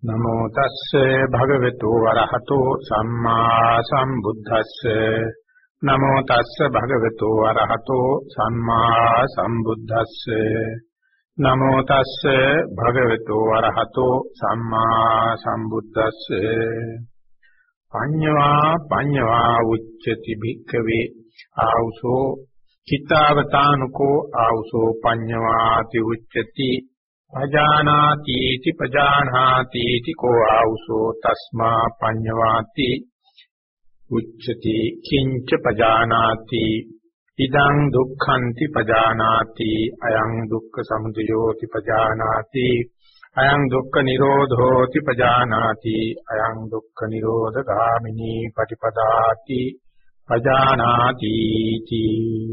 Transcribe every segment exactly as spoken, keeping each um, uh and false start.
නමෝ තස්සේ භගවතු වරහතෝ සම්මා සම්බුද්දස්සේ නමෝ තස්සේ භගවතු වරහතෝ සම්මා සම්බුද්දස්සේ නමෝ තස්සේ භගවතු වරහතෝ සම්මා සම්බුද්දස්සේ පඤ්ඤවා පඤ්ඤවා උච්චති භික්ඛවේ ආවුසෝ චිත්තාවතානුකෝ ආවුසෝ පඤ්ඤවාති උච්චති පජානාති ති පජානාති ති කෝ ආවුසෝ තස්මා පඤ්ඤවාති උච්චති කිංච පජානාති ඉදං දුක්ඛන්ති පජානාති අයං දුක්ඛ සමුදයෝති පජානාති අයං දුක්ඛ නිරෝධෝති පජානාති අයං දුක්ඛ නිරෝධ ගාමිනී පටිපදාති පජානාති ති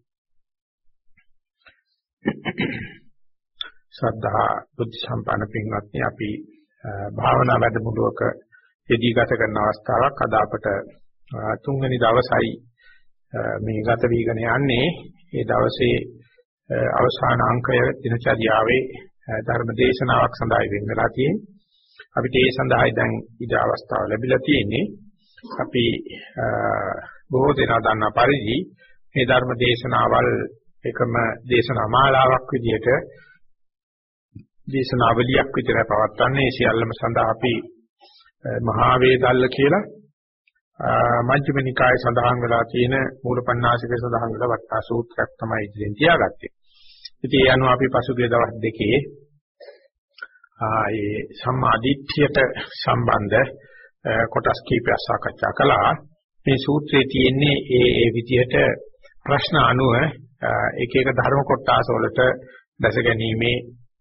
ශ්‍රද්ධා බුද්ධ සම්පන්න පින්වත්නි අපි භාවනා වැඩමුළුවක යෙදී ගත කරන අවස්ථාවක් අද අපට තුන්වෙනි දවසයි මේ ගත වීගෙන යන්නේ ඒ දවසේ අවසාන අංකය දිනචර්යාවේ ධර්ම දේශනාවක් සඳහා වෙන් වෙලා තියෙන්නේ අපිට ඒ සඳහායි දැන් ඉද අවස්ථාව ලැබිලා තියෙන්නේ අපි බොහෝ දෙනා දන්නා පරිදි මේ ධර්ම දේශනාවල් එකම දේශනා මාලාවක් විදිහට දේශනාවලියක් විතර පවත්වන්නේ සියල්ලම සඳහා අපි මහා වේදල්ල කියලා මජ්ක්‍ධිම නිකායේ සඳහන් වෙලා තියෙන මූලපණ්ණාසිකේ සඳහන් වෙලා වට්ටා සූත්‍රයක් තමයි ඉදිරියෙන් තියාගත්තේ. ඉතින් ඒ අනුව අපි පසුගිය දවස් දෙකේ ආයේ සම්මාදිට්ඨියට සම්බන්ධ කොටස් කීපයක් සාකච්ඡා කළා. මේ සූත්‍රයේ තියෙන්නේ ඒ ඒ විදිහට ප්‍රශ්න අනුව එක එක ධර්ම කොටස් වලට දැස ගැනීමේ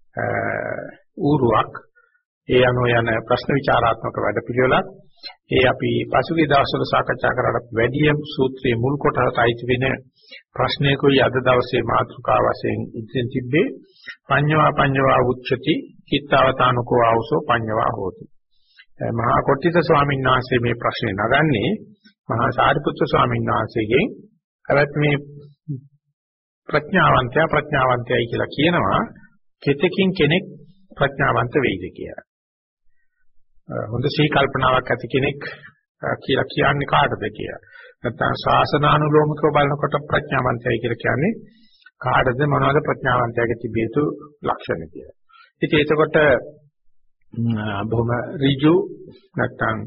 ඌරුවක් ඒ අනුව යන ප්‍රශ්න විචාරාත්මක වැඩපිළිවෙලක් ඒ අපි පසුගිය දවස්වල සාකච්ඡා කරාට වැඩි සූත්‍රයේ මුල් කොටසට අයිති වෙන ප්‍රශ්නයකයි අද දවසේ මාතෘකාව වශයෙන් ඉදිරියෙන් තිබ්බේ පඤ්ඤවා පඤ්ඤවා උච්චති කිත්තාවතානුකෝ ආවසෝ පඤ්ඤවා හෝති. මහා කොට්ටිත ස්වාමීන් වහන්සේ මේ ප්‍රශ්නේ නගන්නේ මහා සාරිපුත්‍ර ස්වාමීන් වහන්සේගෙන් කරත් මේ ප්‍රඥාවන්තය ප්‍රඥාවන්තයයි කියලා කියනවා කෙතකින් කෙනෙක් ප්‍රඥාවන්ත වෙයිද කියලා. හොඳ සී කල්පනාවක් ඇති කෙනෙක් කියලා කියන්නේ කාටද කියලා. නැත්නම් ශාසනානුලෝමිකව බලනකොට ප්‍රඥාවන්තයයි කියලා කියන්නේ කාටද මොනවද ප්‍රඥාවන්තයාගේ තිබිය යුතු ලක්ෂණ කියලා. ඉතින් එතකොට බොහොම ඍජු නැත්නම්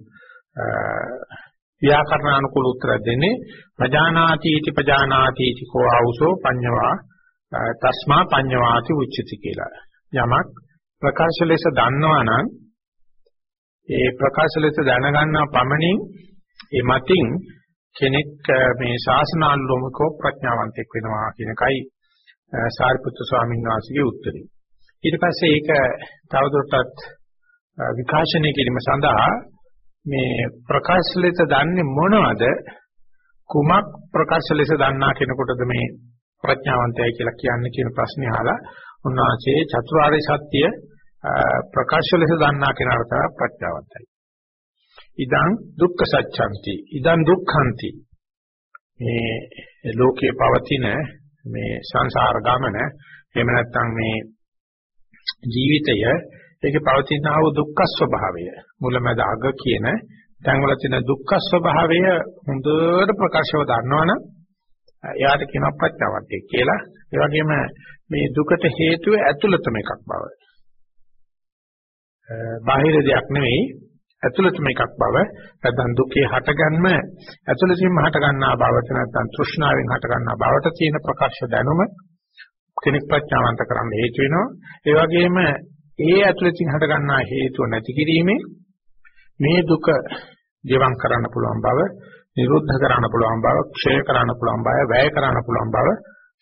ව්‍යාකරණ අනුකූල උත්තර දෙන්නේ පජානාති इति පජානාති इति කෝ ආවුසෝ පඤ්ඤවා තස්මා පඤ්ඤවාති උච්චති කියලා. යමක් ප්‍රකාශ ලෙස දන්නවා නම් ඒ ප්‍රකාශ ලෙස දැනගන්නා පමණින් ඒ මතින් කෙනෙක් මේ ශාසනානුලෝමිකව ප්‍රඥාවන්තෙක් වෙනවා කියන එකයි සාරිපුත්‍ර ස්වාමීන් වහන්සේගේ උත්තරේ. ඊට පස්සේ ඒක තවදුරටත් විකාශනය කිරීම සඳහා මේ ප්‍රකාශ ලෙස දන්නේ මොනවද කුමක් ප්‍රකාශ ලෙස දන්නා කෙනෙකුටද මේ ප්‍රඥාවන්තයයි කියලා කියන්නේ කියන ප්‍රශ්නේ අහලා උන්වහන්සේ චතුරාර්ය සත්‍ය ප්‍රකාශ ලෙස දන්නා කෙනාට තමයි ප්‍රඥාවන්තයි. ඉදං දුක්ඛ සත්‍යන්ති ඉදං දුක්ඛන්ති මේ ලෝකයේ පවතින මේ සංසාර ගමන එහෙම නැත්නම් මේ ජීවිතය ඒකේ පවතින ආ වූ දුක්ඛ ස්වභාවය මුලමෙද අග කියන තැන්වල තියෙන දුක්ඛ ස්වභාවය හොඳට ප්‍රකාශව දන්නවනම් එයාට කියනවා ප්‍රඥාවන්තයෙක් කියලා. ඒ වගේම මේ දුකට හේතුව ඇතුළතම එකක් බව. බාහිර දෙයක් නෙවෙයි ඇතුළතම එකක් බව. නැත්නම් දුකේ හටගන්ම ඇතුළතින්ම හට ගන්නා බවට නැත්නම් තෘෂ්ණාවෙන් හට ගන්නා බවට තියෙන ප්‍රකාශ දැනුම කෙනෙක් ප්‍රඥාවන්ත කරන්න හේතු වෙනවා. ඒ වගේම ඒ ඇතුළතින් හට ගන්නා හේතුව නැති කිරීමෙන් මේ දුක ජීවම් කරන්න පුළුවන් බව, නිරුද්ධ කරන්න පුළුවන් බව, ක්ෂය කරන්න පුළුවන් බව, වැය කරන්න පුළුවන් බව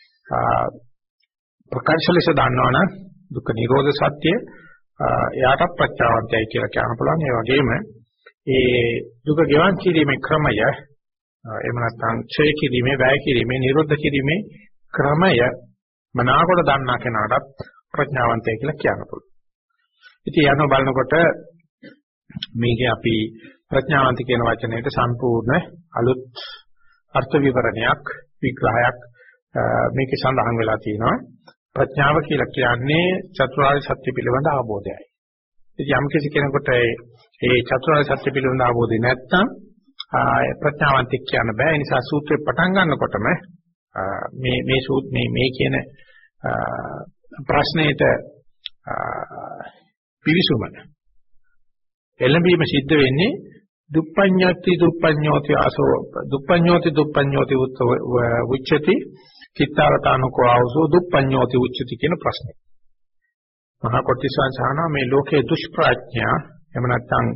ප්‍රකාශ ලෙස දන්නවනම් දුක්ඛ නිරෝධ සත්‍ය එයාට ප්‍රත්‍යවන්තයි කියලා කියන්න පුළුවන්. ඒ වගේම ඒ දුක ගෙවන් කිරීමේ ක්‍රමය එහෙම නැත්නම් ක්ෂය කිරීමේ, වැය කිරීමේ, නිරුද්ධ කිරීමේ ක්‍රමය මනාවකට දන්නා කෙනාට ප්‍රඥාවන්තයි කියලා කියන්න පුළුවන්. ඉතින් යන බලනකොට මේකේ අපි ප්‍රඥාවන්ත කියන වචනයට සම්පූර්ණ අලුත් අර්ථ විවරණයක් විග්‍රහයක් මේකේ සඳහන් වෙලා තියෙනවා. ප්‍රඥාව කියලා කියන්නේ චතුරාර්ය සත්‍ය පිළිබඳ අවබෝධයයි. ඉතින් යම් කිසි කෙනෙකුට ඒ චතුරාර්ය සත්‍ය පිළිබඳ අවබෝධය නැත්නම් ප්‍රඥාවන්තෙක් කියන්න බෑ. ඒ නිසා සූත්‍රේ පටන් ගන්නකොටම මේ මේ සූත් මේ මේ කියන ප්‍රශ්නෙට පිවිසුම එළඹීම සිද්ධ වෙන්නේ දුප්පඤ්ඤති දුප්පඤ්ඤෝති ආසෝ දුප්පඤ්ඤෝති දුප්පඤ්ඤෝති උච්චති චිත්තාවතානුකෝ ආසෝ දුප්පඤ්ඤෝති උච්චති කියන ප්‍රශ්නේ. මහා කොටිසාන් සානා මේ ලෝකයේ දුෂ්ප්‍රඥා එහෙම නැත්නම්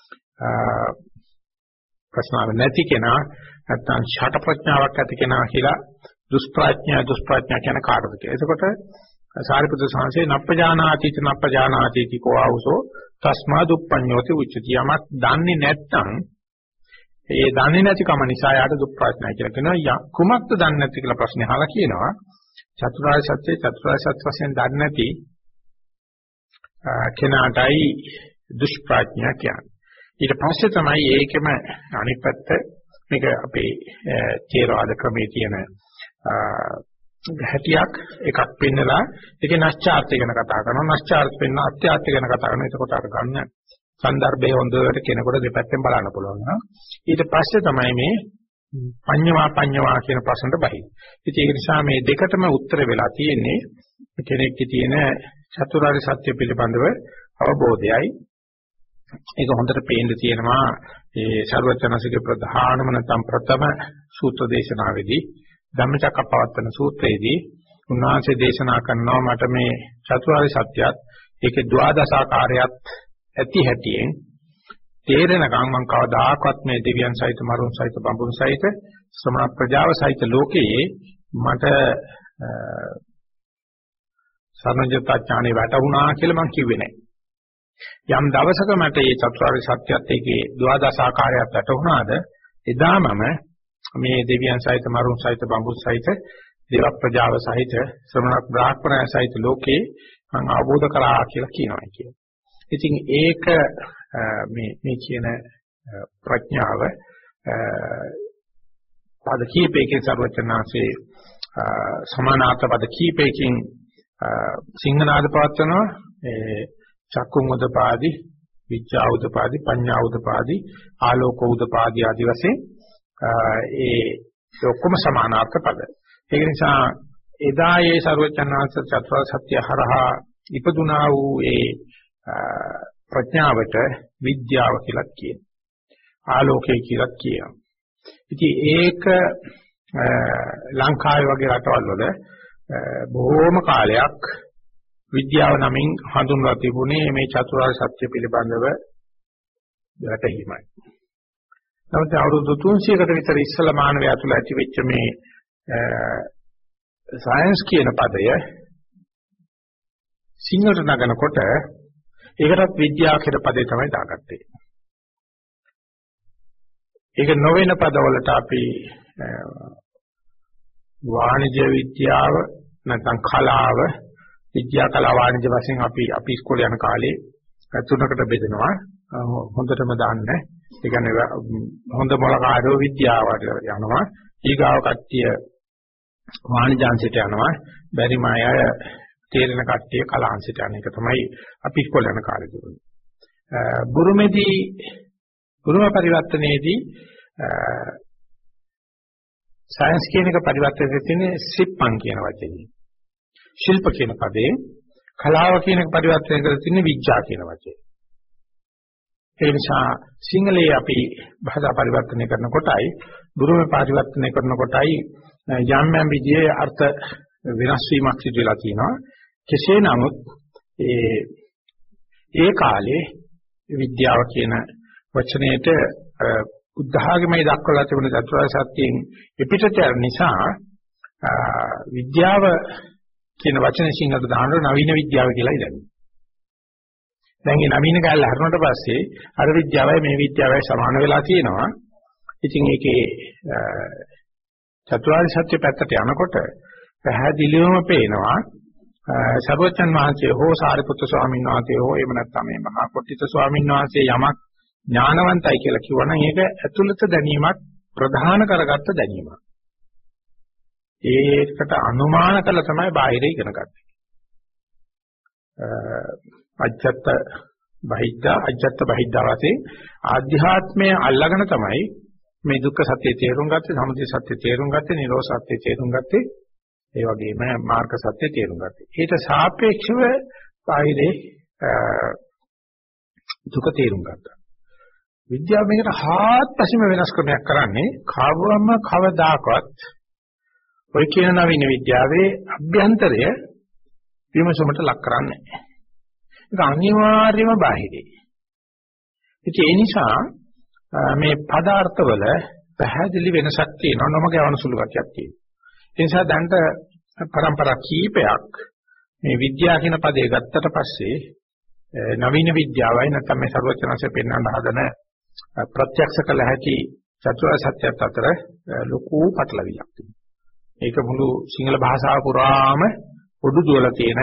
ප්‍රශ්නාව නැති කෙනා නැත්නම් ෂට ප්‍රඥාවක් ඇති කෙනා කියලා දුෂ්ප්‍රඥා දුෂ්ප්‍රඥා කියන කාටද කියලා. එතකොට සාරිපුත්‍ර සාංශේ නප්පජානාති ච නප්පජානාති කෝ ආවසෝ තස්මා දුප්පඤ්ඤෝති උච්චති. යමක් දන්නේ නැත්නම් ඒ දන්නේ නැතිකම නිසා යාට දුප්ප්‍රඥා කියලා කියනවා. කුමක්ද දන්නේ නැති කියලා ප්‍රශ්නේ අහලා කියනවා. චතුරාර්ය සත්‍ය චතුරාර්ය සත්‍ය වශයෙන් දන්නේ නැති කෙනාටයි දුෂ්ප්‍රඥා කියන්නේ. ඊට පස්සේ තමයි ඒකෙම අනිත් පැත්ත මේක අපේ ථේරවාද ක්‍රමයේ තියෙන හැටියක් එකක් පෙන්නලා ඒකේ නැස්චාර්ත්‍ය ගැන කතා කරනවා. නැස්චාර්ත්‍ය පෙන්න අත්‍යාර්ත්‍ය ගැන කතා කරනවා. එතකොට අර ගන්න સંદર્ભය හොඳට කෙනෙකුට දෙපැත්තෙන් බලන්න පුළුවන්. ඊට පස්සේ තමයි මේ පඤ්ඤවා පඤ්ඤවා කියන ප්‍රශ්නට බහින්නේ. ඉතින් ඒක නිසා මේ දෙකටම උත්තර වෙලා තියෙන්නේ කෙනෙක්ගේ තියෙන චතුරාර්ය සත්‍ය පිළිබඳව අවබෝධයයි. ඒක හොඳට පේන්න තියෙනවා ඒ සර්වචනසික ප්‍රධානම නැත්නම් ප්‍රථම සූත්‍ර දේශනාවේදී ධම්මචක්කප්පවත්තන සූත්‍රයේදී උන්වහන්සේ දේශනා කරනවා මට මේ චතුරාර්ය සත්‍යයත් ඒකේ ද්වාදශාකාරයත් ඇති හැටියෙන් තේරෙනකම් මම කවදාකවත් මේ දෙවියන් සහිත මරුන් සහිත බඹුන් සහිත ශ්‍රමණ ප්‍රජාව සහිත ලෝකයේ මට සර්වඥතාඥානෙ වැටුණා කියලා මම කිව්වේ නැහැ. යම් දවසක මට මේ චතුරාර්ය සත්‍යයත් ඒකේ ද්වාදශ ආකාරයක් වැටුණාද එදා මම මේ දෙවියන් සහිත මරුන් සහිත බඹුන් සහිත දේව ප්‍රජාව සහිත ශ්‍රමණ බ්‍රාහ්මණය සහිත ලෝකේ මම අවබෝධ කරා කියලා කියනවා කියන්නේ. ඉතින් ඒක මේ මේ කියන ප්‍රඥාව පද කීපයකින් සර්වචනාසේ සමානාර්ථ පද කීපයකින් සිංහනාද පවත්වනවා. ඒ චක්කුම් උදපාදි විචා උදපාදි පඤ්ඤා උදපාදි ආලෝක උදපාදි ආදි වශයෙන් ඒ ඔක්කොම සමානාර්ථ පද. ඒක නිසා එදා ඒ සර්වචනාංශ චතුරාර්ය සත්‍ය හරහා ඉපදුනා වූ ඒ ප්‍රඥාවට විද්‍යාව කියලා කියනවා. ආලෝකය කියලා කියනවා. ඉතින් ඒක ලංකාවේ වගේ රටවල් වල බොහෝම කාලයක් විද්‍යාව නමින් හඳුන්වලා තිබුණේ මේ චතුරාර්ය සත්‍ය පිළිබඳව වැටහීමයි. නමුත් අවුරුදු තුන්සියයකට විතර ඉස්සලා මානවයා තුළ ඇතිවෙච්ච මේ සයන්ස් කියන පදය සිංහලට නගනකොට ඒකටත් විද්‍යාව කියන පදේ තමයි දාගත්තේ. ඒක නොවන පදවලට අපි වාණිජ්‍ය විද්‍යාව නැත්නම් කලාව විද්‍යා කලා වාණිජ්‍ය වශයෙන් අපි අපි ඉස්කෝලේ යන කාලේ තුනකට බෙදෙනවා. හොඳටම දාන්න. ඒ කියන්නේ හොඳ මොලකාරෝ විද්‍යාවට යනවා. ඊගාව කට්ටිය වාණිජාංශයට යනවා. බැරි මාය තේරෙන කට්ටිය කලාංශයට යන එක තමයි අපි ඉස්කෝලේ යන කාලේ තිබුණේ. බුරුමේදී බුරුම පරිවර්තනයේදී සයන්ස් කියන එක පරිවර්තනය වෙන්නේ සිප්පන් කියන වචනේ. ශිල්ප කියන පදේ කලාව කියන එක පරිවර්තනය කරලා තින්නේ විද්‍යා කියන වචනේ. ඒ නිසා සිංහලයේ අපි භාෂා පරිවර්තනය කරන කොටයි බුරුමේ පරිවර්තනය කරන කොටයි යම් යම් විදිහේ අර්ථ වෙනස් වීමක් සිදු වෙලා තියෙනවා. කෙසේ නමුත් ඒ ඒ කාලේ විද්‍යාව කියන වචනයේට උදාහරණයක් දක්වලා තිබුණ චතුරාර්ය සත්‍යයෙන් පිටට යන නිසා විද්‍යාව කියන වචනේ සිංහලට දානවා නවීන විද්‍යාව කියලා ඉදන්නේ. දැන් මේ නවීන කැලේ හරිනට පස්සේ අර විද්‍යාවයි මේ විද්‍යාවයි සමාන වෙලා තියෙනවා. ඉතින් ඒකේ චතුරාර්ය සත්‍ය පැත්තට යනකොට පැහැදිලිවම පේනවා සර්වචන් වහන්සේ හෝ සාරිපුත්‍ර ස්වාමීන් වහන්සේ හෝ එහෙම නැත්නම් මේ මහා කොට්ටිත ස්වාමීන් වහන්සේ යමක් ඥානවන්තයි කියලා කිව්වනම් ඒක ඇතුළත දැනීමක් ප්‍රධාන කරගත්ත දැනීමක්. ඒකට අනුමාන කළ තමයි බාහිර ඉගෙන ගන්න. අජත්ත බහිද්දා අජත්ත බහිද්දා වශයෙන් ආධ්‍යාත්මය අල්ලගෙන තමයි මේ දුක්ඛ සත්‍ය තේරුම් ගත්තේ, සමුදය සත්‍ය තේරුම් ගත්තේ, නිරෝධ සත්‍ය තේරුම් ගත්තේ, ඒ වගේම මාර්ග සත්‍ය තේරුම් ගත්තේ. ඊට සාපේක්ෂව බාහිරේ දුක තේරුම් ගත්තා. විද්‍යාව මේකට හාත්පසින්ම වෙනස් ක්‍රමයක් කරන්නේ කාවවම කවදාකවත් ඔය කියන නවීන විද්‍යාවේ අභ්‍යන්තරය විමසුමට ලක් කරන්නේ නැහැ. ඒක අනිවාර්යයෙන්ම බාහිරයි. ඉතින් ඒ නිසා මේ පදාර්ථවල පැහැදිලි වෙනසක් තියෙනවා, නොමග යවන සුළු ගතියක් තියෙනවා. ඒ නිසා දැන්ට પરම්පරා කීපයක් මේ විද්‍යාව කියන පදේ ගත්තට පස්සේ නවීන විද්‍යාවයි නැත්නම් මේ සර්වඥාන්සේ පෙන්වන්න හදන ප්‍රත්‍යක්ෂ කළ හැකි චතුරාර්ය සත්‍යයත් අතර ලොකු පටලවිල්ලක් තියෙනවා. ඒක මුළු සිංහල භාෂාව පුරාම පොදු දුවලා තියෙන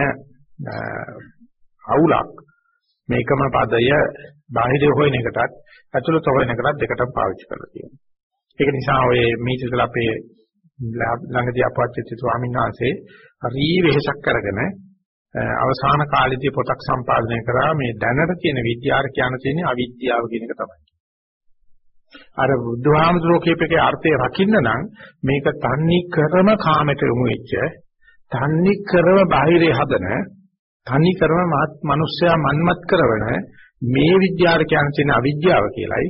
අවුලක්. මේකම පදය බාහිර හොයන එකටත් ඇතුළත හොයන එකටත් දෙකටම පාවිච්චි කරලා තියෙනවා. ඒක නිසා ඔය මේකල අපේ ළඟදී අපවත්චිත ස්වාමීන් වහන්සේ හරි වෙහෙසක් කරගෙන අවසාන කාලේදී පොතක් සම්පාදනය කරා මේ දැනට තියෙන විද්‍යාව කියන තියෙන්නේ අවිද්‍යාව කියන එක තමයි. අර බුදුහාමුදුරුවෝ කියපේකේ අර්ථය රකින්න නම් මේක තන්නේ කරම කාමයට යොමු වෙච්ච, තන්නේ කරම බාහිරේ හදන, තන්නේ කරම මනුස්සයා මන්මත් කරවන මේ විද්‍යාව කියන තියෙන අවිද්‍යාව කියලයි.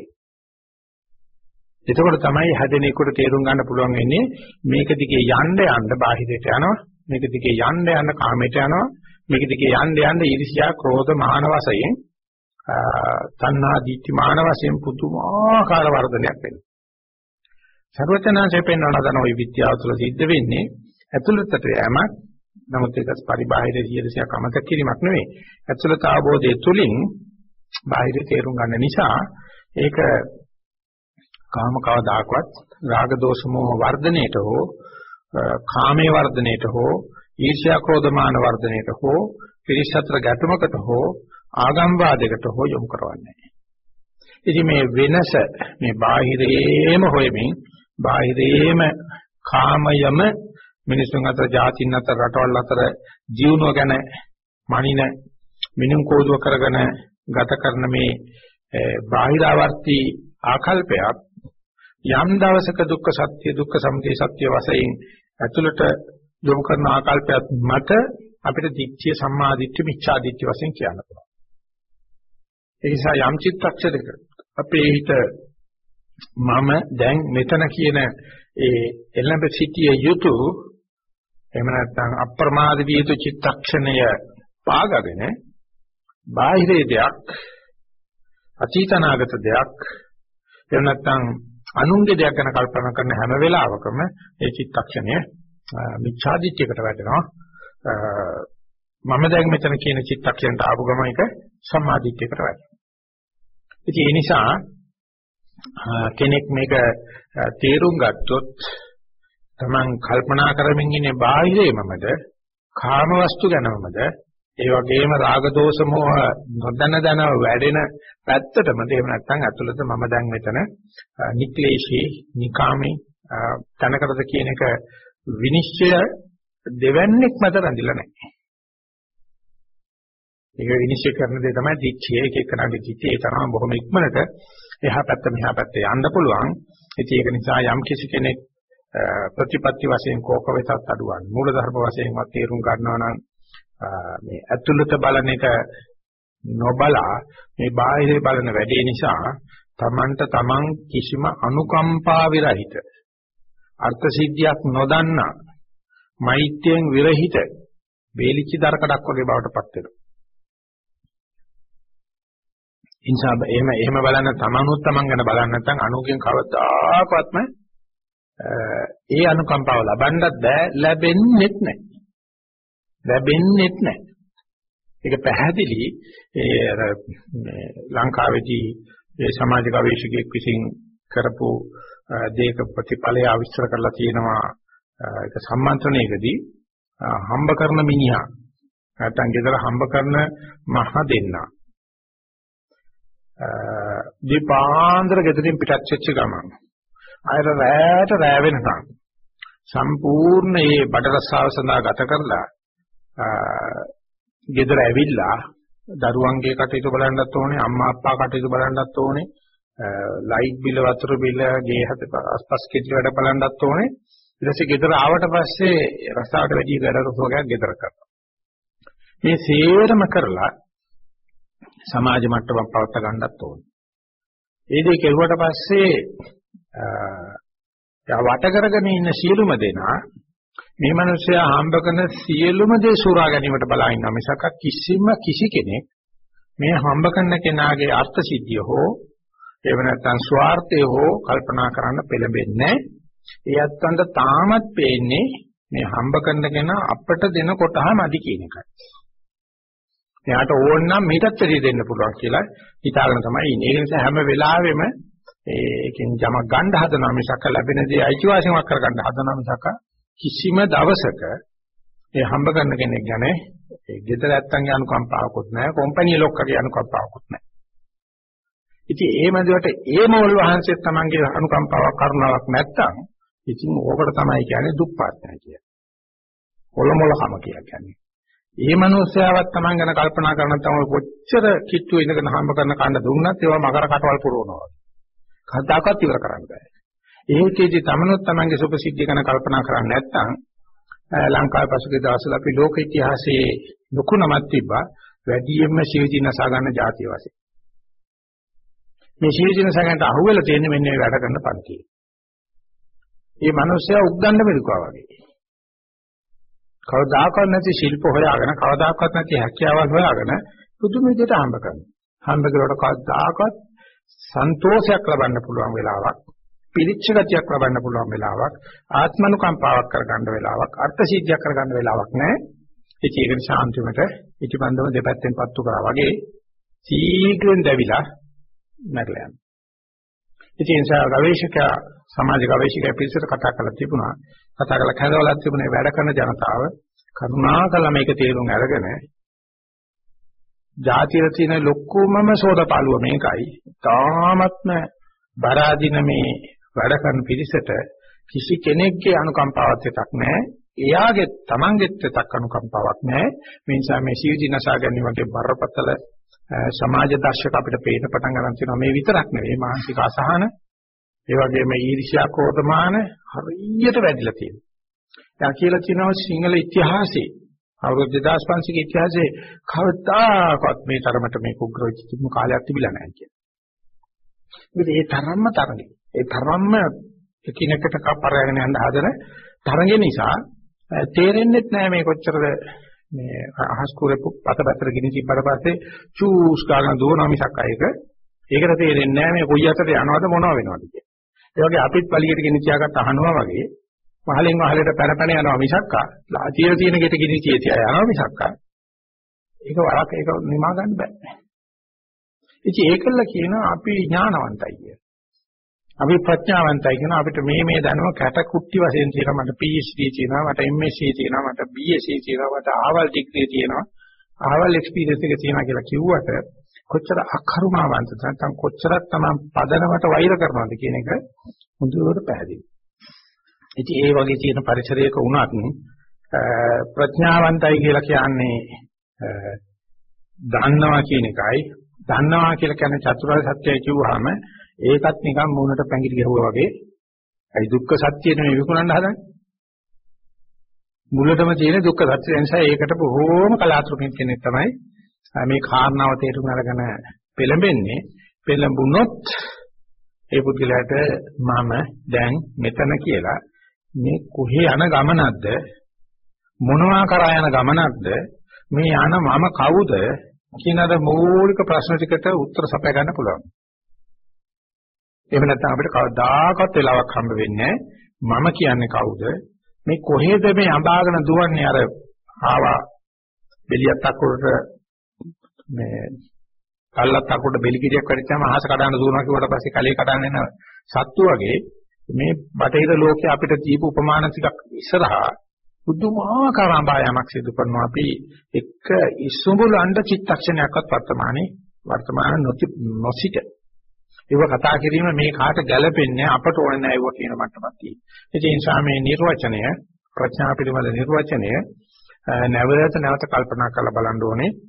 එතකොට තමයි හැදෙනෙකුට තේරුම් ගන්න පුළුවන් වෙන්නේ මේක දිගේ යන්න යන්න බාහිරයට යනවා, මේක දිගේ යන්න යන්න කාමයට යනවා, මේක දිගේ යන්න යන්න ඊර්ෂ්‍යා, ක්‍රෝධ, මාන වශයෙන් තණ්හා, ditthi, මාන වශයෙන් පුදුමාකාර වර්ධනයක් වෙනවා. සර්වඥාන්සේ පෙන්වන දන ওই විද්‍යාව තුළ සිද්ධ වෙන්නේ ඇතුළතට යෑමක්. නමුත් ඒක පරිබාහිර සියලුසියක් අමතක කිරීමක් නෙවෙයි. ඇතුළත ආબોධය තුලින් බාහිර තේරුම් ගන්න නිසා ඒක කාම කවදාකවත් රාග දෝෂ මොහ වර්ධනයේට හෝ කාමයේ වර්ධනයේට හෝ ඊර්ෂ්‍යා ක්‍රෝධ මාන වර්ධනයේට හෝ පිරිසතර ගැටුමකට හෝ ආගම් වාදයකට හෝ යොමු කරවන්නේ නැහැ. ඉතින් මේ වෙනස මේ බාහිරේම හොයමින් බාහිරේම කාමයම මිනිසුන් අතර ජාතින් අතර රටවල් අතර ජීවණය ගැන මනින මිනුම් කෝදුව කරගෙන ගත කරන මේ බාහිරාවර්ති ආකල්පයක් යම් දවසක දුක්ඛ සත්‍ය දුක්ඛ සමුදය සත්‍ය වශයෙන් ඇතුළට යොමු කරන ආකල්පයක් මත අපිට දික්ඛ්‍ය සම්මා දිට්ඨි මිච්ඡා දිට්ඨි වශයෙන් කියන්න පුළුවන්. ඒ නිසා යම් චිත්තක්ෂණයක අපේ හිත මම දැන් මෙතන කියන ඒ එළඹ සිටිය යුතු එහෙම නැත්නම් අප්‍රමාද විය යුතු චිත්තක්ෂණය පාගගෙන බාහිර දෙයක් අතීතනාගත දෙයක් එහෙම නැත්නම් අනුන්ගේ දෙයක් ගැන කල්පනා කරන හැම වෙලාවකම ඒ චිත්තක්ෂණය මිච්ඡාදිත්‍යයකට වැටෙනවා. මම දැන් මෙතන කියන චිත්තක්ෂණයට ආපු ගමන් එක සම්මාදිත්‍යයකට වැටෙනවා. ඉතින් ඒ නිසා කෙනෙක් මේක තේරුම් ගත්තොත් තමන් කල්පනා කරමින් ඉන්නේ බාහිරේමමද කාම වස්තු ගැනමද ඒ වගේම රාග දෝෂ මොහ නොදැන දන වැඩෙන පැත්තටමද එහෙම නැත්නම් අතුලත මම දැන් මෙතන නික්ලේශී නිකාමී තනකටද කියන එක විනිශ්චය දෙවන්නේක් මත රැඳිලා නැහැ. ඒක විනිශ්චය කරන දේ තමයි දික්ඛිය. එක එකනාගේ දික්ඛිය ඒ තරම බොහොම ඉක්මනට එහා පැත්ත මෙහා පැත්ත යන්න පුළුවන්. ඉතින් ඒක නිසා යම් කිසි කෙනෙක් ප්‍රතිපත්ති වශයෙන් කෝක වෙතත් අඩුවන් මූල ධර්ම වශයෙන්වත් තේරුම් ගන්නවා නම් මේ ඇතුළත බලන එක නොබලා මේ බාහිර බලන වැඩේ නිසා තමන්ට තමන් කිසිම අනුකම්පා විරහිත අර්ථ සිද්ධියක් නොදන්නා මෛත්‍රියෙන් විරහිත බේලිච්ච දරකඩක් වගේ බවට පත් වෙනවා. ඉන්සා එහෙම එහෙම බලන්න තමනුත් තමන් ගැන බලන්න නැත්නම් අනුගෙන් කවදාකවත්ම ඒ අනුකම්පාව ලබන්නත් බෑ, ලැබෙන්නෙත් නැහැ. ලැබෙන්නෙත් නැහැ. ඒක පැහැදිලි ඒ අර ලංකාවේදී ඒ සමාජ ගවේෂකෙක් විසින් කරපු දේක ප්‍රතිඵලය ආවිස්තර කරලා තියෙනවා. ඒක සම්මන්ත්‍රණයකදී හම්බ කරන මිනිහා නැත්නම් ගෙදර හම්බ කරන මහ දෙන්නා දීපාන්දර ගෙදරින් පිටත් වෙච්ච ගමන් අයර රැයට රැ වෙනකම් සම්පූර්ණ මේ බඩ රස්සාව සඳහා ගත කරලා ගෙදර ඇවිල්ලා දරුවන්ගේ කටයුතු බලන්නත් ඕනේ, අම්මා අප්පා කටයුතු බලන්නත් ඕනේ, ලයිට් බිල, වතුර බිල, ගේ හද ආස්පස් කෙටි වැඩ බලන්නත් ඕනේ. ඊට පස්සේ ගෙදර ආවට පස්සේ රස්සාවට වැඩි වැඩරසෝගයක් ගෙදර කරනවා. මේ සේරම කරලා සමාජ මට්ටමක් පවත් ගන්නත් ඕනේ. ඒ දේ කෙරුවට පස්සේ යා වට කරගෙන ඉන්න සියලුම දෙනා මේ මිනිස්සයා හම්බ කරන සියලුම දේ සූරා ගැනීමට බලා ඉන්නවා මිසක් කිසිම කිසි කෙනෙක් මේ හම්බ කරන කෙනාගේ අර්ථ සිද්ධිය හෝ එහෙම නැත්නම් ස්වార్థය හෝ කල්පනා කරන්න පෙළඹෙන්නේ නැහැ. ඒ අත්වන්ට තාමත් පේන්නේ මේ හම්බ කරන කෙනා අපට දෙන කොටහම අදි කියන එකයි. එයාට ඕන නම් මේකත් වැඩි දෙන්න පුළුවන් කියලා හිතාගෙන තමයි ඉන්නේ. ඒ නිසා හැම වෙලාවෙම ඒකෙන් යමක් ගන්න හදනවා මිසක් ලැබෙන දේ අයිතිවාසිකමක් කරගන්න හදනවා මිසක් කිසිම දවසක ඒ හම්බ කරන කෙනෙක් ගැන ඒ ගෙදර නැත්තන්ගේ අනුකම්පාවකුත් නැහැ, කම්පැනි ලොක්කගේ අනුකම්පාවකුත් නැහැ. ඉතින් ඒ මැදට ඒ මොල් වහන්සේ තමන්ගේ අනුකම්පාවක් කරුණාවක් නැත්තම් ඉතින් ඕකට තමයි කියන්නේ දුප්පත් නැහැ කියන්නේ. කොළමොළකම කියලා කියන්නේ. ඒ මනුස්සයාවත් තමන් ගැන කල්පනා කරන තමයි කොච්චර කිට්ටු ඉඳගෙන හම්බ කරන කන්න දුන්නත් ඒවා මකර කටවල් පුරවනවා. කවදාකවත් ඉවර කරන්න බෑ. ඒකේදී තමනුත් තමන්ගේ සුභසිද්ධිය ගැන කල්පනා කරන්නේ නැත්නම් ලංකාවේ පසුගිය දවස්වල අපි ලෝක ඉතිහාසයේ ලොකු නමක් තිබ්බා වැඩියෙන්ම ශීවිතිනස ගන්න જાතිය වශයෙන්. මේ ශීවිතිනස ගන්නට අහුවෙලා තියෙන්නේ මෙන්න මේ වැඩ කරන පන්තිය. මේ මිනිස්සයා උද්දණ්ඩ මිරිකුවා වගේ. කවදාකවත් නැති ශිල්ප හොයාගෙන කවදාකවත් නැති හැකියාවල් හොයාගෙන පුදුම විදිහට හම්බ කරනවා. හම්බ කරලා කවදාකවත් සන්තෝෂයක් ලබන්න පුළුවන් වෙලාවක්, පිළිච්ච ගතියක් ලබන්න පුළුවන් වෙලාවක්, ආත්මනුකම්පාවක් කරගන්න වෙලාවක්, අර්ථ සිද්ධියක් කරගන්න වෙලාවක් නැහැ. ඒක ඒකට ශාන්තිමට ඉටිබන්දම දෙපැත්තෙන් පත්තු කරා වගේ සීඝ්‍රයෙන් දැවිලා මැරලා යනවා. ඉතින් ඒ නිසා ගවේෂකයා සමාජ ගවේෂකයා පිළිසර කතා කරලා තිබුණා. කතා කරලා කැඳවලා තිබුණේ වැඩ කරන ජනතාව කරුණාකරලා මේක තේරුම් අරගෙන ජාතිය තියෙන ලොකුමම සෝදපාලුව මේකයි. තාමත්ම බරාදින මේ වැඩ කරන පිළිසට කිසි කෙනෙක්ගේ අනුකම්පාවක් දෙයක් නැහැ. එයාගේ තමන්ගෙත් දෙයක් අනුකම්පාවක් නැහැ. මේ නිසා මේ සීවිදිනසා ගැනීම වගේ බරපතල සමාජ දර්ශක අපිට පේන පටන් ගන්න තියෙනවා. මේ විතරක් නෙවෙයි මානසික අසහන, ඒ වගේම ඊර්ෂ්‍යා ක්‍රෝධමාන හරියට වැඩිලා තියෙනවා. යා කියලා කියනවා සිංහල ඉතිහාසයේ අවුරුදු දෙදාස් පන්සියක ඉතිහාසයේ කවදාකවත් මේ තරමට මේ කුග්‍ර වෙච්ච තිබුණු කාලයක් තිබිලා නැහැ කියලා. මොකද ඒ තරම්ම තරඟේ. ඒ තරම්ම එකිනෙකට කපරගෙන යන හදන තරඟේ නිසා තේරෙන්නේ නැහැ මේ කොච්චරද මේ අහස් කුරේ පතපතර ගිනි තිබ්බට පස්සේ චූස් ගන්න දුවනවා මිසක් අයක. ඒකට තේරෙන්නේ නැහැ මේ කොයි අතට යනවද මොනව වෙනවද කියලා. ඒ වගේ අපිත් පළියට ගෙනි තියාගත්ත අහනවා වගේ පහලෙන් වහලට පැන පැන යනවා මිසක් ආතිය තියෙන ගෙට ගෙනි තියා යනවා මිසක් ඒක වරක් ඒක නිමා ගන්න බෑ. ඉතින් ඒකල කියනවා අපි ඥානවන්තයි කියලා. අපි ප්‍රඥාවන්තයි කියනවා අපිට මේ මේ දැනුම කැට කුට්ටි වශයෙන් තියෙනවා. මට පී එච් ඩී තියෙනවා, මට එම් එස් සී තියෙනවා, මට බී එස් සී තියෙනවා, මට ආවල් ඩිග්‍රී තියෙනවා, ආවල් එක්ස්පීරියන්ස් එක තියෙනවා කියලා කිව්වට කොච්චර අකරුණාවන්තද නැත්නම් කොච්චරක් තමයි පදනමට වෛර කරනවද කියන එක මුදුවට පැහැදිලි. ඉතින් ඒ වගේ තියෙන පරිසරයක වුණත් ප්‍රඥාවන්තයි කියලා කියන්නේ දන්නවා කියන එකයි. දන්නවා කියලා කියන්නේ චතුරාර්ය සත්‍යය කිව්වහම ඒකත් නිකන් මූණට පැංගිරි ගහුවා වගේ. ඒ දුක්ඛ සත්‍යය නෙමෙයි විකුණන්න හදන්නේ. මුලටම තියෙන දුක්ඛ සත්‍ය නිසා ඒකට බොහෝම කලාතුරකින් කෙනෙක් තමයි මේ කාරණාව තේරුම් අරගෙන පෙළඹෙන්නේ. පෙළඹුණොත් ඒ පුද්ගලයාට මම දැන් මෙතන කියලා මේ කොහේ යන ගමනක්ද මොනවා කරා යන ගමනක්ද මේ යන මම කවුද කියන අර මූලික ප්‍රශ්න ටිකට උත්තර සපයා ගන්න පුළුවන්. එහෙම නැත්නම් අපිට කවදාකවත් වෙලාවක් හම්බ වෙන්නේ මම කියන්නේ කවුද මේ කොහෙද මේ අඹාගෙන දුවන්නේ අර ආවා බෙලියක් අකුරට මේ කල්ලත් අකුරට බෙලි කිරියක් වැඩිච්චාම අහස කඩන දුවනවා කිව්වට පස්සේ කලේ කඩන යන සත්තු වගේ මේ බටහිර ලෝකයේ අපිට දීපු උපමාන ටිකක් ඉස්සරහා බුදුමාකාර අඹායමක් සිදු කරනවා. අපි එක ඉසුඹුල අණ්ඩ චිත්තක්ෂණයක්වත් වර්තමානයේ වර්තමාන නොසිට ඒව කතා කිරීම මේ කාට ගැළපෙන්නේ අපට ඕනේ නැහැ ඒව කියන මට්ටමක් තියෙනවා. ඒ නිසා මේ නිර්වචනය ප්‍රඥා පිළිබඳ නිර්වචනය නැවත නැවත කල්පනා කරලා බලන්න ඕනේ.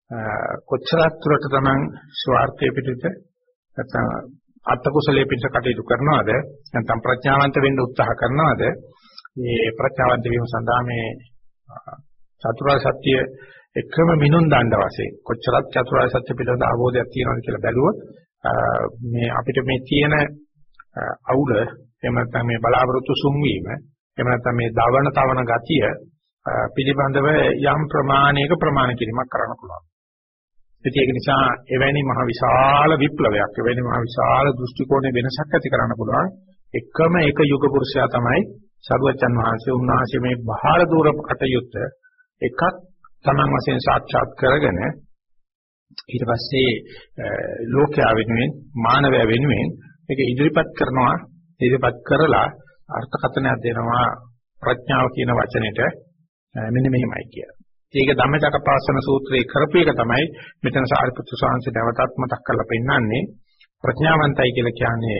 කොච්චරක් දුරට තමන් ස්වార్థය පිටුට නැත්නම් අත්ත කුසලයේ පිට කටයුතු කරනවද නැත්නම් ප්‍රඥාවන්ත වෙන්න උත්සාහ කරනවද මේ ප්‍රඥාවන්ත වීම සඳහා මේ චතුරාර්ය සත්‍ය එකම මිනුම් දණ්ඩ වශයෙන් කොච්චරක් චතුරාර්ය සත්‍ය පිළිබඳ අවබෝධයක් තියෙනවද කියලා බැලුවොත් මේ අපිට මේ තියෙන අවුල එහෙම නැත්නම් මේ බලාපොරොත්තු සුන්වීම එහෙම නැත්නම් මේ දවන තවන ගතිය පිළිබඳව යම් ප්‍රමාණයක ප්‍රමාණ කිරීමක් කරන්න පුළුවන්. ඒක නිසා එවැනි මහ විශාල විප්ලවයක් එවැනි මහ විශාල දෘෂ්ටි කෝණයේ වෙනසක් ඇති කරන්න පුළුවන් එකම එක යුග පුරුෂයා තමයි සරුවචන් වහන්සේ. උන්වහන්සේ මේ බාහිර දූර කටයුත්ත එකක් තමන් වශයෙන් සාක්ෂාත් කරගෙන ඊට පස්සේ ලෝකයා වෙනුවෙන් මානවයා වෙනුවෙන් ඒක ඉදිරිපත් කරනවා. ඉදිරිපත් කරලා අර්ථකථනයක් දෙනවා ප්‍රඥාව කියන වචනෙට මෙන්න මෙහෙමයි කියලා. ඒක ධම්මචක්කපවත්තන සූත්‍රයේ කරපු එක තමයි මෙතන සාරිපුත්‍ර ස්වාමීන් වහන්සේ නැවතත් මතක් කරලා පෙන්නන්නේ. ප්‍රඥාවන්තයි කියලා කියන්නේ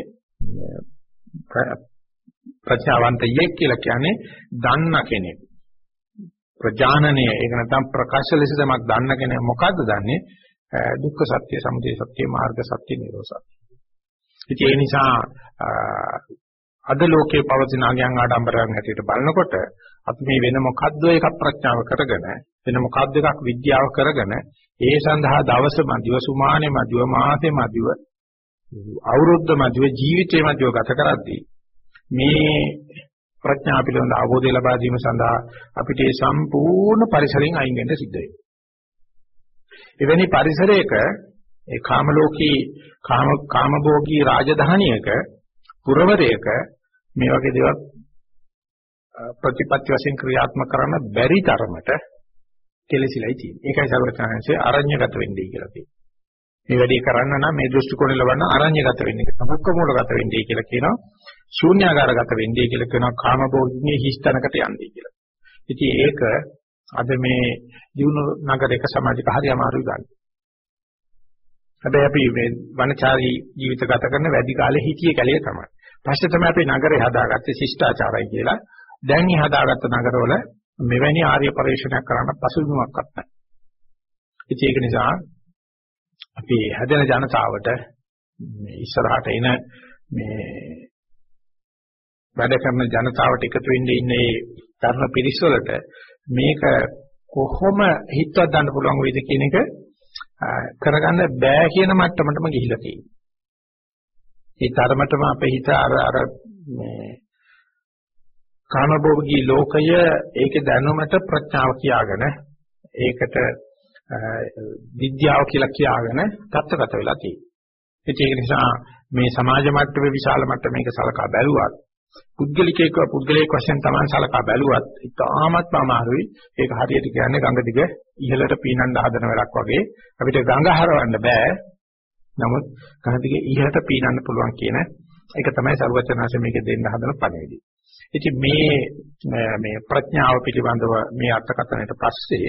ප්‍රඥාවන්තයෙක් කියලා කියන්නේ දන්න කෙනෙක්. ප්‍රඥානනය ඒක නැත්නම් ප්‍රකාශ ලෙස තමක් දන්න කෙනෙක්. මොකද්ද දන්නේ? දුක්ඛ සත්‍ය, සමුදය සත්‍ය, මාර්ග සත්‍ය, නිරෝධ සත්‍ය. ඉතින් ඒ නිසා අද ලෝකයේ පවතින අගයන් ආඩම්බරයන් හැටියට බලනකොට අපි මේ වෙන මොකද්ද එකක් ප්‍රඥාව කරගෙන වෙන මොකද්ද එකක් විද්‍යාව කරගෙන ඒ සඳහා දවස මදිව සුමානේ මදිව මාසේ මදිව අවුරුද්ද මදිව ජීවිතේ මදිව ගත කරද්දී මේ ප්‍රඥා පිළිබඳ අවබෝධය ලබා ගැනීම සඳහා අපිට ඒ සම්පූර්ණ පරිසරයෙන් අයින් වෙන්න සිද්ධ වෙනවා. එවැනි පරිසරයක ඒ කාම ලෝකී කාම කාමභෝගී රාජධානියක පුරවරයක මේ වගේ දේවල් ප්‍රතිපත්ති වශයෙන් ක්‍රියාත්මක කරන්න බැරි තරමට කෙලෙසිලයි තියෙන්නේ. ඒකයි සර්වඥාන්සේ අරඤ්‍යගත වෙන්නේ කියලා තියෙන්නේ. මේ වැඩේ කරන්න නම් මේ දෘෂ්ටි කෝණය ලබන්න අරඤ්‍යගත වෙන්නේ. සමුක්ක මූලගත වෙන්නේ කියලා කියනවා. ශූන්‍යාකාරගත වෙන්නේ කියලා කියනවා. කාමභෝගිනේ හිස්තැනකට යන්නේ කියලා. ඉතින් ඒක අද මේ දිනු නගරයක සමාජික හරි අමාරුයි ගන්න. හැබැයි අපි මේ වනචාරී ජීවිත ගත කරන වැඩි කාලෙ හිටියේ කැලේ තමයි. පස්සේ තමයි අපි නගරේ හදාගත්තේ ශිෂ්ටාචාරයි කියලා. දැන් මේ හදාගත්ත නගරවල මෙවැනි ආර්ය පරිශ්‍රණයක් කරන්න පසුබිමක්වත් නැහැ. ඉතින් ඒක නිසා අපි හැදෙන ජනතාවට මේ ඉස්සරහට එන මේ වැඩ කරන ජනතාවට එකතු වෙන්නේ ඉන්නේ තරුණ පිරිස් වලට මේක කොහොම හිතවත් ගන්න පුළුවන් වේද කියන එක කරගන්න බෑ කියන මට්ටමටම ගිහිලා තියෙනවා. ඒ තරමටම අපේ හිත අර අර මේ කාමභෝගී ලෝකය ඒකේ දැනුමට ප්‍රඥාව කියාගෙන ඒකට විද්‍යාව කියලා කියාගෙන තත්ත්වගත වෙලා තියෙනවා. ඒක නිසා මේ සමාජ මට්ටමේ විශාල මට්ටමේක සලකා බැලුවත් පුද්ගලිකේක පුද්ගලික වශයෙන් තමයි සලකා බැලුවත් ඉතාමත්ම අමාරුයි. ඒක හරියට කියන්නේ ගඟ දිග ඉහළට පීනන්න හදන වෙලක් වගේ අපිට ගඟ හරවන්න බෑ. නමුත් ගඟ දිග ඉහළට පීනන්න පුළුවන් කියන ඒක තමයි සර්වචනාංශ මේක දෙන්න හදන පණිවිඩය. ඉතින් මේ මේ ප්‍රඥාව පිළිබඳව මේ අර්ථකථනයට පස්සේ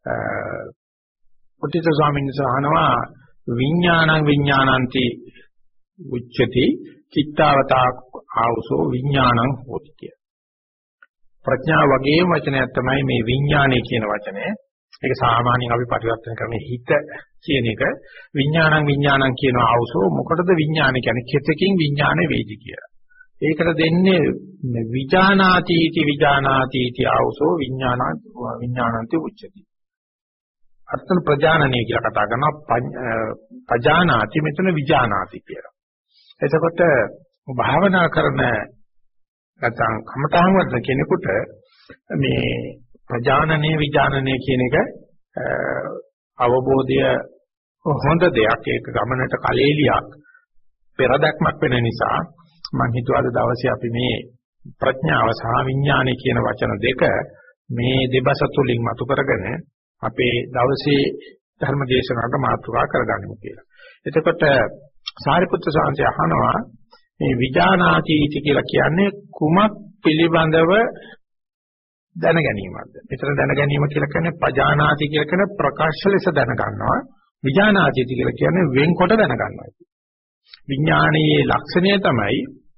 පුටිත ස්වාමීන් වහන්සේ අහනවා විඥානං විඥානಂತಿ උච්චති චිත්තාවතා ආවසෝ විඥානං හෝති කිය. ප්‍රඥාව වගේම වචනයක් තමයි මේ විඥානය කියන වචනය. ඒක සාමාන්‍යයෙන් අපි පරිවර්තන කරන්නේ හිත කියන එක. විඥානං විඥානං කියන ආවසෝ මොකටද විඥාන කියන්නේ? කෙතකින් විඥාන වේදි කියලා. ඒකට දෙන්නේ විජානාති इति විජානාති इति ආවසෝ විඥාන විඥානಂತಿ උච්චති. අර්ථන ප්‍රජානනය කියලා කතා කරනවා. පජානාති මෙතන විජානාති කියලා. එතකොට භාවනා කරන නැත්නම් කමඨාන් වර්ධන කෙනෙකුට මේ ප්‍රජානනයේ විඥානනයේ කියන එක අවබෝධය හොඳ දෙයක්. ඒක ගමනට කලෙලියක් පෙරදක්මක් වෙන නිසා මම හිතුවා අද දවසේ අපි මේ ප්‍රඥාව සහ විඥානය කියන වචන දෙක මේ දෙබස තුලින් මතු කරගෙන අපේ දවසේ ධර්ම දේශනාවට මාතෘකා කරගන්නමු කියලා. එතකොට සාරිපුත්‍ර සාංශය අහනවා මේ විඥානාති කියලා කියන්නේ කුමක් පිළිබඳව දැන ගැනීමක්ද? මෙතන දැන ගැනීම කියලා කියන්නේ පජානාති කියලා කියන ප්‍රකාශ ලෙස දැන ගන්නවා. විඥානාති කියලා කියන්නේ වෙන්කොට දැන ගන්නවා. විඥානයේ ලක්ෂණය තමයි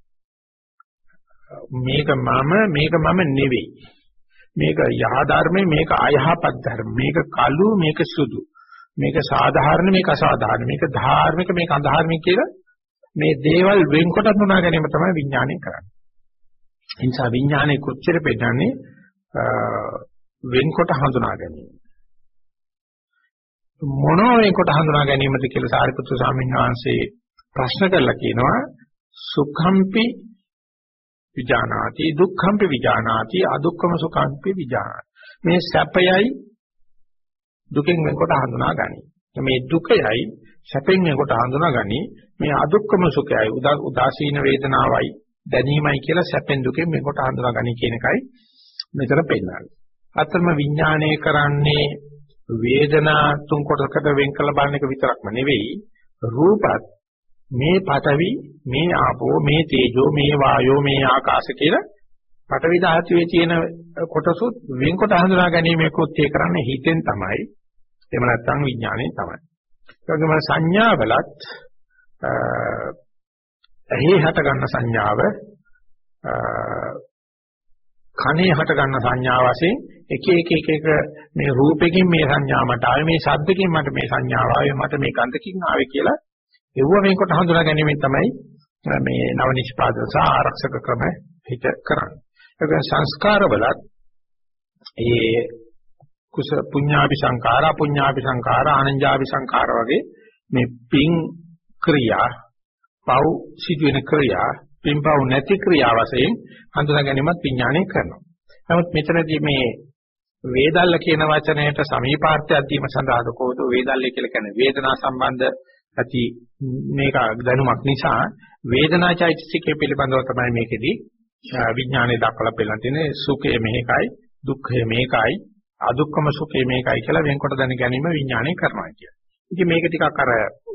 මේක මම මේක මම නෙවෙයි. මේක යහ ධර්මයි මේක අයහපත් ධර්ම. මේක කළු මේක සුදු. මේක සාධාරණ මේක අසාධාරණ මේක ධාර්මික මේක අධාර්මික කියලා මේ දේවල් වෙන්කොට හඳුනා ගැනීම තමයි විඥානය කරන්නේ. ඒ නිසා විඥානයේ කුච්චර පෙන්නන්නේ වෙන්කොට හඳුනා ගැනීම. මොනෝ වෙන්කොට හඳුනා ගැනීමද කියලා සාරිපුත්‍ර ස්වාමීන් වහන්සේ ප්‍රශ්න කරලා කියනවා සුඛම්පි විජානාති දුක්ඛම්පි විජානාති අදුක්ඛම සුඛම්පි විජානාති. මේ සැපයයි දුකෙන් වෙන්කොට හඳුනා ගනි. මේ දුකයයි සැපෙන් වෙන්කොට හඳුනා ගනි. මේ අදුක්ඛම සුඛයයි උදාසීන වේදනාවයි දැනීමයි කියලා සැපෙන් දුකෙන් වෙන්කොට හඳුනා ගනි කියන එකයි මෙතන පෙන්නන්නේ. අතරම විඥාණය කරන්නේ වේදනා තුන් කොටසකට වෙන් කළ බලන එක විතරක්ම නෙවෙයි රූපත් මේ පඨවි මේ ආපෝ මේ තේජෝ මේ වායෝ මේ ආකාශ කියලා පඨවි ධාතුවේ තියෙන කොටසුත් වෙන්කොට හඳුනා ගැනීම කෘත්‍ය කරන්නේ හිතෙන් තමයි. එහෙම නැත්නම් විඥාණයෙන් තමයි. ඒ වගේම සංඥාවලත් එහි හට ගන්න සංඥාව කනේ හට ගන්න සංඥා වශයෙන් එක එක එක එක මේ රූපෙකින් මේ සංඥා මට ආවේ මේ ශබ්දකින් මට මේ සංඥාව ආවේ මට මේ ගන්ධකින් ආවේ කියලා එවුව මේකට හඳුනා ගැනීමෙන් තමයි මේ නව නිෂ්පාදන සහ ආරක්ෂක ක්‍රම හිත කරන්නේ. ඒක සංස්කාරවලත් ඒ කුස පුඤ්ඤාපි සංඛාර අපුඤ්ඤාපි සංඛාර ආනංජාපි සංඛාර වගේ මේ පිං ක්‍රියා පව් සිදුවෙන ක්‍රියා පින්පව් නැති ක්‍රියා වශයෙන් හඳුනා ගැනීමත් විඥාණය කරනවා. නමුත් මෙතනදී මේ වේදල්ල කියන වචනයට සමීපාර්ථයක් දීම සඳහා කොහොමද වේදල්ල කියලා කියන්නේ වේදනා සම්බන්ධ ඇති මේක දැනුමක් නිසා වේදනා චෛතසිකය පිළිබඳව තමයි මේකෙදී විඥාණය දක්වලා පෙන්නන තියෙන්නේ සුඛය මේකයි දුක්ඛය මේකයි අදුක්ඛම සුඛය මේකයි කියලා වෙන්කොට දැන ගැනීම විඥාණය කරනවා කියන්නේ. ඉතින් මේක ටිකක් අර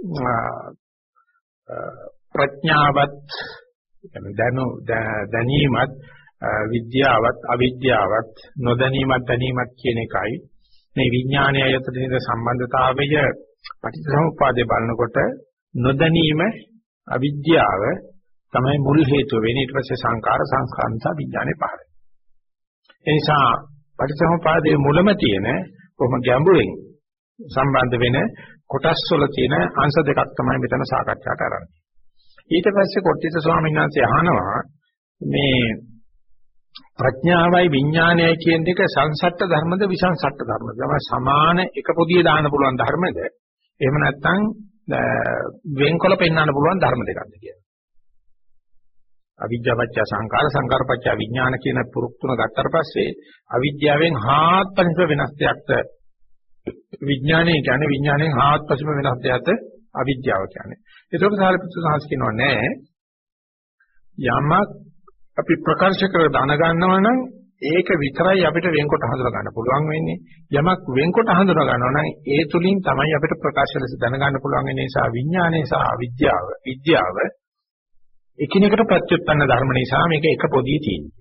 ප්‍රඥාවත් කියන්නේ දැනු දැනීමත් විද්‍යාවත් අවිද්‍යාවත් නොදැනීමත් දැනීමත් කියන එකයි මේ විඥානය අතර තියෙන සම්බන්ධතාවය පටිච්චසමුප්පාදේ බලනකොට නොදැනීම අවිද්‍යාව තමයි මුල් හේතුව වෙන්නේ. ඊට පස්සේ සංකාර සංස්කාර නිසා විඥානේ පහළ වෙනවා. ඒ නිසා පටිච්චසමුප්පාදයේ මුලම තියෙන කොහොම ගැඹුරින් සම්බන්ධ වෙන කොටස් වල තියෙන අංශ දෙකක් තමයි මෙතන සාකච්ඡාට අරන්නේ. ඊට පස්සේ කොට්ටිත ස්වාමීන් වහන්සේ අහනවා මේ ප්‍රඥාවයි විඥානයයි කියන දෙක සංසට්ඨ ධර්මද විසංසට්ඨ ධර්මද? තමයි සමාන එක පොදියේ දාන්න පුළුවන් ධර්මද? එහෙම නැත්නම් වෙන්කොල පෙන්වන්න පුළුවන් ධර්ම දෙකක්ද කියලා. අවිද්‍යාවච්ච සංකාර සංකාරපච්ච විඥාන කියන පුරුක් තුන ගත්තට පස්සේ අවිද්‍යාවෙන් හාත්පසින්ම වෙනස් දෙයක්ද විඥානය කියන්නේ විඥාණයෙන් හාත්පසින්ම වෙනස් දෙයක්ද අවිද්‍යාව කියන්නේ. ඒකෝට සාරිපුත්‍ර සාහස් කියනවා නෑ යමක් අපි ප්‍රකාශ කර දැන ගන්නවා නම් ඒක විතරයි අපිට වෙන්කොට හඳුනා ගන්න පුළුවන් වෙන්නේ. යමක් වෙන්කොට හඳුනා ගන්නවා නම් ඒ තුලින් තමයි අපිට ප්‍රකාශ ලෙස දැන ගන්න පුළුවන් වෙන්නේ. නිසා විඥානය සහ අවිද්‍යාව විද්‍යාව එකිනෙකට ප්‍රත්‍යুৎපන්න ධර්ම නිසා මේක එක පොදියේ තියෙනවා.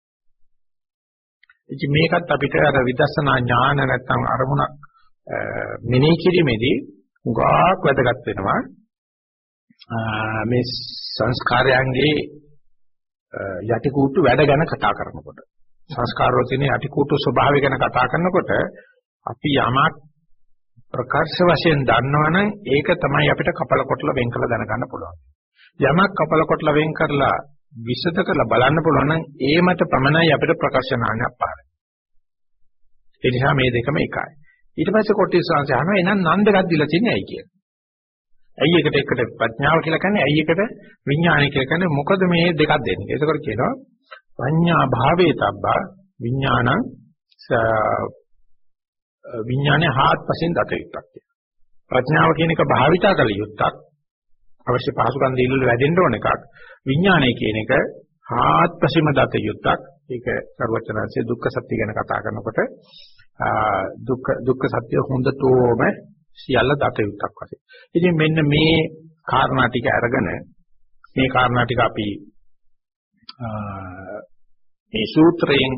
ඉතින් මේකත් අපිට අර විදර්ශනා ඥාන නැත්තම් අරමුණක් මෙනෙහි කිරීමේදී උගාක් වැදගත් වෙනවා. මේ සංස්කාරයන්ගේ යටිකූට්ටු වැඩ ගැන කතා කරනකොට සංස්කාරවල තියෙන යටිකූට්ටු ස්වභාවය ගැන කතා කරනකොට අපි යමක් ප්‍රකාශ වශයෙන් දන්නවනම් ඒක තමයි අපිට කපල කොටල වෙන් කරලා දැනගන්න පුළුවන්. යමක් කපල කොටල වෙන් කරලා විසද කරලා බලන්න පුළුවන් නම් ඒ මත පමණයි අපිට ප්‍රකාශනාවක් පාරයි. ඒ නිසා මේ දෙකම එකයි. ඊට පස්සේ කොට්ටිස් සංසය අහනවා එහෙනම් නන් දෙකක් දීලා තියන්නේ ඇයි කියලා. ඇයි එකට එකට ප්‍රඥාව කියලා කියන්නේ ඇයි එකට විඥානය කියලා කියන්නේ මොකද මේ දෙකක් දෙන්නේ. ඒකකොට කියනවා පඤ්ඤා භාවේ තබ්බා විඥානං විඥානේ හාත්පසින් දත යුක්තක් කියලා. ප්‍රඥාව කියන එක භාවිතා කළ යුක්තක් අවශ්‍ය පහසුකම් දීලා වැඩෙන්න ඕන එකක්. විඥානය කියන එක හාත්පසින්ම දත යුක්තක්. ඒක සර්වචනanse දුක්ඛ සත්‍ය ගැන කතා කරනකොට දුක්ඛ දුක්ඛ සත්‍ය හොඳටම සියල්ල දත යුක්තක් වශයෙන්. ඉතින් මෙන්න මේ කාරණා ටික අරගෙන මේ කාරණා ටික අපි මේ සූත්‍රයෙන්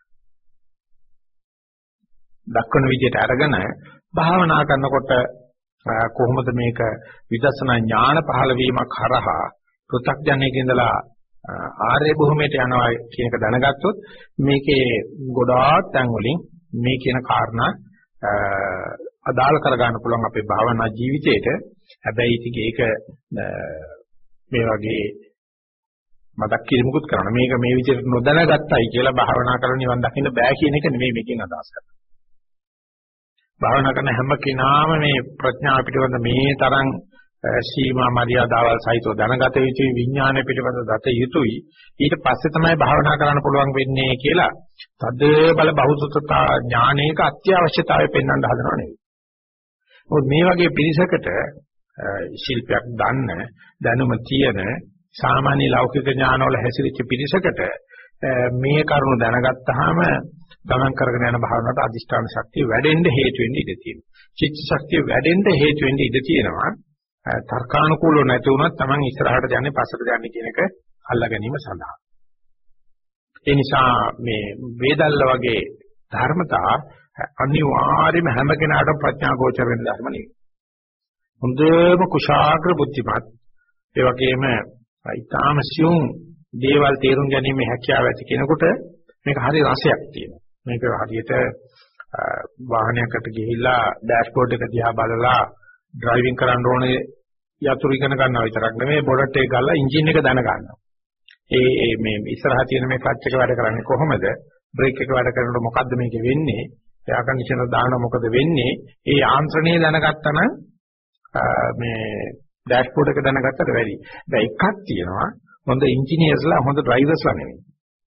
දක්වන විදිහට අරගෙන භාවනා කරනකොට කොහොමද මේක විදර්ශනා ඥාන පහළ වීමක් හරහා පෘථග්ජනයේ ඉඳලා ආර්ය භූමියට යනවා කියන එක දැනගත්තොත් මේකේ ගොඩාක් තැන් වලින් මේ කියන කාරණා අදාළ කරගන්න පුළුවන් අපේ භාවනා ජීවිතේට. හැබැයි ඉතින් ඒක මේ වගේ මතක් කිරීමකුත් කරන මේක මේ විදිහට නොදැනගත්තයි කියලා භාවනා කරන නිවන් දකින්න බෑ කියන එක නෙමෙයි මේකෙන් අදහස් කරන්නේ. භාවනා කරන හැම කෙනාම මේ ප්‍රඥාව පිටවඳ මේ තරම් සීමා මර්යාදාවල් සහිතව දැනගත යුතුයි, විඥානය පිටවඳ දත යුතුයි. ඊට පස්සේ තමයි භාවනා කරන්න පුළුවන් වෙන්නේ කියලා තද බල බහුසුතතා ඥානයක අත්‍යවශ්‍යතාවය පෙන්වන්න හදනව නෙවෙයි. මොකද මේ වගේ පිරිසකට ශිල්පයක් දන්න, දැනුම තියෙන, සාමාන්‍ය ලෞකික ඥානවල හැසිරෙච්ච පිරිසකට මේ කරුණු දැනගත්තාම ගමන් කරගෙන යන භාවනාවට අදිෂ්ඨාන ශක්තිය වැඩෙන්න හේතු වෙන්න ඉඩ තියෙනවා. චිත්ත ශක්තිය වැඩෙන්න හේතු වෙන්න ඉඩ තියෙනවා. තර්කානුකූලව නැති වුණත් Taman ඉස්සරහට යන්නේ පස්සට යන්නේ කියන එක අල්ලා ගැනීම සඳහා. ඒ නිසා මේ වේදල්ල වගේ ධර්මතා අනිවාර්යයෙන්ම හැම කෙනාටම ප්‍රඥා ගෝචර වෙන ධර්ම නෙවෙයි. හොඳම කුශාග්‍ර බුද්ධිමත් ඒ වගේම ඊටාම සියුම් දේවල් තේරුම් ගැනීමේ හැකියාව ඇති කෙනෙකුට මේක හරි රසයක් තියෙනවා. මේක හරියට වාහනයකට ගිහිල්ලා ඩෑෂ්බෝඩ් එක දිහා බලලා ඩ්‍රයිවිං කරන්න ඕනේ යතුරු ඉගෙන ගන්නවා විතරක් නෙමෙයි බොඩට් එක ගාලා එන්ජින් එක දැන ගන්නවා. ඒ ඒ මේ ඉස්සරහා තියෙන මේ ක්ලච් එක වැඩ කරන්නේ කොහොමද? බ්‍රේක් එක වැඩ කරනකොට මොකද්ද මේකේ වෙන්නේ? එයා කන්ඩිෂනර් දානවා මොකද වෙන්නේ? ඒ යාන්ත්‍රණය දැනගත්තා නම් මේ ඩෑෂ්බෝඩ් එක දැනගත්තට වැඩි. දැන් එකක් තියෙනවා හොඳ ඉන්ජිනියර්ස්ලා හොඳ ඩ්‍රයිවර්ස්ලා නෙමෙයි.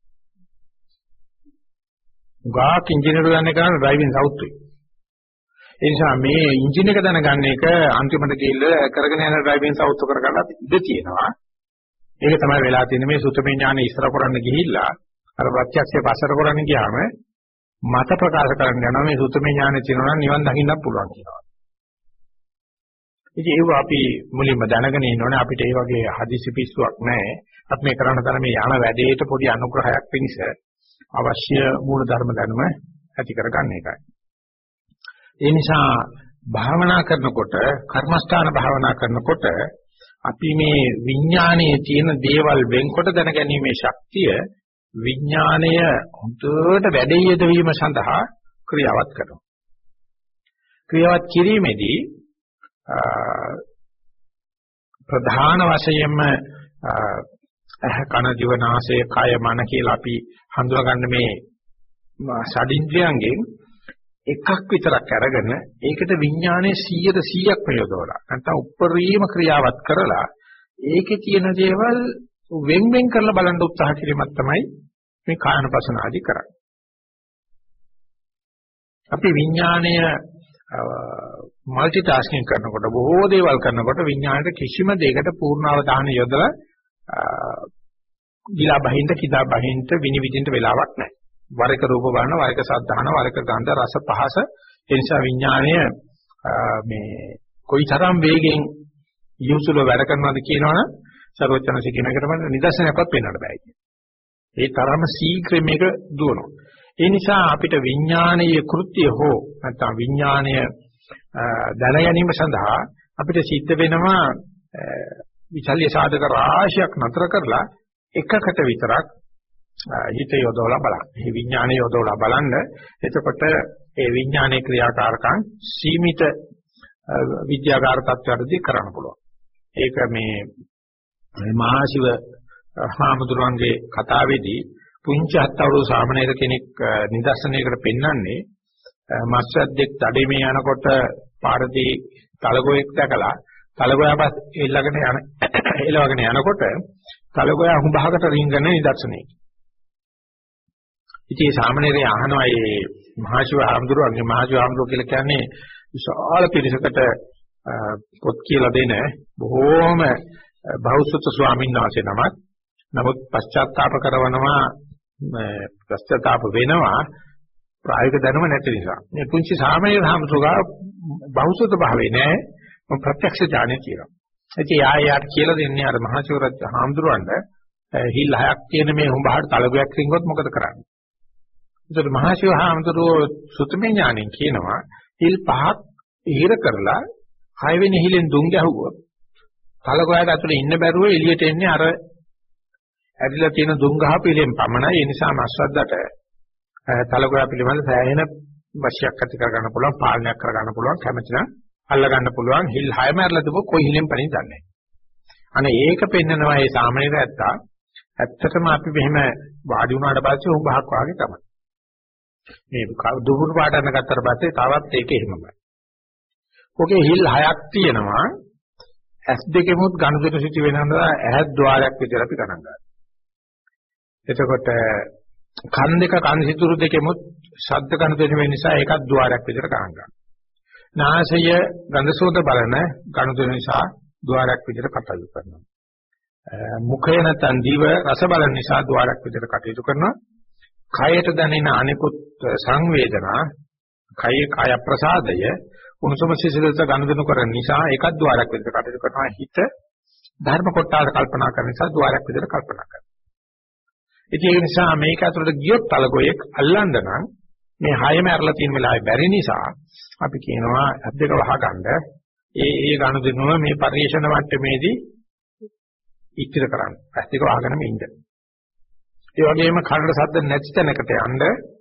ගාක් ඉන්ජිනේරු දන්නේ කරන ඩ්‍රයිවිං සවුත්තුයි. ඒ නිසා මේ එන්ජින් එක දැනගන්න එක අන්තිමට ගිහිල්ලා කරගෙන යන ඩ්‍රයිවිං සවුත්තු කරගන්නත් ඉඩ තියෙනවා. ඒක තමයි වෙලා තියෙන්නේ මේ සුතමේ ඥානෙ ඉස්සර කරන්න ගිහිල්ලා අර ප්‍රත්‍යක්ෂය පස්සට කරන්න ගියාම මත ප්‍රකාශ කරන්න යනවා මේ සුතමේ ඥානෙ තියෙනවා නම් නිවන් දකින්නත් පුළුවන් කියනවා. ඉතින් ඒක අපි මුලින්ම දැනගෙන ඉන්න ඕනේ අපිට ඒ වගේ හදිසි පිස්සුවක් නැහැ. අපි මේ කරන තරම මේ යන වැඩේට පොඩි අනුග්‍රහයක් පිණිස අවශ්‍ය මූල ධර්ම දැනුම ඇති කරගන්න එකයි. ඒ නිසා භාවනා කරනකොට කර්මස්ථාන භාවනා කරනකොට අපි මේ විඥානයේ තියෙන දේවල් වෙන්කොට දැනගැනීමේ ශක්තිය විඥාණය හොඳට වැඩේ යෙදවීම සඳහා ක්‍රියාවත් කරනවා. ක්‍රියාවත් කිරීමේදී ප්‍රධාන වශයෙන්ම අහ කන දිව නාසය කය මන කියලා අපි හඳුනාගන්න මේ ෂඩින්ද්‍රයන්ගෙන් එකක් විතරක් අරගෙන ඒකට විඥානයේ සීයට සීයක් ප්‍රයෝගවලා නැත්නම් උපරිම ක්‍රියාවත් කරලා ඒකේ තියෙන දේවල් වෙන් වෙන් කරලා බලන්න උත්සාහ කිරීමක් තමයි මේ කායනපසන ආදී කරන්නේ. අපි විඥානය মালටි ටාස්කින් කරනකොට බොහෝ දේවල් කරනකොට විඥාණයට කිසිම දෙයකට පූර්ණ අවධානය යොදලා ගිලා බහින්ද කිදා බහින්ද විනිවිදින්න වෙලාවක් නැහැ. වර එක රූප බලන වර එක සද්ධාන වර එක ගන්ධ රස පහස ඒ නිසා විඥාණය මේ කොයිතරම් වේගෙන් යොසුල වැඩ කරනවද කියනවනම් සර්වඥාන්සේ කියන එකටම නිදර්ශනයක්වත් පෙන්වන්න බෑ කියන්නේ. ඒ තරම ශීඝ්‍රයෙන් මේක දුවනවා. ඒ නිසා අපිට විඥානීය කෘත්‍ය හෝ නැත්නම් විඥානය දැන ගැනීම සඳහා අපිට සිද්ධ වෙනවා විචල්්‍ය සාධක රාශියක් නතර කරලා එකකට විතරක් හිත යොදවලා බලන්න. මේ විඥානය යොදවලා බලන්න. එතකොට ඒ විඥානයේ ක්‍රියාකාරකම් සීමිත විද්‍යාගාර තත්ත්වයකදී කරන්න පුළුවන්. ඒක මේ මහාශිව හාමුදුරන්ගේ කතාවේදී පුංචි හත් අවුරුදු සාමණේර කෙනෙක් නිදර්ශනයකට පෙන්වන්නේ මස්සද්දෙක් තඩේමේ යනකොට පාරදී තලගොයෙක් දැකලා තලගොයා පස් එල්ලගෙන යන එලවගෙන යනකොට තලගොයා හුඹහකට රින්ගන නිදර්ශනයයි. ඉතින් සාමණේරය අහනවා මේ මහාශිව හාමුදුරුවන්ගේ මහාශිව හාමුදුරුවෝ කියලා කියන්නේ විශාල පිරිසකට පොත් කියලා දෙන බොහෝම බෞද්ධ ස්වාමීන් වහන්සේ නමක්. නමුත් පශ්චාත්තාප කරනවා පශ්චාත්තාප වෙනවා ප්‍රායෝගික දැනුම නැති නිසා. මේ පුංචි සාමණේර හාමුදුරුවෝ බෞද්ධ භාවේ නෑ මම ප්‍රත්‍යක්ෂ ඥානය කියනවා. ඉතින් ආයෙත් කියලා දෙන්නේ අර මහාචාර්ය හාමුදුරුවන්ට හිල් හයක් තියෙන මේ හුඹහට තලගයක් රින්ගොත් මොකද කරන්නේ? ඒතර මහාචාර්ය හාමුදුරුවෝ සුතමේ ඥාණයෙන් කියනවා හිල් පහක් ඉහිර කරලා හයවෙනි හිලෙන් දුම් ගැහුවොත් තලගොයාට ඇතුලේ ඉන්න බැරුව එළියට එන්නේ අර ඇදිලා තියෙන දුම් ගහ පිළිෙන් පමණයි. ඒ නිසා මස්සද්දට තලගොයා පිළිබඳ සෑහෙන වශයක් ඇති කර ගන්න පුළුවන්, පාලනයක් කර ගන්න පුළුවන්, කැමති නම් අල්ල ගන්න පුළුවන්. හිල් හයම ඇරලා තිබුණ කොයි හිලෙන් පණින් දන්නේ. අනේ ඒක පෙන්නනවා මේ සාමාන්‍ය ඇත්තා. ඇත්තටම අපි මෙහෙම වාඩි වුණාට පස්සේ උඹහක් වාගේ තමයි. මේ දුහුරු පාටන ගත්තට පස්සේ තවත් ඒක එහෙමයි. ඔකේ හිල් හයක් තියෙනවා. ඇස් දෙකෙමුත් ගනුදෙනු සිටි වෙනවා ඇහත් ద్వාරයක් විතර අපි ගණන් ගන්නවා. එතකොට කන් දෙක කන් සිතුරු දෙකෙමුත් ශබ්ද ගනුදෙනු වෙන නිසා ඒකත් ద్వාරයක් විතර ගණන් ගන්නවා. නාසය ගඳ සුවඳ බලන ගනුදෙනු නිසා ద్వාරයක් විතර කටයුතු කරනවා. මුඛය නැත්නම් දිව රස බලන නිසා ద్వාරයක් විතර කටයුතු කරනවා. කයට දැනෙන අනිකුත් සංවේදනා, කය කාය ප්‍රසාදය උණුසුම සිසිලස ගනුදෙනු කරන නිසා ඒකත් ద్వාරයක් විතර කටයුතු කරනවා. හිත ධර්ම කොටස කල්පනා කරන නිසා ద్వාරයක් විතර කල්පනා කරනවා. ඉතින් ඒ නිසා මේක ඇතුළට ගියොත් තලගොයෙක් අල්ලන්න නම් මේ හයම ඇරලා තියෙන වෙලාවේ බැරි නිසා අපි කියනවා අත් දෙක වහගන්න ඒ ඒ ගනුදෙනුව මේ පරිශන මට්ටමේදී ඉතිර කරන්න. අත් දෙක වහගෙනම ඉන්න. ඒ වගේම කනට ශබ්ද නැති තැනකට යන්න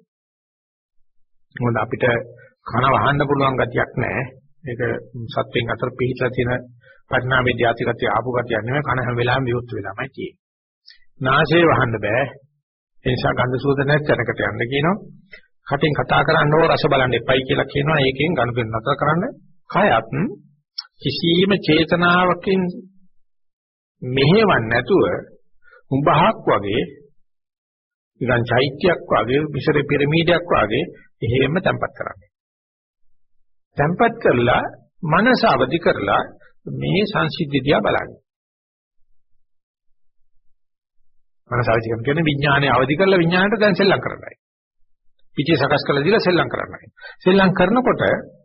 මොකද අපිට කන වහන්න පුළුවන් ගතියක් නැහැ. ඒක සත්වෙන් අතර පිහිටලා තියෙන පරිණාමයේ ධාතිගතිය ආපු ගතියක් නෙමෙයි. කන හැම වෙලාවෙම විවුර්ත වෙලාමයි තියෙන්නේ. නාසය වහන්න බෑ. ඒ නිසා ගන්ධ සුවඳ නැති තැනකට යන්න කියනවා. කටින් කතා කරන්න ඕන රස බලන්න එපයි කියලා කියනවා. ඒකෙන් ගනුදෙනු නතර කරන්න. කයත් කිසියම් චේතනාවකින් මෙහෙවන්න නැතුව උඹහක් වගේ නිකන් චෛත්‍යයක් වගේ මිශ්‍ර පිරමීඩයක් වගේ එහෙම තැම්පත් කරන්නේ. තැම්පත් කරලා මනස අවදි කරලා මේ සංසිද්ධිය දිහා බලන්නේ. මනස අවදි කරන කියන්නේ විඥානය අවදි කරලා විඥාණයට දැන් සෙල්ලම් කරන්නයි. පිටිය සකස් කරලා දීලා සෙල්ලම් කරන්නයි. සෙල්ලම් කරනකොට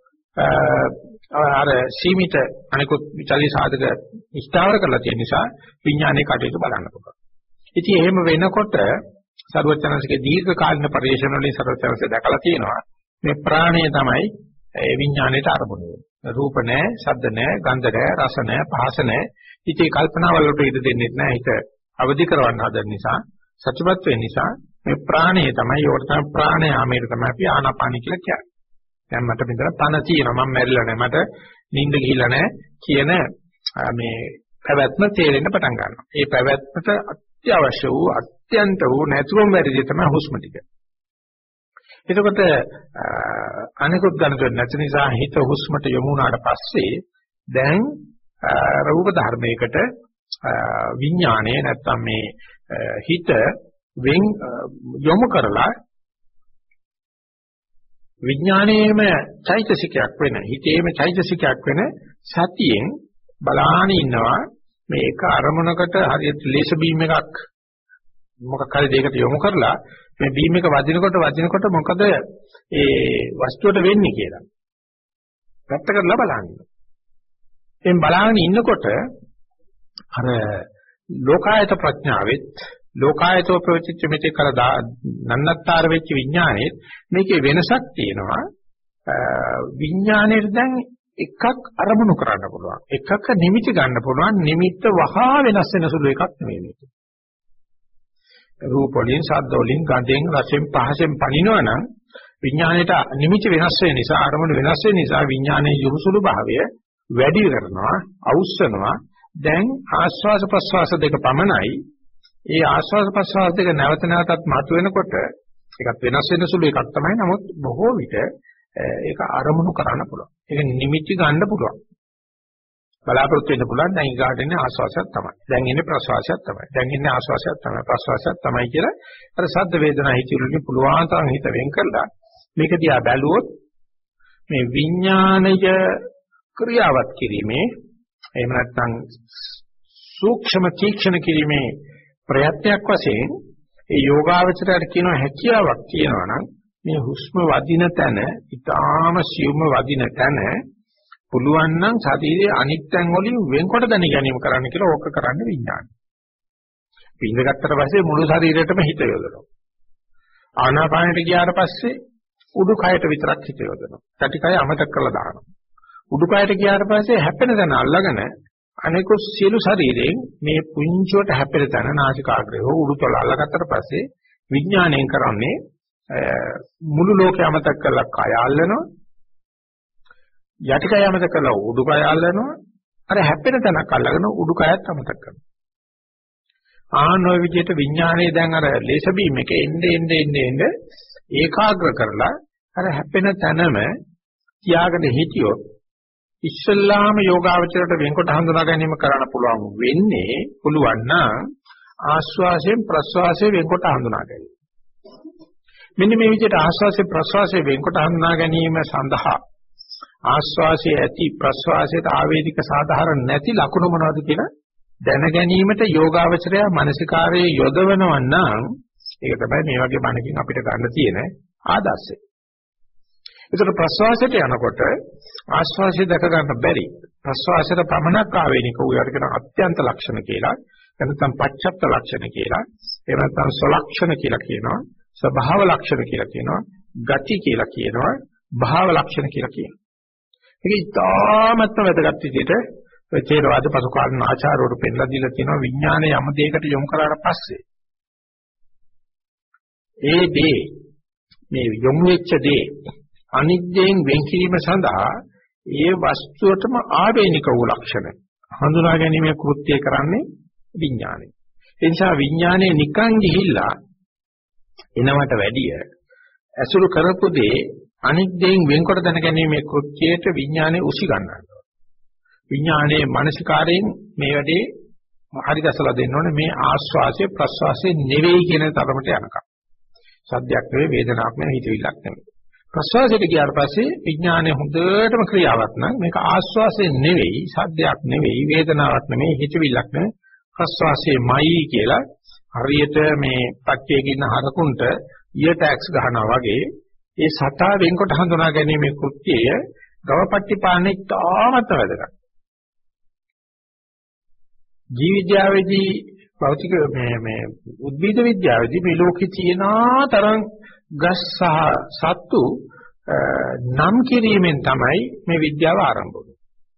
අර සීමිත අනිකුත් විචල්්‍ය සාධක ස්ථාවර කරලා තියෙන නිසා විඥානයේ කටයුතු බලන්න පුළුවන්. ඉතින් එහෙම වෙනකොට සර්වචනසිකේ දීර්ඝ කාලින පරිශ්‍රණ වලින් සර්වචනසික දැකලා තියෙනවා මේ ප්‍රාණය තමයි ඒ විඥාණයට අරමුණු වෙන්නේ. රූප නැහැ, ශබ්ද නැහැ, ගන්ධ නැහැ, රස නැහැ, පහස නැහැ. ඉතින් කල්පනාවල වලට ඉඩ දෙන්නේ නැහැ. හිත අවදි කරවන්න හදන නිසා, සත්‍යවත් වෙන නිසා මේ ප්‍රාණය තමයි ඒකට තමයි ප්‍රාණයාමයට තමයි අපි ආනාපානි කියලා කියන්නේ. දැන් මට මෙතන පණ තියෙනවා මම මැරිලා නැහැ මට නිින්ද ගිහිල්ලා නැහැ කියන මේ පැවැත්ම තේරෙන්න පටන් ගන්නවා. ඒ පැවැත්මට අත්‍යවශ්‍ය වූ අත්‍යන්ත වූ නැතුවම වැඩි තමයි හුස්ම ටික. එතකොට අනිකුත් ගණන් නැති නිසා හිත හුස්මට යොමු වුණාට පස්සේ දැන් රූප ධර්මයකට විඥාණය නැත්තම් මේ හිත වෙන් යොමු කරලා විඥාණයෙම චෛතසිකයක් වෙන හිතේම චෛතසිකයක් වෙන සතියෙන් බලාන ඉන්නවා මේ එක අරමුණකට හරියට ලේසර් බීම් එකක් මොකක් හරි දෙයකට යොමු කරලා මේ බීම් එක වදිනකොට වදිනකොට මොකද ඒ වස්තුවට වෙන්නේ කියලා පැත්ත කරලා බලන්න. එම් බලාගෙන ඉන්නකොට අර ලෝකායත ප්‍රඥාවෙත් ලෝකායතෝ ප්‍රවෘත්ති මෙතේ කර නන්නත්තර වෙච්ච විඥානයේ මේකේ වෙනසක් තියෙනවා. විඥානයේ දැන් එකක් අරමුණු කරන්න පුළුවන්. එකක නිමිති ගන්න පුළුවන්. නිමිත්ත වහා වෙනස් වෙන සුළු එකක් නෙමෙයි මේක. රූප වලින්, ශබ්ද වලින්, ගන්ධෙන්, රසෙන්, පහසෙන් පනිනවනම් විඥාණයට නිමිති වෙනස් වෙන නිසා, අරමුණු වෙනස් වෙන නිසා විඥානයේ යොහුසුළු භාවය වැඩි කරනවා, අවුස්සනවා. දැන් ආස්වාස ප්‍රස්වාස දෙක පමණයි. ඒ ආස්වාද ප්‍රසවාස දෙක නැවත නැවතත් මතුවෙනකොට ඒකත් වෙනස් වෙන සුළු එකක් තමයි. නමුත් බොහෝ විට ඒක අරමුණු කරන්න පුළුවන්. ඒක නිමිති ගන්න පුළුවන්. බලාපොරොත්තු වෙන්න පුළුවන්. දැන් ඊගාට එන්නේ ආස්වාසයක් තමයි. දැන් එන්නේ ප්‍රසවාසයක් තමයි. දැන් එන්නේ ආස්වාසයක් තමයි. ප්‍රසවාසයක් තමයි කියලා අර සද්ද වේදනා හිතිවිලි පුළුවන් තරම් හිත වෙන් කරලා මේක දිහා බැලුවොත් මේ විඥාණය ක්‍රියාවත් කිරීමේ එහෙම නැත්නම් සූක්ෂම තීක්ෂණ කිරීමේ ප්‍රයත්නයක් වශයෙන් ඒ යෝගාවචරයට කියන හැකියාවක් කියනවා නම් මේ හුස්ම වදින තැන ඊටාම සියුම්ම වදින තැන පුළුවන් නම් ශරීරයේ අනිත් තැන් වලින් වෙන්කොට දැන ගැනීම කරන්න කියලා ඕක කරන්න විඥානය. පින්දගත්තට පස්සේ මුළු ශරීරයටම හිත යොදනවා. ආනාපානයට ගියාට පස්සේ උඩුකයට විතරක් හිත යොදනවා. සටිකය අමතක කරලා දානවා. උඩුකයට ගියාට පස්සේ හැපෙන තැන අල්ලගෙන අනිකුත් සියලු ශරීරයෙන් මේ පුංචිවට හැපෙන තැන නාසිකාග්‍රය හෝ උඩුතල අල්ලගත්තට පස්සේ විඥාණයෙන් කරන්නේ මුළු ලෝකය අමතක කරලා කය අල්ලනවා. යටිකය අමතක කරලා උඩුකය අල්ලනවා. අර හැපෙන තැනක් අල්ලගෙන උඩුකයත් අමතක කරනවා. ආනෝ විදියට විඥානයේ දැන් අර ලේස බීම් එක එnde එnde එnde එnde ඒකාග්‍ර කරලා අර හැපෙන තැනම තියාගෙන හිටියොත් ඉස්සල්ලාම යෝගාවචරයට වෙන්කොට හඳුනා ගැනීම කරන්න පුළුවන් වෙන්නේ පුළුවන් නම් ආස්වාසයෙන් ප්‍රස්වාසයෙන් වෙන්කොට හඳුනා ගැනීම. මෙන්න මේ විදිහට ආස්වාසයෙන් ප්‍රස්වාසයෙන් වෙන්කොට හඳුනා ගැනීම සඳහා ආස්වාසයේ ඇති ප්‍රස්වාසයට ආවේනික සාධාරණ නැති ලක්ෂණ මොනවද කියලා දැන ගැනීමට යෝගාවචරය මානසිකාරයේ යොදවනවා නම් ඒක තමයි මේ වගේ බණකින් අපිට ගන්න තියෙන ආදර්ශය. ඒතර ප්‍රස්වාසයට යනකොට ආස්වාසය දැක ගන්න බැරි ප්‍රස්වාසයට පමණක් ආවේනික උයාට කියන අත්‍යන්ත ලක්ෂණ කියලා නැත්නම් පච්චත්ත ලක්ෂණ කියලා එහෙම නැත්නම් සලක්ෂණ කියලා කියනවා ස්වභාව ලක්ෂණ කියලා කියනවා ගති කියලා කියනවා භාව ලක්ෂණ කියලා කියනවා. ඒක ඉතාමත්ම වැදගත් විදිහට තේරවාද පසුකාලීන ආචාර්යවරු පෙන්නලා දීලා තියෙනවා විඥානයේ යම් දෙයකට යොමු කරාට පස්සේ ඒ දේ මේ යොමු වෙච්ච දේ අනිත්‍යයෙන් වෙන් කිරීම සඳහා ඒ වස්තුවටම ආවේනික වූ ලක්ෂණ හඳුනා ගැනීමේ කෘත්‍යය කරන්නේ විඥානය. ඒ නිසා විඥානයේ නිකන් ගිහිල්ලා එනවට වැඩිය ඇසුරු කරපු දේ අනිත්‍යයෙන් වෙන්කොට දැන ගැනීමේ කෘත්‍යයට විඥානයේ උසි ගන්නවා. විඥානයේ මානසිකාරයෙන් මේ වැඩේ හරි දැසලා දෙන්න ඕනේ මේ ආස්වාසය ප්‍රස්වාසය නෙවෙයි කියන තරමට යනකම්. සද්දයක් නෙවෙයි වේදනාවක් නෙවෙයි හිතවිල්ලක් නෙවෙයි. ප්‍රස්වාසයට ගියාට පස්සේ විඥානයේ හොඳටම ක්‍රියාවක් නම් මේක ආස්වාසය නෙවෙයි සද්දයක් නෙවෙයි වේදනාවක් නෙවෙයි හිතවිල්ලක් නෙවෙයි ප්‍රස්වාසයමයි කියලා හරියට මේ පට්ටියක ඉන්න හරකුන්ට ඊය ටැක්ස් ගහනවා වගේ ඒ සතා වෙන්කොට හඳුනා ගැනීමේ කෘත්‍යය ගවපට්ටි පාන්නේ තාමත් වැදගත්. ජීවිද්‍යාවේදී භෞතික මේ මේ උද්භිද විද්‍යාවේදී මේ ලෝකේ තියෙන තරම් ගස් සහ සත්තු නම් කිරීමෙන් තමයි මේ විද්‍යාව ආරම්භ වුනේ.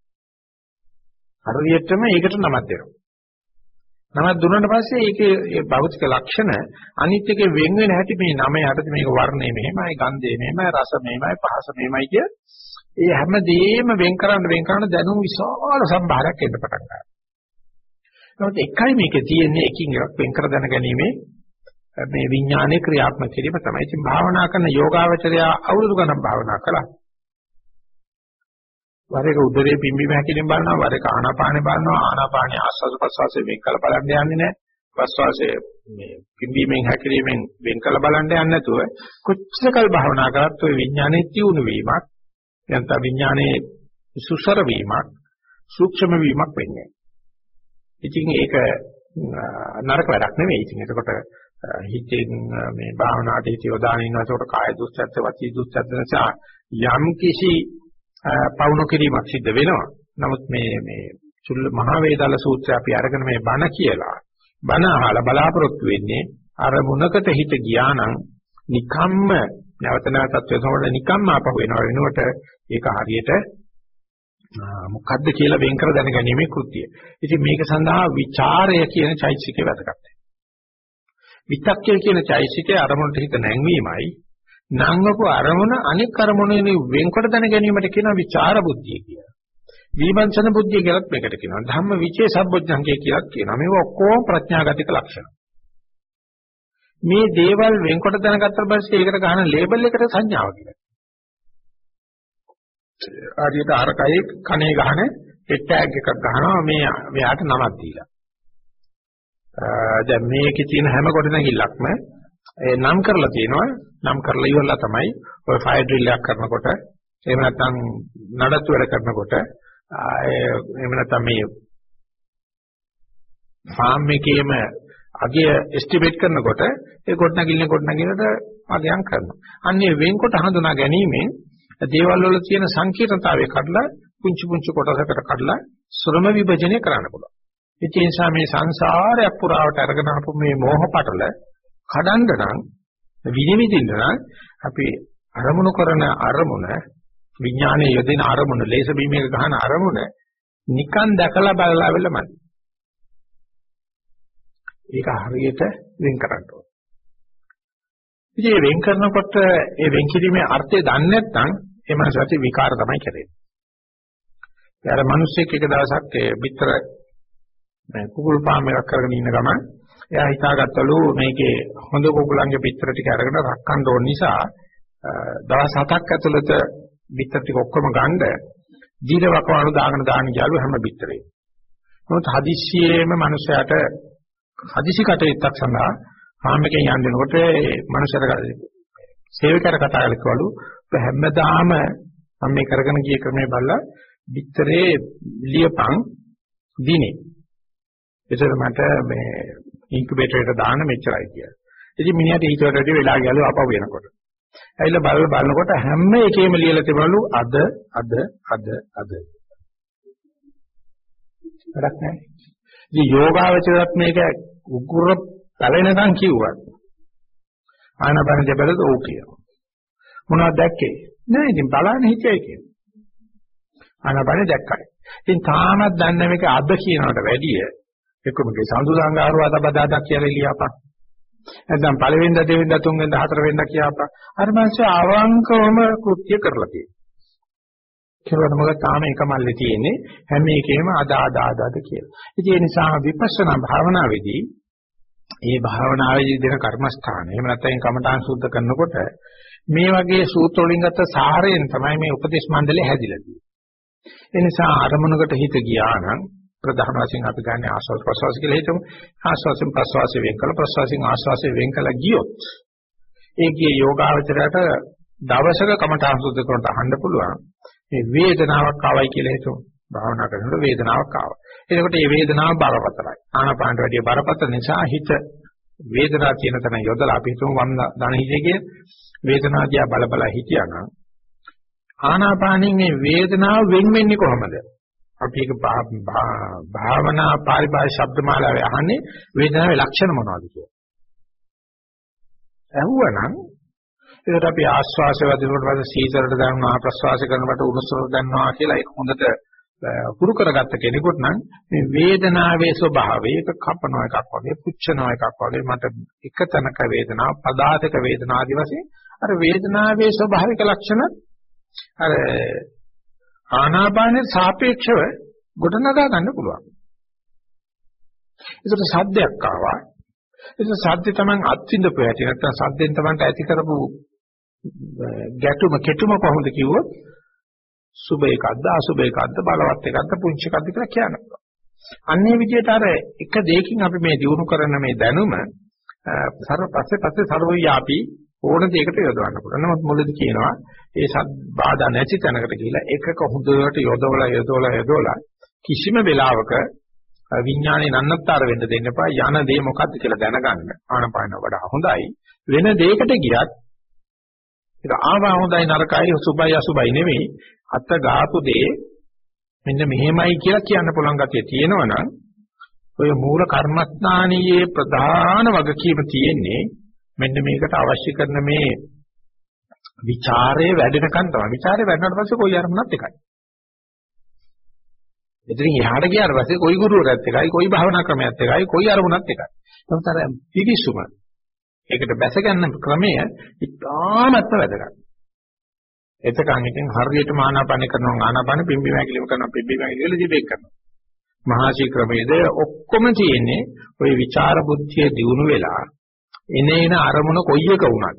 හරියටම ඒකට නමක් දෙනවා. නමක් දුන්නාට පස්සේ ඒකේ ඒ භෞතික ලක්ෂණ අනිත් එකේ වෙන් වෙන හැටි මේ නම යටතේ මේක වර්ණය මෙහෙමයි, ගන්ධය මෙහෙමයි, රස මෙහෙමයි, පහස මෙහෙමයි කිය. ඒ හැමදේම වෙන් කරන්න වෙන් කරන දැනුම් විශාල සම්භාරයක් එන්න පටන් ගන්නවා. නමුත් එකයි මේකේ තියෙන්නේ එකින් එකක් වෙන් කර දැන ගැනීමේ මේ විඥානයේ ක්‍රියාත්මක කිරීම තමයි. ඉතින් භාවනා කරන යෝගාවචරය අවුරුදු ගණන් භාවනා කළා. වර එක උදරේ පිම්බීම හැකිලින් බලනවා, වර එක ආනාපානේ බලනවා, ආනාපානේ ආස්වාද ප්‍රසවාසයෙන් වෙන් කළ බලන්න යන්නේ නැහැ. ප්‍රසවාසයේ මේ පිම්බීමෙන් හැකිලිමෙන් වෙන් කළ බලන්න යන්නේ නැතුව කොච්චරකල් භාවනා කරත් ඔය විඥානයේ තියුණු වීමක්, නැත්නම් විඥානයේ සුසර වීමක්, සූක්ෂම වීමක් වෙන්නේ. ඉතින් ඒක නරක වැඩක් නෙවෙයි. ඉතින් එතකොට හිතෙන් මේ භාවනාට හිත යොදාගෙන ඉන්නකොට කාය දුස්චර්ත වචී දුස්චර්ත නිසා යම් කිසි පවුණු කිරීමක් සිද්ධ වෙනවා. නමුත් මේ මේ චුල්ල මහා වේදාල සූත්‍රය අපි අරගෙන මේ බණ කියලා බණ අහලා බලාපොරොත්තු වෙන්නේ අර මුනකට හිත ගියා නම් නිකම්ම නැවත නැවතත් වෙනකොට නිකම්ම ආපහු වෙනවා වෙනකොට ඒක හරියට මොකද්ද කියලා වෙන් කර දැනගැනීමේ කෘත්‍යය. ඉතින් මේක සඳහා ਵਿਚාරය කියන චෛතසිකේ වැදගත්. විතක්කය කියන චෛතසිකේ අරමුණට හිත නැංවීමයි නංගපු අරමුණ අනික් අරමුණේ වෙන්කොට දැන ගැනීමට කියන විචාර බුද්ධිය කියලා. විමර්ශන බුද්ධිය කියලත් මේකට කියනවා. ධම්ම විචේ සම්බොජ්ජංගය කියලත් කියනවා. මේක ඔක්කොම ප්‍රඥාගතික ලක්ෂණ. මේ දේවල් වෙන්කොට දැනගත්තට පස්සේ ඒකට ගන්න ලේබල් එකට සංඥාව කියලා. ආදියට අරකයි කනේ ගහන හෙට් ටැග් එකක් ගහනවා මේ මෙයාට නමක් දීලා. දැන් මේකේ තියෙන හැම කොටනකින්ලක්ම ඒ නම් කරලා තියෙනවා. නම් කරලා ඉවරලා තමයි ඔය ෆයර් ඩ්‍රිල් එකක් කරනකොට එහෙම නැත්නම් නඩත්තු වැඩ කරනකොට එහෙම නැත්නම් මේ ෆාම් එකේම අගය එස්ටිමේට් කරනකොට ඒ කොටනකින්නේ කොටනකිනට අගයන් කරනවා. අන්නේ වෙන්කොට හඳුනා ගැනීමෙන් දේවල් වල තියෙන සංකීර්ණතාවය කඩලා පුංචි පුංචි කොටසකට කඩලා ශ්‍රම විභජනය කරන්න පුළුවන්. ඒ නිසා මේ සංසාරයක් පුරාවට අරගෙන ආපු මේ මෝහ පටල කඩන්න නම් විනිවිදින්න නම් අපි අරමුණු කරන අරමුණ විඥානයේ යෙදෙන අරමුණ ලේස බීමේක ගහන අරමුණ නිකන් දැකලා බලලා වෙලමයි. ඒක හරියට වෙන් කරන්න ඕන. ඉතින් වෙන් කරනකොට ඒ වෙන් කිරීමේ අර්ථය දන්නේ නැත්නම් ඒ මනසට විකාර තමයි කරන්නේ. යාර මිනිස්සෙක් එක දවසක් ඒ පිටර මේ කුකුල් පාම් එකක් කරගෙන ඉන්න ගමන් එයා හිතාගත්තලු මේකේ හොඳ කුකුලන්ගේ පිටර ටික අරගෙන රක්කන්න ඕන නිසා දවස් හතක් ඇතුළත පිටර ටික ඔක්කොම ගන්න දීල වකවානු දාගෙන දාන ගියලු හැම පිටරේ. මොකද හදිස්සියෙම මිනිස්සයාට හදිසි කටයුත්තක් සඳහා පාම් එකෙන් යන්න දෙනකොට ඒ මිනිස්සයාට සේවකයර කතා කළකවලු හැමදාම මම මේ කරගෙන ගිය ක්‍රමයේ බලලා පිටරේ ලියපන් දිනේ. ඒතර මට මේ ඉන්කියුබේටර් එකට දාන්න මෙච්චරයි කියලා. ඉතින් මිනිහට ඊටවට වැඩි වෙලා ගියලු අපව වෙනකොට. ඇවිල්ලා බලලා බලනකොට හැම එකේම ලියලා තිබවලු අද අද අද අද. වැඩක් නැහැ. ඉතින් යෝගාවචරත් මේක උගුර පැලෙනකන් කිව්වත් ආනපන දෙබලද ඕක කියනවා. මොනවද දැක්කේ? නෑ ඉතින් බලන්න හිතයි කියනවා. ආනපන දැක්කයි. ඉතින් තාමත් දන්නේ මේක අද කියනකට වැඩිය එක්කමගේ සඳු සංගාරුව අද බදාදා කියලා ලියාපන්. නැත්නම් පළවෙනිද දෙවෙනිද තුන්වෙනිද හතරවෙනිද කියපන්. අර මාසේ අවංකවම කෘත්‍ය කරලා තියෙනවා. කියලා මොකද තාම එක මල්ලේ තියෙන්නේ හැම එකේම අද අද අද අද කියලා. ඉතින් ඒ නිසා විපස්සනා භාවනාවේදී මේ භාවනාවේදී දෙන කර්මස්ථාන එහෙම නැත්නම් කමඨාන් සුද්ධ කරනකොට මේ වගේ සූත්‍ර වලින් ගත්ත සාරයෙන් තමයි මේ උපදේශ මණ්ඩලය හැදිලා තියෙන්නේ. ඒ නිසා අරමුණකට හිත ගියා නම් ප්‍රධාන වශයෙන් අපි ගන්න ආස්වාද ප්‍රසවාස කියලා හිතමු. ආස්වාසයෙන් ප්‍රසවාසයෙන් වෙන් කළ ප්‍රසවාසයෙන් ආස්වාසයෙන් වෙන් කළ ගියොත් ඒකේ යෝගාවචරයට දවසක කමඨාන් සුද්ධ කරනට අහන්න පුළුවන්. මේ වේදනාවක් ආවයි කියලා හිතමු. භාවනා කරනකොට වේදනාවක් ආවා. එතකොට මේ වේදනාව බරපතලයි. ආනාපානට වැඩිය බරපතල නිසා හිත වේදනාව කියන තැන යොදලා අපි හිතමු වම් දන හිතේ වේදනාව දිහා බල බල හිටියානම් ආනාපානින් මේ වේදනාව වෙන් වෙන්නේ කොහොමද? අපි ඒක භාවනා පරිභාෂා ශබ්දමාලාවේ අහන්නේ වේදනාවේ ලක්ෂණ මොනවද කියලා. අහුවනම් ඒකට අපි ආස්වාසය වදිනකොට පස්සේ සීතලට දැනෙනවා ප්‍රස්වාසය කරනකොට උණුසුමට දැනෙනවා කියලා ඒක හොඳට පුරු කරගත්ත කෙනෙකුට නම් මේ වේදනාවේ ස්වභාවය ඒක කපනවා එකක් වගේ පුච්චනවා එකක් වගේ මට එක තැනක වේදනාව පදාතක වේදනා ආදි වශයෙන් අර වේදනාවේ ස්වභාවික ලක්ෂණ අර ආනාපානයේ සාපේක්ෂව ගොඩනගා ගන්න පුළුවන්. ඒකට සද්දයක් ආවා. ඒක සද්ද තමයි අත්විඳපු ඇති නැත්නම් සද්දෙන් තමයි ඇති කරපු ගැටුම කෙටුම කොහොමද කිව්වොත් සුබ එකක්ද අසුබ එකක්ද බලවත් එකක්ද පුංචි එකක්ද කියලා කියන්න පුළුවන්. අන්නේ විදිහට අර එක දෙයකින් අපි මේ දිනු කරන මේ දැනුම සර්ව පස්සේ පස්සේ සර්වව්‍යාපී ඕන දෙයකට යොදවන්න පුළුවන්. නමුත් මුලදී කියනවා ඒ සත් බාධා නැති තැනකට ගිහිලා එකක හොඳට යොදවලා යොදවලා යොදවලා කිසිම වෙලාවක විඥානේ නන්නත්තර වෙන්න දෙන්න එපා. යන දේ මොකක්ද කියලා දැනගන්න. ආනපාන වඩා හොඳයි. වෙන දෙයකට ගියත් ඒක ආවා හොඳයි නරකයි සුභයි අසුභයි නෙවෙයි. අත ගාපු දේ මෙන්න මෙහෙමයි කියලා කියන්න පුළුවන් ගතිය තියෙනවනම් ඔය මූල කර්මස්ථානීයේ ප්‍රධාන වගකීම තියෙන්නේ මෙන්න මේකට අවශ්‍ය කරන මේ ਵਿਚාරයේ වැඩෙනකන් තමයි. ਵਿਚාරේ වැඩනට පස්සේ කොයි අරමුණක් එකයි. එතනින් එහාට ගියාට පස්සේ කොයි ගුරුවරයෙක් එකයි, කොයි භාවනා ක්‍රමයක් එකයි, කොයි අරමුණක් එකයි. නමුත් අර පිවිසුම ඒකට බැස ගන්න ක්‍රමය ඉතාමත්ම වැදගත්. එතකන් ඉතින් හරියටම ආනාපාන කරනවා ආනාපාන පිම්බි වැකිලිම කරනවා පිම්බි වැකිලිවල දිවෙක් කරනවා. මහාශී ක්‍රමයේද ඔක්කොම තියෙන්නේ ওই විචාර බුද්ධිය දියුණු වෙලා එනේන අරමුණ කොයි එක වුණත්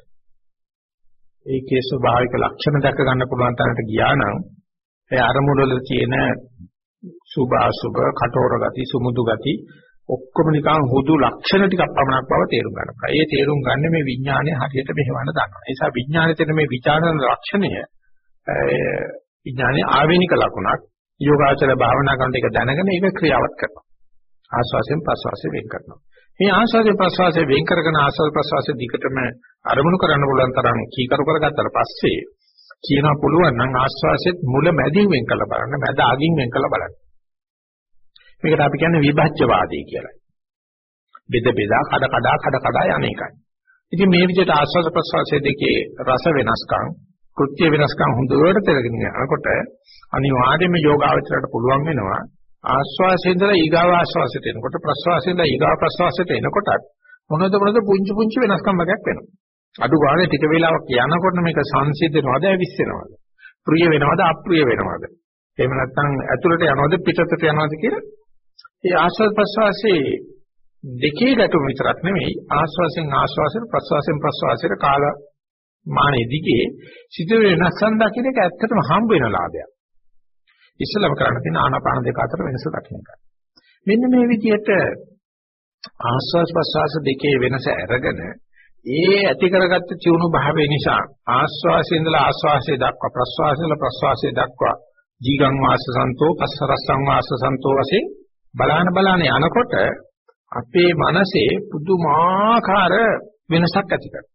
ඒකේ ස්වභාවික ලක්ෂණ දැක ගන්න පුළුවන් තරමට ගියා නම් ඒ අරමුණ වල තියෙන සුභ අසුභ කටෝර ගති සුමුදු ගති ඔක්කොම නිකන් හුදු ලක්ෂණ ටිකක් පමණක් බව තේරුම් ගන්නවා. ඒ තේරුම් ගන්න මේ විඥානය හරියට මෙහෙවන්න දන්නවා. ඒ නිසා විඥානයේ තියෙන මේ විචාරන ලක්ෂණය විඥානයේ ආවේනික ලක්ෂණක් යෝගාචර භාවනා කරන එක දැනගෙන ඒක ක්‍රියාවත් කරනවා. ආස්වාසයෙන් ප්‍රස්වාසයෙන් වෙන් කරනවා. මේ ආස්වාදයේ ප්‍රස්වාසයේ වෙන් කරගෙන ආස්වාද ප්‍රස්වාසයේ දිගටම අරමුණු කරන්න පුළුවන් තරම් කීකරු කරගත්තාට පස්සේ කියනවා පුළුවන් නම් ආස්වාසෙත් මුල මැදින් වෙන් කරලා බලන්න මැද අගින් වෙන් කරලා බලන්න. මේකට අපි කියන්නේ විභජ්‍යවාදී කියලා. බෙද බෙදා කඩ කඩ කඩ කඩ යන එකයි. ඉතින් මේ විදිහට ආස්වාද ප්‍රස්වාසයේ දෙකේ රස වෙනස්කම්, කෘත්‍ය වෙනස්කම් හොඳට තේරෙගෙන යනකොට අනිවාර්යයෙන්ම යෝගාවචරයට පුළුවන් වෙනවා ආස්වාසයෙන් ඉඳලා ඊගාව ආස්වාසයට එනකොට ප්‍රස්වාසයෙන් ඉඳලා ඊගාව ප්‍රස්වාසයට එනකොටත් මොනවද මොනවද පුංචි පුංචි වෙනස්කම් වර්ගයක් වෙනවා. අඩු ගානේ ටික වෙලාවක් යනකොට මේක සංසිඳනවද ඇවිස්සෙනවද? ප්‍රිය වෙනවද අප්‍රිය වෙනවද? එහෙම නැත්නම් ඇතුළට යනවද පිටතට යනවද කියලා ඒ ආස්වාද ප්‍රසවාසයේ දෙකේ ගැටුම විතරක් නෙමෙයි ආස්වාසෙන් ආස්වාසයට ප්‍රසවාසයෙන් ප්‍රසවාසයට කාල මානෙ දිගේ සිදු වෙනසක් දකින්න එක ඇත්තටම හම්බ වෙන ලාභයක්. ඉස්සලම කරන්න තියෙන ආනාපාන දෙක අතර වෙනස දකින්න එක. මෙන්න මේ විදිහට ආස්වාස් ප්‍රසවාස දෙකේ වෙනස අරගෙන ඒ ඇති කරගත්ත චුණු භාවය නිසා ආස්වාසයේ ඉඳලා ආස්වාසයේ දක්වා ප්‍රස්වාසයේ ඉඳලා ප්‍රස්වාසයේ දක්වා ජීගං වාසසන්තෝ පස්සරස්සං වාසසන්තෝ වශයෙන් බලාන බලාන යනකොට අපේ මනසේ පුදුමාකාර වෙනසක් ඇති කරනවා.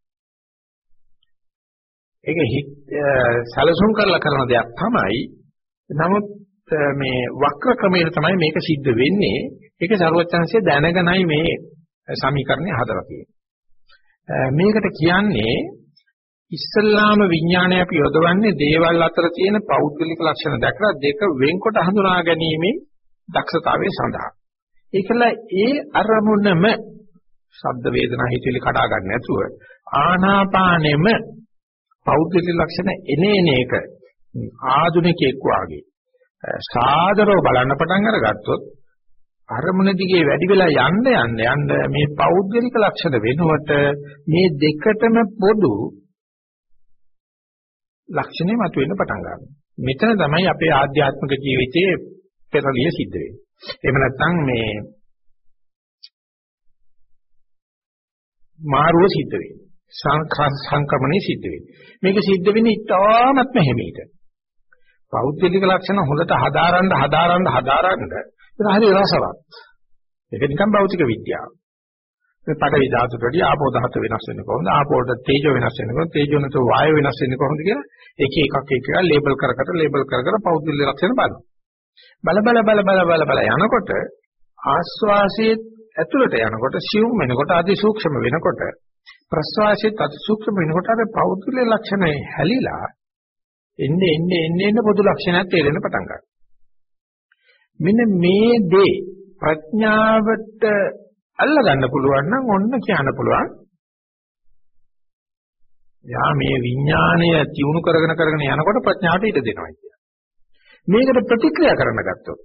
ඒක සැලසුම් කරලා කරන දෙයක් තමයි. නමුත් මේ වක්‍ර ක්‍රමයට තමයි මේක සිද්ධ වෙන්නේ. ඒක ਸਰවඥාන්සේ දැනගෙනයි මේ සමීකරණය හදලා තියෙන්නේ. මේකට කියන්නේ ඉස්සල්ලාම විඥානය අපි යොදවන්නේ දේවල් අතර තියෙන පෞද්ගලික ලක්ෂණ දැකලා දෙක වෙන්කොට හඳුනා ගැනීමේ දක්ෂතාවය සඳහා. ඒකල ඒ අරමුණම ශබ්ද වේදනා හිතවිලි කඩා ගන්න නැතුව ආනාපානෙම පෞද්ගලික ලක්ෂණ එනේන එක ආධුනිකයෙක් වාගේ සාදරව බලන්න පටන් අරගත්තොත් අරමුණ දිගේ වැඩි වෙලා යන්න යන්න යන්න මේ පෞද්ගලික ලක්ෂණ වෙනුවට මේ දෙකටම පොදු ලක්ෂණේ මතුවෙන්න පටන් ගන්නවා. මෙතන තමයි අපේ ආධ්‍යාත්මික ජීවිතයේ පෙරලිය සිද්ධ වෙන්නේ. එහෙම නැත්නම් මේ මාරුව සිද්ධ වෙන්නේ. සංක්‍රමණේ සිද්ධ වෙන්නේ. මේක සිද්ධ වෙන්නේ ඉතාමත්ම හිමීට. පෞද්ගලික ලක්ෂණ හොඳට හදාරන්න හදාරන්න හදාරන්න ඒක හරි රසවත්. ඒක නිකන් භෞතික විද්‍යාව. මේ පඩවි ධාතුට වඩා ආපෝ ධාතු වෙනස් වෙන්නේ කොහොමද? ආපෝට තේජෝ වෙනස් වෙන්නේ කොහොමද? තේජෝ නැතුව වායෝ වෙනස් වෙන්නේ කොහොමද කියලා එක එකක් එක එක ලේබල් කර කර ලේබල් කර කර පෞද්ගලික ලක්ෂණ බලනවා. බල බල බල බල බල බල යනකොට ආස්වාසයේ ඇතුළට යනකොට සිවුම් වෙනකොට අති සූක්ෂම වෙනකොට ප්‍රස්වාසයේ අති සූක්ෂම වෙනකොට අර පෞද්ගලික ලක්ෂණ හැලිලා එන්නේ එන්නේ එන්නේ එන්නේ පොදු ලක්ෂණයක් තේරෙන්න පටන් ගන්නවා. මෙන්න මේ දේ ප්‍රඥාවට අල්ල ගන්න පුළුවන් නම් ඔන්න කියන්න පුළුවන්. යා මේ විඥාණය තියුණු කරගෙන කරගෙන යනකොට ප්‍රඥාවට ඉඩ දෙනවා කියන්නේ. මේකට ප්‍රතික්‍රියා කරන්න ගත්තොත්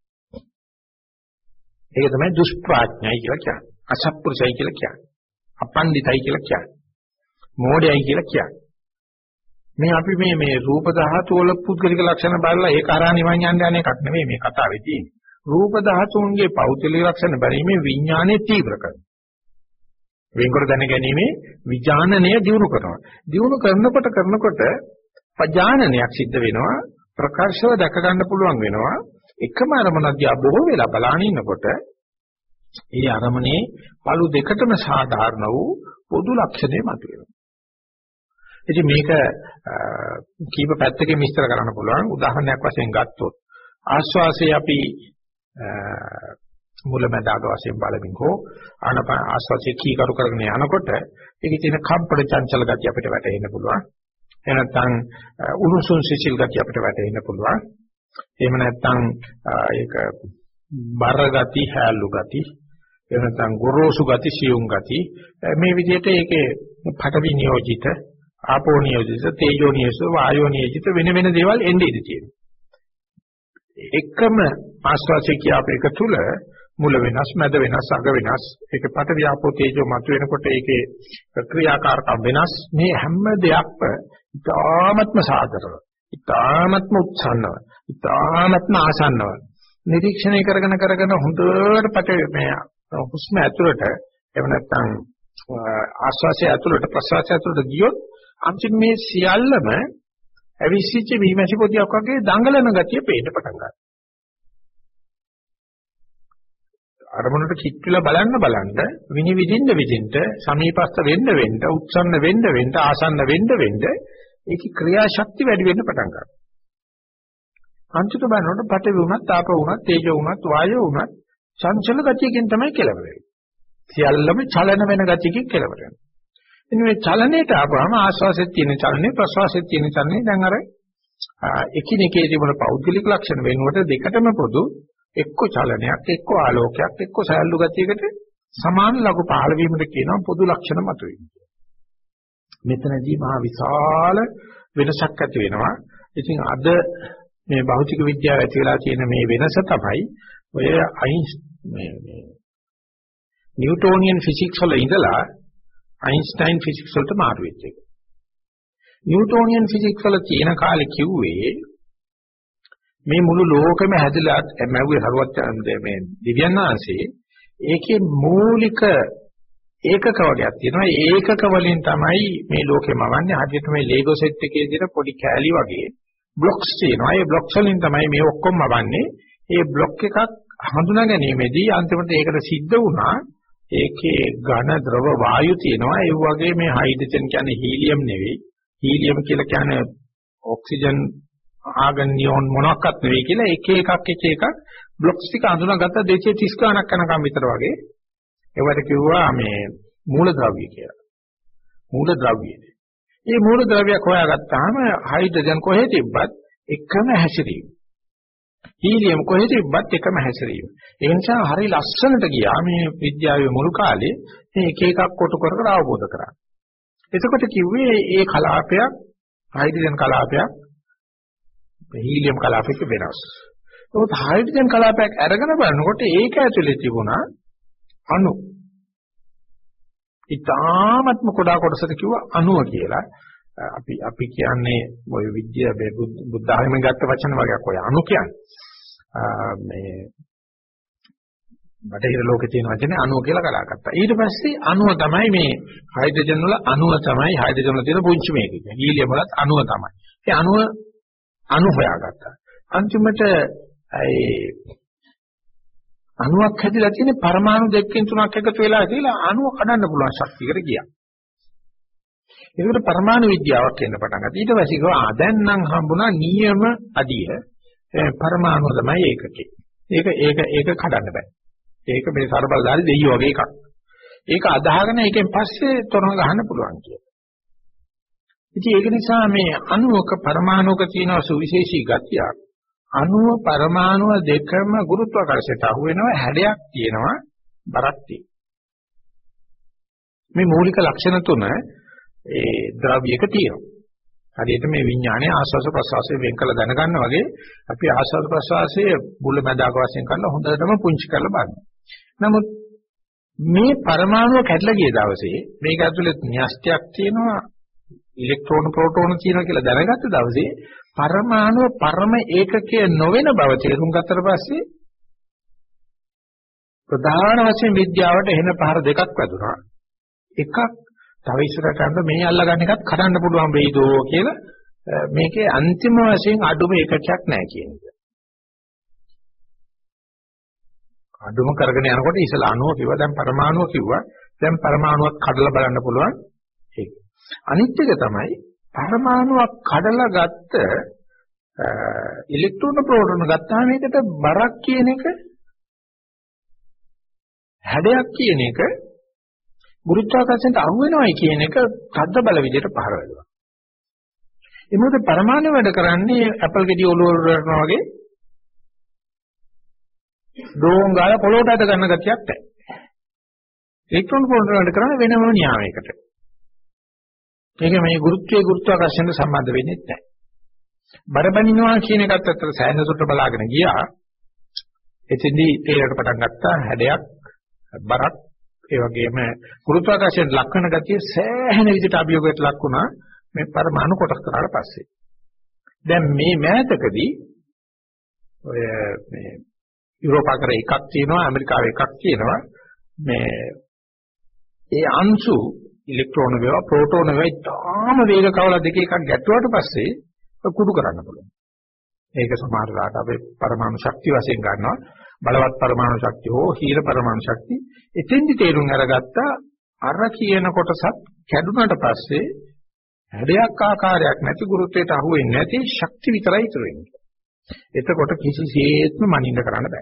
ඒක තමයි දුෂ්ප්‍රඥයි කියලා කියන්නේ. අසත්පුරුෂයි කියලා කියන්නේ. අපණ්ඩිතයි කියලා කියන්නේ. මෝඩයයි කියලා කියන්නේ. මේ අපි මේ මේ රූප ධාතු වල පුද්ගලික ලක්ෂණ බලලා ඒක හරහා නිවන් යන්න යන එකක් නෙමෙයි මේ කතාවේ තියෙන්නේ. රූප ධාතුන්ගේ පෞද්ගලික ලක්ෂණ බැලීමේ විඥානයේ තීව්‍ර කරනවා. වෙන්කර දැනගැනීමේ විඥානනය දියුණු කරනවා. දියුණු කරනකොට කරනකොට පජානනයක් සිද්ධ වෙනවා. ප්‍රකාශව දැක ගන්න පුළුවන් වෙනවා. එකම අරමුණක් බොහෝ වෙලා බලාගෙන ඉන්නකොට ඒ අරමුණේ පළු දෙකටම සාධාරණ වූ පොදු ලක්ෂණය මතුවෙනවා. ඉතින් මේක කීප පැත්තකින් විස්තර කරන්න පුළුවන්. උදාහරණයක් වශයෙන් ගත්තොත් ආස්වාසයේ අපි මුලමදාග වශයෙන් බලමින් හෝ ආනපාන ආස්වාසයේ කීකරු කරගෙන යනකොට ඒකේ තියෙන කම්පන චංචල ගතිය අපිට වැටහෙන්න පුළුවන්. එහෙම නැත්නම් උණුසුම් සිසිල් ගතිය අපිට වැටහෙන්න පුළුවන්. එහෙම නැත්නම් ඒක බර ගති, හැලු ගති, එහෙම නැත්නම් ගොරෝසු ගති, සියුම් ගති මේ විදිහට ඒකේ පඨවි නියෝජිත, ආපෝ නියෝජිත, තේජෝ නියෝජිත, වායෝ නියෝජිත වෙන වෙන දේවල් එන්නේ ඉඳී තියෙනවා. එකම ආස්වාසිය කියප එක තුල මුල වෙනස්, මැද වෙනස්, අග වෙනස්, ඒක පඨවි ආපෝ තේජෝ මත වෙනකොට ඒකේ ක්‍රියාකාරකම් වෙනස්. මේ හැම දෙයක්ම ඉතාමත්ම සාදරව, ඉතාමත්ම උත්සන්නව, ඉතාමත්ම ආසන්නව නිරීක්ෂණය කරගෙන කරගෙන හොඳට පටේ මේ හුස්ම ඇතුළට එහෙම නැත්නම් ආස්වාසය ඇතුළට ප්‍රස්වාසය ඇතුළට ගියොත් අන්තිම මේ සියල්ලම අවිසිච්ච විමසි පොදියක් වගේ දඟලන ගතිය පේන්න පටන් ගන්නවා. අරමුණට කිට්ටුලා බලන්න බලන්න විනිවිදින්න විදින්න සමීපස්ත වෙන්න වෙන්න උත්සන්න වෙන්න වෙන්න ආසන්න වෙන්න වෙන්න ඒකේ ක්‍රියාශක්තිය වැඩි වෙන්න පටන් ගන්නවා. අන්තිමට බලනකොට පඨවි වුණත් ආප වුණත් තේජෝ වුණත් වායෝ වුණත් චංචල ගතියකින් තමයි කෙලවර වෙන්නේ. සියල්ලම චලන වෙන ගතියකින් කෙලවර වෙනවා. ඉතින් මේ චලනයේට ආපුවාම ආස්වාසෙත් තියෙන චලනේ ප්‍රස්වාසෙත් තියෙන චලනේ දැන් අර එකිනෙකේ තිබුණ පෞද්ගලික ලක්ෂණ වෙනුවට දෙකටම පොදු එක්ක චලනයක් එක්ක ආලෝකයක් එක්ක සයල්ලු ගතියකට සමාන ලඝු පහළ වීමද කියනවා පොදු ලක්ෂණ මතුවෙන්නේ. මෙතනදී මහා විශාල වෙනසක් ඇති වෙනවා. ඉතින් අද මේ භෞතික විද්‍යාව ඇති වෙලා තියෙන මේ වෙනස තමයි ඔය අයින්ස්ටයින් මේ නිව්ටෝනියන් ෆිසික්ස් වල ඉඳලා අයින්ස්ටයින් ෆිසික්ස් වලට මාරු වෙච්ච එක. නිව්ටෝනියන් ෆිසික්ස් වල තියෙන කාලේ කිව්වේ මේ මුළු ලෝකෙම හැදලා මැව්වේ හරුවත් මේ දිව්‍යන් වහන්සේ ඒකේ මූලික ඒකක වර්ගයක් තියෙනවා. ඒ ඒකක වලින් තමයි මේ ලෝකෙම වන්නේ. හදිහට මේ ලේගෝ සෙට් එකේ දින පොඩි කෑලි වගේ බ්ලොක්ස් තියෙනවා. ඒ බ්ලොක්ස් වලින් තමයි මේ ඔක්කොම වන්නේ. ඒ බ්ලොක් එකක් හඳුනා ගැනීමේදී අන්තිමට ඒකට සිද්ධ වුණා ඒකේ ඝන ද්‍රව වායු තියෙනවා. ඒ වගේ මේ හයිඩ්‍රජන් කියන්නේ හීලියම් නෙවෙයි. හීලියම් කියලා කියන්නේ ඔක්සිජන් ආගන් නියොන් මොනක්වත් නෙවෙයි කියලා එක එකක් එක එකක් බ්ලොක්ස් ටික අඳුනාගත්ත දෙකේ තිස් ගණක් යනකම් විතර වගේ. ඒවට කිව්වා මේ මූලද්‍රව්‍ය කියලා. මූලද්‍රව්‍යය. මේ මූලද්‍රව්‍යයක් හොයාගත්තාම හයිඩ්‍රජන් කොහෙ තිබ්බත් එකම හැසිරීම. හීලියම් කොහෙ තිබ්බත් එකම හැසිරීම. ඒ නිසා හරි ලස්සනට ගියා මේ විද්‍යාවේ මුල් කාලේ මේ එක එකක් කොටු කර කර අවබෝධ කරගන්න. එතකොට කිව්වේ මේ කලාපයක් හයිඩ්‍රජන් කලාපයක් හීලියම් කලාපයක වෙනස්. ඒත් හයිඩ්‍රජන් කලාපයක් අරගෙන බලනකොට ඒක ඇතුලේ තිබුණා අණු. ඊටාත්ම කොටා කොටසට කිව්වා අණුව කියලා. අපි අපි කියන්නේ ඔය විද්‍යාව බුද්ධ ධර්මයෙන් ගත්ත වචන වගේක් ඔය අණු කියන්නේ. මේ බටහිර ලෝකේ තියෙන වචනේ අණුව කියලා කලාගත්තා. ඊට පස්සේ අණුව තමයි මේ හයිඩ්‍රජන් වල අණුව තමයි හයිඩ්‍රජන් වල තියෙන පුංචි මේක. හීලියම් වලත් අණුව තමයි. ඒ අණුව අණු හොයාගත්තා. අන්තිමට ඒ අණුවක් හැදිලා තියෙන පරමාණු දෙකකින් තුනක් එකතු වෙලා කියලා අණුව කඩන්න පුළුවන් ශක්තියකට ගියා. ඒකට පරමාණු විද්‍යාවක් එන්න පටන් ගත්තා. ඊට පස්සේ ගියා දැන් නම් හම්බුණා නියම අදිය පරමාණු තමයි ඒකකේ. ඒක ඒක ඒක කඩන්න බෑ. ඒක මේ සර්බලදාරි දෙයියෝ වගේ එකක්. ඒක අදාහගෙන ඒකෙන් පස්සේ තොරණ ගහන්න පුළුවන් කියලා. ඉතින් ඒක නිසා මේ අණුවක පරමාණුක තියෙන සුවිශේෂී ගතියක් අණුව පරමාණුව දෙකම ගුරුත්වාකර්ෂණයට අහු වෙනවා හැඩයක් තියෙනවා බරක් තියෙනවා. මේ මූලික ලක්ෂණ තුන ඒ ද්‍රව්‍යයක තියෙනවා. හරියට මේ විඥානයේ ආස්වාස ප්‍රසවාසයේ වෙන් කළ දැනගන්න වගේ අපි ආස්වාස ප්‍රසවාසයේ මුල මැදාක වශයෙන් කරලා හොඳටම පුංචි කරලා බලනවා. නමුත් මේ පරමාණුව කැඩලා ගිය දවසේ මේක ඇතුලේ න්‍යෂ්ටයක් තියෙනවා ඉලෙක්ට්‍රෝන ප්‍රෝටෝන තියෙනවා කියලා දැනගත්ත දවසේ පරමාණුව පරම ඒකකය නොවන බව තේරුම් ගත්තට පස්සේ ප්‍රධාන වශයෙන් විද්‍යාවට එන පහර දෙකක් වැදුනා. එකක් තව ඉස්සරහට යන්න මේ අල්ලගන්න එකත් කඩන්න පුළුවන් වෙයිදෝ කියලා මේකේ අන්තිම වශයෙන් අඩුම එකකයක් නැහැ කියන එක. අඩුම කරගෙන යනකොට ඉස්සලා අණුව කිව්වා දැන් පරමාණුව කිව්වා දැන් පරමාණුවක් කඩලා බලන්න පුළුවන් ඒක. අනිත් එක තමයි පරමාණුවක් කඩලා ගත්ත ඉලෙක්ට්‍රෝන ප්‍රෝටෝන ගත්තාම මේකට බරක් කියන එක හැඩයක් කියන එක ගුරුත්වාකර්ෂණයට අහු වෙනවයි කියන එක තද්ද බල විදිහට පහර වෙනවා. ඒ මොකද පරමාණු වැඩ කරන්නේ ඇපල් ගෙඩිය ඔලුව වලනවා වගේ ඩෝන් ගාලා පොළොවට අද ගන්න ගතියක් නැහැ. ඉලෙක්ට්‍රෝන ප්‍රෝටෝන වැඩ කරන්නේ වෙනම න්‍යායයකට. මේක මේ ගුරුත්වයේ ගුරුත්වාකර්ෂණයට සම්බන්ධ වෙන්නේ නැහැ. බරබනිනවා කියන එකත් අතර සෑහෙන සුට බලාගෙන ගියා. එතෙන්දී තේරෙන්න පටන් ගත්තා හැඩයක් බරක් ඒ වගේම ගුරුත්වාකර්ෂණයට ලක් වෙන ගතිය සෑහෙන විදිහට අභියෝගයට ලක් වුණා මේ පරමාණු කොටස් කරාට පස්සේ. දැන් මේ මෑතකදී ඔය මේ යුරෝපාකර එකක් තියෙනවා ඇමරිකාවේ එකක් තියෙනවා මේ ඒ අංශු ඉලෙක්ට්‍රෝන වේවා ප්‍රෝටෝන වේවා තාම වේග කවල දෙක එකක් ගැටුවාට පස්සේ කුඩු කරන්න පුළුවන්. ඒක සමහර රාට අපේ පරමාණු ශක්තිය වශයෙන් ගන්නවා බලවත් පරමාණු ශක්තිය හෝ හීන පරමාණු ශක්තිය. එතෙන්දි තේරුම් අරගත්තා අර කියන කොටසත් කැඩුනට පස්සේ හැඩයක් ආකාරයක් නැති ගුරුත්වයට අහු වෙන්නේ නැති ශක්ති විතරයි ඉතුරු වෙන්නේ. එතකොට කිසිසේත්ම මනින්න කරන්න බෑ.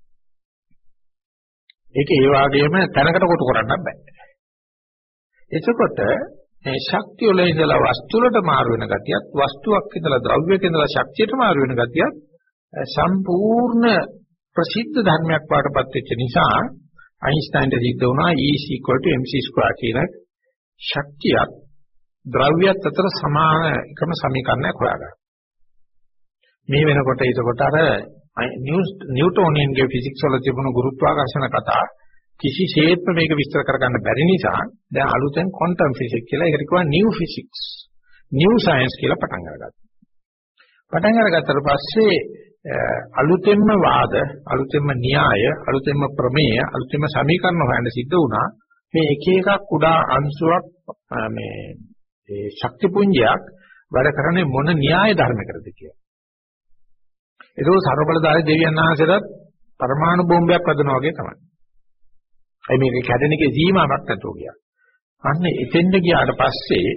ඒක ඒ වගේම තැනකට කොටු කරන්න බෑ. එතකොට මේ ශක්තිය වල ඉඳලා වස්තු වලට මාරු වෙන ගතියත් වස්තුවක් ඉඳලා ද්‍රව්‍යයක ඉඳලා ශක්තියට මාරු වෙන ගතියත් සම්පූර්ණ ප්‍රසිද්ධ ධර්මයක් වඩපත් වෙච්ච නිසා අයින්ස්ටයින්ට සිද්ධ වුණා E mc2 කියන ශක්තියක් ද්‍රව්‍යත් අතර සමාන එකම සමීකරණයක් හොයාගන්න. මේ වෙනකොට ඒකට අර නිව්ටෝනියන්ගේ ෆිසික්ස් වල තිබුණු ගුරුත්වාකර්ෂණ කතා කිසිසේත්ම මේක විස්තර කරගන්න බැරි නිසා දැන් අලුතෙන් ක්වොන්ටම් ෆිසික්ස් කියලා ඒකට කියනවා නිව් ෆිසික්ස් නිව් සයන්ස් කියලා පටන් අරගත්තා. පටන් අරගත්තට පස්සේ අලුතෙන්ම වාද අලුතෙන්ම න්‍යාය අලුතෙන්ම ප්‍රමේය අලුතෙන්ම සමීකරණ හොයන්න සිද්ධ වුණා. මේ එක එකක් කුඩා අංශුවක් මේ ඒ ශක්ති පුඤ්ජයක් වැඩ කරන්නේ මොන න්‍යාය ධර්මයකටද කියලා. ඒක සර්වබලධාරී දෙවියන් වහන්සේට පරමාණු බෝම්බයක් හදනවා වගේ තමයි. ඒ මේක කැඩෙන එකේ සීමාවක් නැතුව ගියා. අන්න එතෙන්ද ගියාට පස්සේ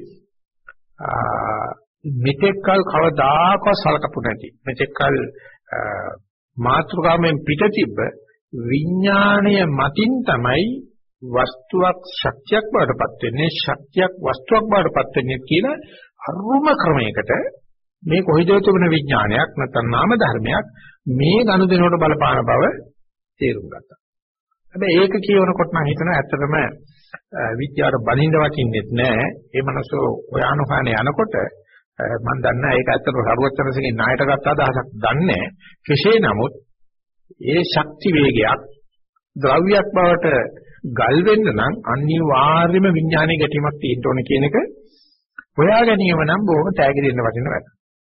මෙතෙක්කල් කවදාකවත් සලකපු නැති මෙතෙක්කල් මාත්‍රකාමෙන් පිට තිබ්බ විඥාණය මතින් තමයි වස්තුවක් ශක්තියක් බවටපත් වෙන්නේ ශක්තියක් වස්තුවක් බවටපත් වෙන්නේ කියලා අරුම ක්‍රමයකට මේ කොහිද තිබෙන විඥානයක් නැත්නම් නාම ධර්මයක් මේ ගනුදෙනුවට බලපාන බව තේරුම් ගත්තා. හැබැයි ඒක කියනකොට නම් හිතනවා ඇත්තටම විද්‍යාවට බලින්ද වටින්නෙත් නෑ. ඒ මනසෝ ඔයාන හොයන යනකොට මම දන්නා ඒක ඇත්තටම සරුවචනසේගේ ණයට ගත්ත අදහසක් දන්නේ. කෙසේ නමුත් ඒ ශක්ති වේගයක් ද්‍රව්‍යයක් බවට ගල් වෙන්න නම් අනිවාර්යයෙන්ම විඥානයේ ගැටීමක් තියෙන්න ඕන කියන එක හොයා ගැනීම නම් බොහොම තෑගි දෙන්න වටින වැඩක්.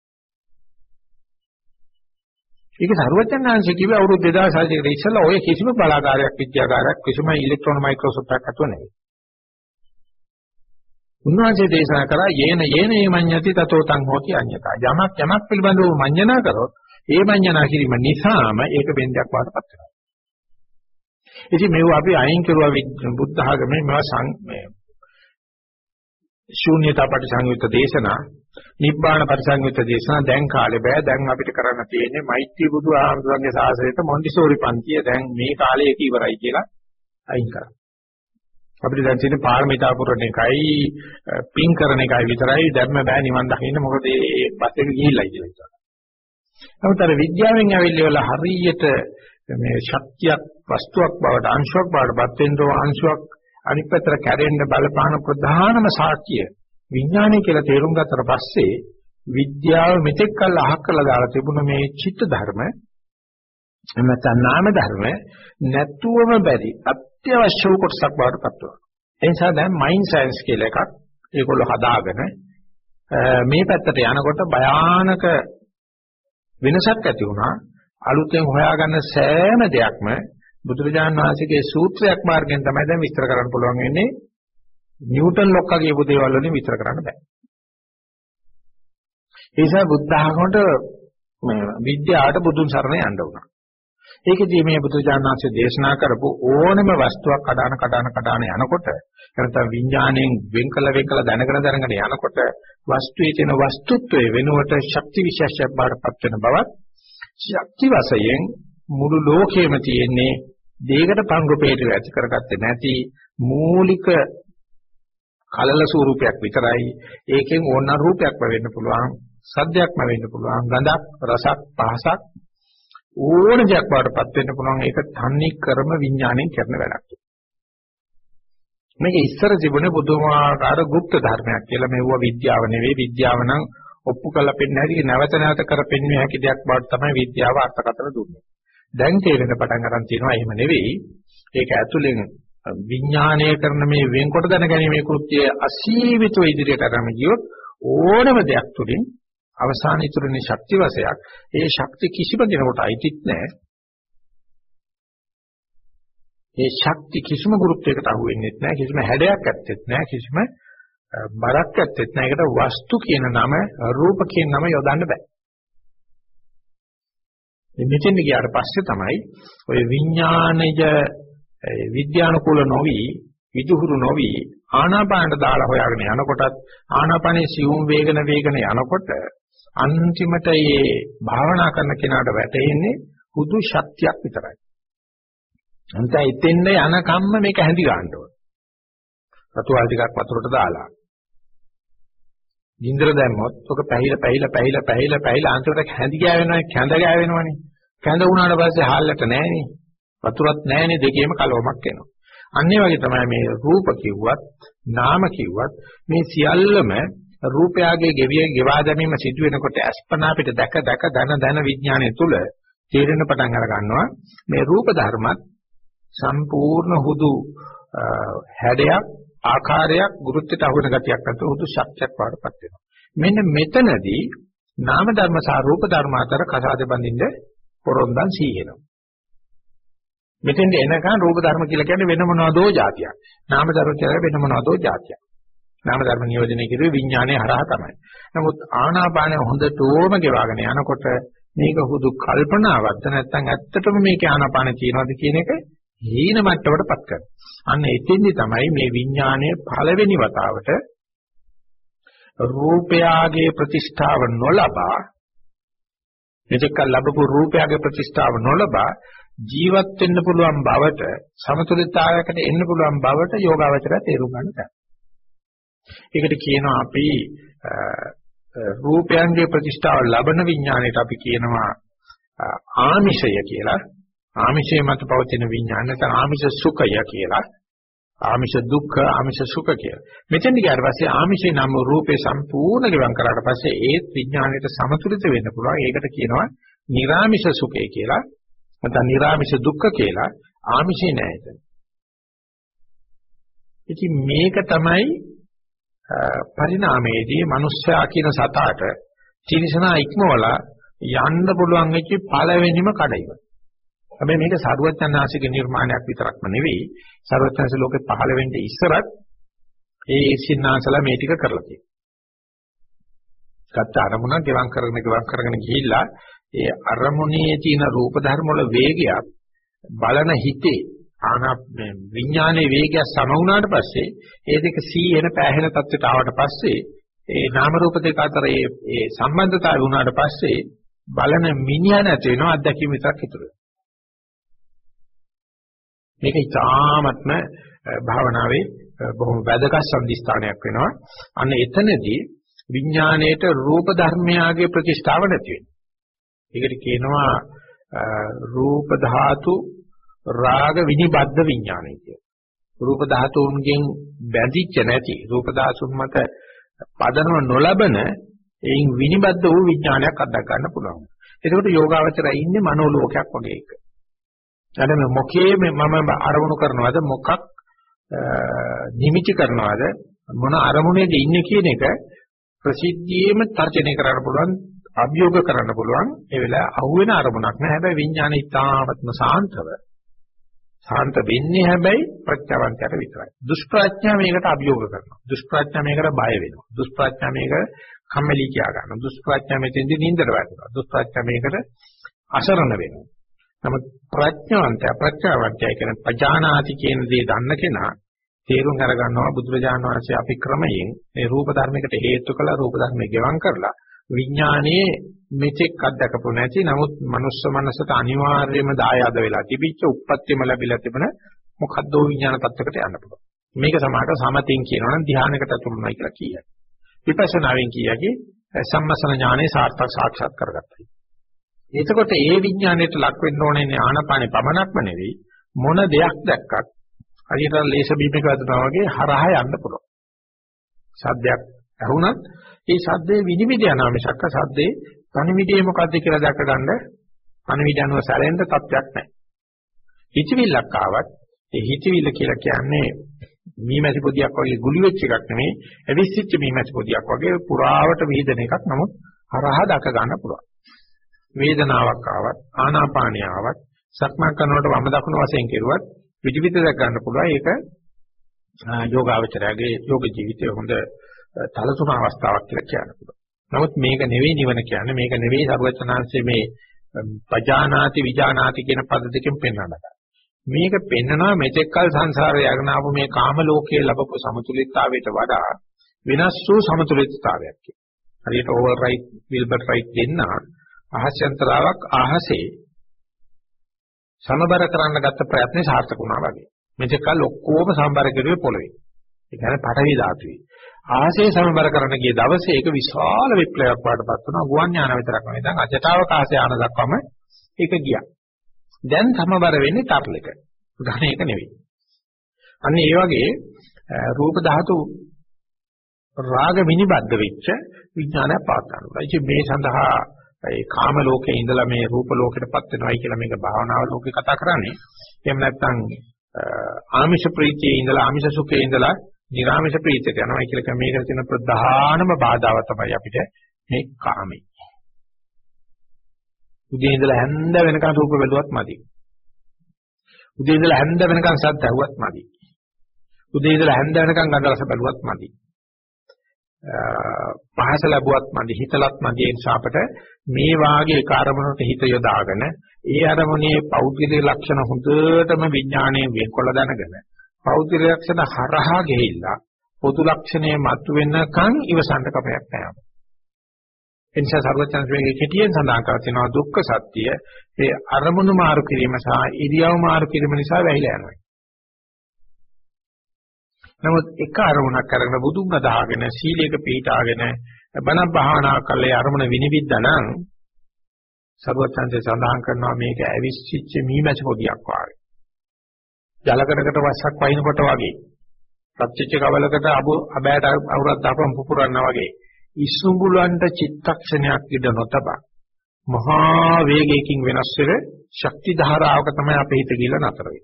ඒක සරුවචනාංශ කිව්වේ අවුරුදු දෙදාස් හතකට ඉස්සෙල්ලා ඔය කිසිම බලාගාරයක් විද්‍යාගාරයක් කිසිම ඉලෙක්ට්‍රෝන මයික්‍රොස්කෝප් එකක් අතුව නැහැ. උන්වහන්සේ දේශනා කරා යේන යේන යමඤ්ඤති තතෝ තං හෝති අඤ්ඤතා. යමක් යමක් පිළිබඳව මඤ්ඤණා කරොත් ඒ මඤ්ඤණා කිරීම නිසාම ඒක බෙන්දයක් වාටපත් වෙනවා. ඉතින් මේව අපි අයින් කරුවා බුද්ධ ආගමේ මේවා සං මේ ශූන්‍යතා පරිසංයුක්ත දේශනා නිබ්බාන පරිසංයුක්ත දේශනා දැන් කාලේ බෑ දැන් අපිට කරන්න තියෙන්නේ මෛත්‍රී බුදු ආමතුන්ගේ සාසනයට මොන්ටිසෝරි පන්තිය දැන් මේ කාලේ ඒක ඉවරයි කියලා අයින් කරා. අපිට දැන් තියෙන්නේ පාරමිතා පුරණ එකයි පින් කරන එකයි විතරයි දැම්ම බෑ නිවන් දකින්න මොකද ඒ බස් එක ගිහිල්ලා කියලා හිතනවා. නමුත් අර විද්‍යාවෙන් ඇවිල්ලා හරියට මේ ශක්තියක් වස්තුවක් බවට අංශුවක් බවට පත් වෙන අංශුවක් අනිත් පැත්තට කැරෙන්න බලපාන ප්‍රධානම සාක්ෂිය විඥානය කියලා තේරුම් ගත්තට පස්සේ විද්‍යාව මෙතෙක් කල් අහක් කරලා දාලා තිබුණ මේ චිත්ත ධර්ම එමෙතන නාම ධර්ම නැතුවම බැරි අත්‍යවශ්‍ය කොටසක් බවට පත් වෙනවා. ඒ නිසා දැන් මයින්ඩ් සයන්ස් කියලා එකක් ඒගොල්ලෝ හදාගෙන මේ පැත්තට යනකොට භයානක වෙනසක් ඇති වුණා. අලුතෙන් හොයාගන්න සෑම දෙයක්ම බුදුරජාණන් වහන්සේගේ සූත්‍රයක් මාර්ගයෙන් තමයි දැන් විස්තර කරන්න පුළුවන් වෙන්නේ. නිව්ටන් ලොක්කා කියපු දේවල් වලින් විස්තර කරන්න බෑ. ඒ නිසා බුද්ධ ආගමට විද්‍යාවට බුදුන් සරණ යන්න උනා. ඒකදී මේ බුදුරජාණන් වහන්සේ දේශනා කරපු ඕනම වස්තුවක් කඩන කඩන කඩන යනකොට නැත්නම් විඥාණයෙන් වෙන් කළ වෙන් කළ දැනගෙන දැනගෙන යනකොට වස්තුවේ තියෙන වස්තුත්වයේ වෙනුවට ශක්ති විශේෂයක් බාටපත් වෙන බවත් ශක්ති වශයෙන් මුළු ලෝකෙම තියෙන්නේ දෙයකට පංගුපේට ඇති කරගත්තේ නැති මූලික කලල ස්වරූපයක් විතරයි. ඒකෙන් ඕන රූපයක්ම වෙන්න පුළුවන්, සද්දයක්ම වෙන්න පුළුවන්, ගඳක්, රසක්, පහසක් ඕන දෙයක් වඩපත් වෙන්න පුළුවන්. ඒක තන්නේ ක්‍රම විඥාණයෙන් කරන වැඩක්. මේක ඉස්සර තිබුණේ බුදුමාකාර গুপ্ত ධර්මයක් කියලා. මේව විද්‍යාව නෙවෙයි. විද්‍යාව නම් ඔප්පු කරලා පෙන්නන හැටි නැවත නැවත කරපෙන්නේ හැකි දෙයක් බවට තමයි විද්‍යාව අර්ථකථන දුන්නේ. දැන් තේරෙන පටන් ගන්න තියෙනවා එහෙම නෙවෙයි. ඒක ඇතුලෙන් විඥාණය කරන මේ වෙන්කොට දැනගැනීමේ කෘත්‍යය අසීමිතව ඉදිරියට අරගෙන ගියොත් ඕනම දෙයක් තුලින් අවසාන ඉතුරුනේ ශක්ති වශයක්. ඒ ශක්ති කිසිම කෙනෙකුට අයිතිත් නැහැ. ඒ ශක්ති කිසිම ගුරුත්වයකට අහු වෙන්නේ නැහැ. කිසිම හැඩයක් ඇත්තෙත් නැහැ. කිසිම බරක් ඇත්තෙත් නැහැ. ඒකට වස්තු කියන නම, රූප කියන නම යොදන්න බෑ. මෙතෙන් ගියාට පස්සේ තමයි ඔය විඥානය විද්‍යානුකූල නොවි විදුහුරු නොවි ආනාපානට දාලා හොයාගෙන යනකොටත් ආනාපානයේ සියුම් වේගන වේගන යනකොට අන්තිමට මේ භාවනා කරන කෙනාට වැටෙන්නේ හුදු ශක්තියක් විතරයි. අන්ත එතෙන්ද යන කම්ම මේක හැඳි ගන්න ඕන. රතුවල් ටිකක් වතුරට දාලා ගින්දර දැම්මොත් ඔක පැහිලා පැහිලා පැහිලා පැහිලා පැහිලා අන්තිමට හැඳි ගෑවෙනවා, කැඳ ගෑවෙනවනේ. කැඳ වුණාට පස්සේ හාල්ලට නැහැනේ. වතුරත් නැහැනේ, දෙකේම කලවමක් එනවා. අන්න ඒ වගේ තමයි මේ රූප කිව්වත් නාම කිව්වත් මේ සියල්ලම රූපයගේ ගෙවිය ගෙවා දැමීම සිදු වෙනකොට අස්පනා පිට දැක දැක දන දන විඥානය තුල තේරෙන පටන් අර ගන්නවා මේ රූප ධර්මත් සම්පූර්ණ හුදු හැඩයක් ආකාරයක් ගුරුත්වයට අහු වෙන ගතියක් නැතුව හුදු ශක්තියක් වඩපත් වෙනවා. මෙන්න මෙතනදී නාම ධර්ම සහ රූප ධර්ම අතර කසාද බඳින්න පොරොන්දන් සීහෙනවා. මෙතෙන්ද එනකන් රූප ධර්ම කියලා කියන්නේ වෙන මොනවදෝ જાතියක්. නාම ධර්ම කියලා වෙන මොනවදෝ જાතියක්. නාම ධර්ම නියෝජනය කිරුවේ විඥානයේ හරහා තමයි. නමුත් ආනාපානය හොඳටම ගෙවාගෙන යනකොට මේක හුදු කල්පනාවක්ද නැත්නම් ඇත්තටම මේකේ ආනාපාන තියෙනවද කියන එක හීන මට්ටමටපත් කරනවා. අන්න එතෙන්දි තමයි මේ විඥානයේ පළවෙනි වතාවට රූපයාගේ ප්‍රතිෂ්ඨාව නොලබා මෙතක ලැබපු රූපයාගේ ප්‍රතිෂ්ඨාව නොලබා ජීවත් වෙන්න පුළුවන් බවට සමතුලිතතාවයකට එන්න පුළුවන් බවට යෝගාවචරය තේරුම් ගන්න තමයි. ඒකට කියනවා අපි රූපයන්ගේ ප්‍රතිෂ්ඨාව ලබන විඥාණයට අපි කියනවා ආමිෂය කියලා. ආමිෂය මත පවතින විඥාන නැත්නම් ආමිෂ සුඛය කියලා. ආමිෂ දුක්ඛ ආමිෂ සුඛ කියලා. මෙතෙන් ඊට පස්සේ ආමිෂේ නම් රූපේ සම්පූර්ණ ගිවන් කරාට පස්සේ ඒ විඥාණයට සමතුලිත වෙන්න පුළුවන්. ඒකට කියනවා නිර්ආමිෂ සුඛය කියලා. නැත්නම් නිර්ආමිෂ දුක්ඛ කියලා. ආමිෂේ නෑ එතන. ඉතින් මේක තමයි පරිණාමයේදී මිනිස්යා කියන සතාට තිරිසනා ඉක්මවලා යන්න පුළුවන් වෙච්ච පළවෙනිම කඩයිව. හැබැයි මේක සරුවචනාංශික නිර්මාණයක් විතරක්ම නෙවෙයි. සරුවචනාංශ ලෝකේ පහළ වෙන්න ඉස්සරත් ඒ සින්නාසලා මේ ටික කරලා තියෙනවා. ගත්ත අරමුණක් ගෙවම් කරගෙන ගෙවම් කරගෙන ගිහිල්ලා ඒ අරමුණේ තියෙන රූප ධර්ම වල වේගයක් බලන හිතේ ආනා විඥානයේ වේගය සම වුණාට පස්සේ ඒ දෙක සීහෙන පෑහෙන තත්ත්වයට ආවට පස්සේ ඒ නාම රූප දෙක අතර ඒ ඒ සම්බන්ධතාවය වුණාට පස්සේ බලන මිනිහා නැති වෙනවා අත්දැකීම විතරක් ඉතුරු වෙනවා. මේක ඉතාමත්ම භාවනාවේ බොහොම වැදගත් සම්දිස්ථානයක් වෙනවා. අන්න එතනදී විඥාණයට රූප ධර්මයාගේ ප්‍රතිෂ්ඨාව නැති වෙනවා. ඒකට කියනවා රූප ධාතු රාග විනිබද්ධ විඥානය කියලා. රූප ධාතුන්ගෙන් බැඳිච්ච නැති රූප ධාතුන් මත පදනම නොලබන එයින් විනිබද්ධ වූ විඥානයක් අත්දක ගන්න පුළුවන්. ඒකට යෝගාවචරය ඉන්නේ මනෝ ලෝකයක් වගේ එක. අද මේ මොකේ මම අරමුණු කරනවද මොකක් නිමිති කරනවද මොන අරමුණේද ඉන්නේ කියන එක ප්‍රසිද්ධියේම තර්ජනය කරන්න පුළුවන් අභියෝග කරන්න පුළුවන්. ඒ වෙලාව අහුවෙන අරමුණක් නෑ. හැබැයි විඥානය ඉතාමත්ම සාන්තව සාන්ත වෙන්නේ හැබැයි ප්‍රත්‍යවන්තයට විතරයි. දුෂ්ප්‍රඥා මේකට අභියෝග කරනවා. දුෂ්ප්‍රඥා මේකට බය වෙනවා. දුෂ්ප්‍රඥා මේක කම්මැලි කියා ගන්නවා. දුෂ්ප්‍රඥා මෙතෙන්දී නින්දට වැටෙනවා. දුෂ්ප්‍රඥා මේකට අසරණ වෙනවා. නමුත් ප්‍රඥාවන්තය ප්‍රඥාවන්තය කියන පජානාති කියන දේ දන්න කෙනා තේරුම් අරගන්නවා බුදුරජාණන් වහන්සේ අපි ක්‍රමයෙන් මේ රූප ධර්මයකට හේතු කළා රූප ධර්මය ගෙවම් කරලා විඥානයේ මෙතෙක් අත්දකපු නැති නමුත් මනුස්ස මනසට අනිවාර්යයෙන්ම දායාද වෙලා තිබිච්ච උප්පත්තියම ලැබිලා තිබුණ මොකද්ද විඥාන තත්වයකට යන්න පුළුවන්. මේක සමාහට සමතින් කියනවා නම් ධානයකට අතුරුමයි කියලා කියයි. විපස්සනාවෙන් කියකි සම්මසන ඥානෙ සාර්ථක සාක්ෂාත් කරගත්තා. එතකොට ඒ විඥාණයට ලක් වෙන්න ඕනේ ආනපානෙ පමණක්ම නෙවෙයි මොන දෙයක් දැක්කත් හරියට ලේස බීමක වදිනවා වගේ හරහා යන්න පුළුවන්. සද්දයක් ඇහුණත් ඒ සද්දේ විනිවිද යනවා මිසක් සද්දේ පණිවිඩය මොකද්ද කියලා දැක ගන්න පණිවිඩ අනුව සැලෙන්න තත්යක් නැහැ. හිතවිල්ලක් ආවත් ඒ හිතවිල්ල කියලා කියන්නේ මීමැසි පොදියක් වගේ ගුලි වෙච්ච එකක් නෙමෙයි ඇවිස්සිච්ච මීමැසි පොදියක් වගේ පුරාවට විහිදෙන එකක්. නමුත් හරහා දැක ගන්න පුළුවන්. වේදනාවක් ආවත් ආනාපානිය ආවත් සක්මන් කරනකොට වම දකුණු වශයෙන් කෙරුවත් විවිධ දැක ගන්න පුළුවන්. ඒක යෝගාවචරයේ යෝග ජීවිතයේ හොඳ තලතුණ අවස්ථාවක් කියලා කියන්න පුළුවන්. නමුත් මේක නෙවෙයි නිවන කියන්නේ මේක නෙවෙයි සර්වචනාංශයේ මේ පජානාති විජානාති කියන පද දෙකෙන් පෙන්වනවා. මේක පෙන්නනවා මෙතෙක්කල් සංසාරේ යගෙන ආපු මේ කාම ලෝකයේ ලැබපු සමතුලිතතාවයට වඩා වෙනස් වූ සමතුලිතතාවයක් කියලා. හරියට ඕවර් රයිට් විල්බර් රයිට් දෙන්න අහස්‍යන්තරාවක් අහසේ සමබර කරන්න ගත්ත ප්‍රයත්නේ සාර්ථක වුණා වගේ. මෙතෙක්කල් ඔක්කොම සමබර කරුවේ පොළවේ. ඒ කියන්නේ පඨවි ධාතුවේ. ආහසේ සමබර කරන්න ගිය දවසේ ඒක විශාල විප්ලවයක් වඩපත් වුණා. ගුවන් යාන විතරක් නෙවෙයි. දැන් අජටාවකාශ යාන දක්වාම ඒක ගියා. දැන් සමබර වෙන්නේ ටර්ලෙක. ගණේක නෙවෙයි. අන්න ඒ වගේ රූප ධාතු රාග විනිබද්ධ වෙච්ච විඥානය පාත් ගන්නවා. ඉතින් මේ සඳහා ඒ කාම ලෝකයේ ඉඳලා මේ රූප ලෝකයටපත් වෙනවයි කියලා මේක භාවනාව ලෝකේ කතා කරන්නේ. එහෙම නැත්නම් ආමිෂ ප්‍රීතියේ ඉඳලා ආමිෂ සුඛයේ ඉඳලා නිර්ආමිෂ ප්‍රීතියට යනවා කියලා මේකට තියෙන ප්‍රධානම බාධාව තමයි අපිට මේ කාමේ. උදේ ඉඳලා හැන්ද වෙනකන් රූප බැලුවත් මදි. උදේ ඉඳලා හැන්ද වෙනකන් ශබ්ද ඇහුවත් මදි. උදේ ඉඳලා හැන්ද වෙනකන් ගන්ධ රස බැලුවත් මදි. පහස ලැබුවත් මදි, හිතලත් මදි. ඒ නිසා අපට මේ වාගේ කාර්මණයට හිත යොදාගෙන ඒ අරමුණේ පෞද්ගලික ලක්ෂණ හොඳටම විඥාණයෙන් වෙන්කොල්ල දැනගෙන පෞද්ගලික ලක්ෂණ හරහා ගෙහිලා පොදු ලක්ෂණයේ මතුවෙනකන් ඉවසන්න කමයක් නැහැ. එනිසා සර්වඥාන්සේගේ කෙටියෙන් සඳහන් කර තිනවා දුක්ඛ සත්‍ය ඒ අරමුණු මාරු කිරීම සහ ඉරියව් මාරු කිරීම නිසා වැහිලා යනවා. නමුත් එක අරමුණක් අරගෙන බුදුන් අදහගෙන සීලයක පිළිපීඨාගෙන බණ භාවනා කළේ අරමුණ විනිවිදනම් සර්වඥාන්සේ සඳහන් කරනවා මේක ඇවිස්සිච්ච මීමැස පොදියක් වගේ. ජලකඩකට වස්සක් වයින්කොට වගේ. ප්‍රත්‍යක්ෂ කවලකට අබු අබෑට අවුරක් දාපම් පුපුරනවා වගේ. ඉසුඹුලන්ට චිත්තක්ෂණයක් ඉඳ නොතබා මහා වේගයකින් වෙනස් වෙන ශක්ති ධාරාවක තමයි අපේ හිත ගිල නතර වෙන්නේ.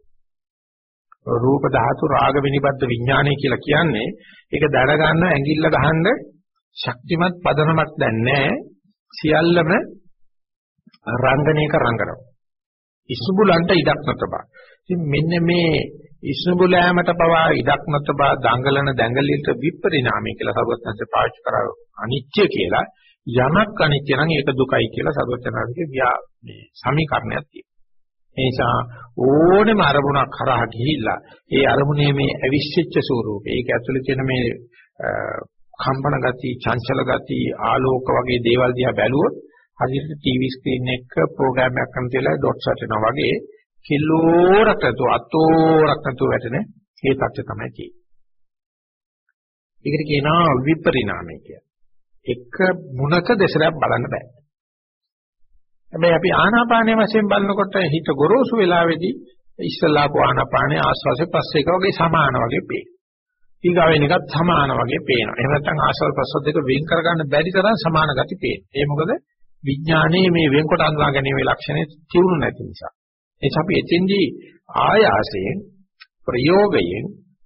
රූප ධාතු රාග විනිබද්ධ විඥානය කියලා කියන්නේ ඒක දඩ ගන්න ඇඟිල්ල ගහන්න ශක්තිමත් පදනමක් දැන් නැහැ. සියල්ලම රංගනයක රංගනවා. ඉසුඹුලන්ට ඉඩක් නොතබා. ඉතින් මෙන්න මේ ඉස්නුබුලෑමට පවා ඉඩක් නැතබා දඟලන දැඟලිට විපරිණාමය කියලා සර්වඥාන්සේ පාවිච්චි කරා අනිත්‍ය කියලා යමක් අනිත්‍ය නම් ඒක දුකයි කියලා සර්වඥාන්සේගේ ව්‍යා මේ සමීකරණයක් තියෙනවා. ඒ නිසා ඕනෙම අරමුණක් කරා ගිහිල්ලා ඒ අරමුණේ මේ අවිශ්චිච්ච ස්වરૂපය ඒක ඇතුළේ තියෙන මේ කම්පන ගති, චංචල ගති, ආලෝක වගේ දේවල් දිහා බැලුවොත් හරියට ටීවී ස්ක්‍රීන් එක ප්‍රෝග්‍රෑම් එකක් කරන තියලා ඩොට්ස් වටනවා වගේ කිලෝරකට අතෝරකට වැටෙන ඒ තත්ත්වය තමයි තියෙන්නේ. ඒකට කියනවා විපරිණාමය කියලා. එක මුණක දෙසරක් බලන්න බෑ. හැබැයි අපි ආනාපානය වශයෙන් බලනකොට හිත ගොරෝසු වෙලාවේදී ඉස්සලාපෝ ආනාපානය ආස්වාසේ පස්සේ එක වගේ සමාන වගේ පේනවා. ඊගාවෙන එකත් සමාන වගේ පේනවා. එහෙම නැත්නම් ආස්වාද ප්‍රසවාස දෙක වෙන් කරගන්න බැරි තරම් සමාන ගති පේනවා. ඒ මොකද විඥානයේ මේ වෙන්කොට අඳුනා ගැනීමේ ලක්ෂණය තියුණු නැති නිසා. එනිසා අපි එතෙන්දී ආයාසයෙන් ප්‍රයෝගයෙන්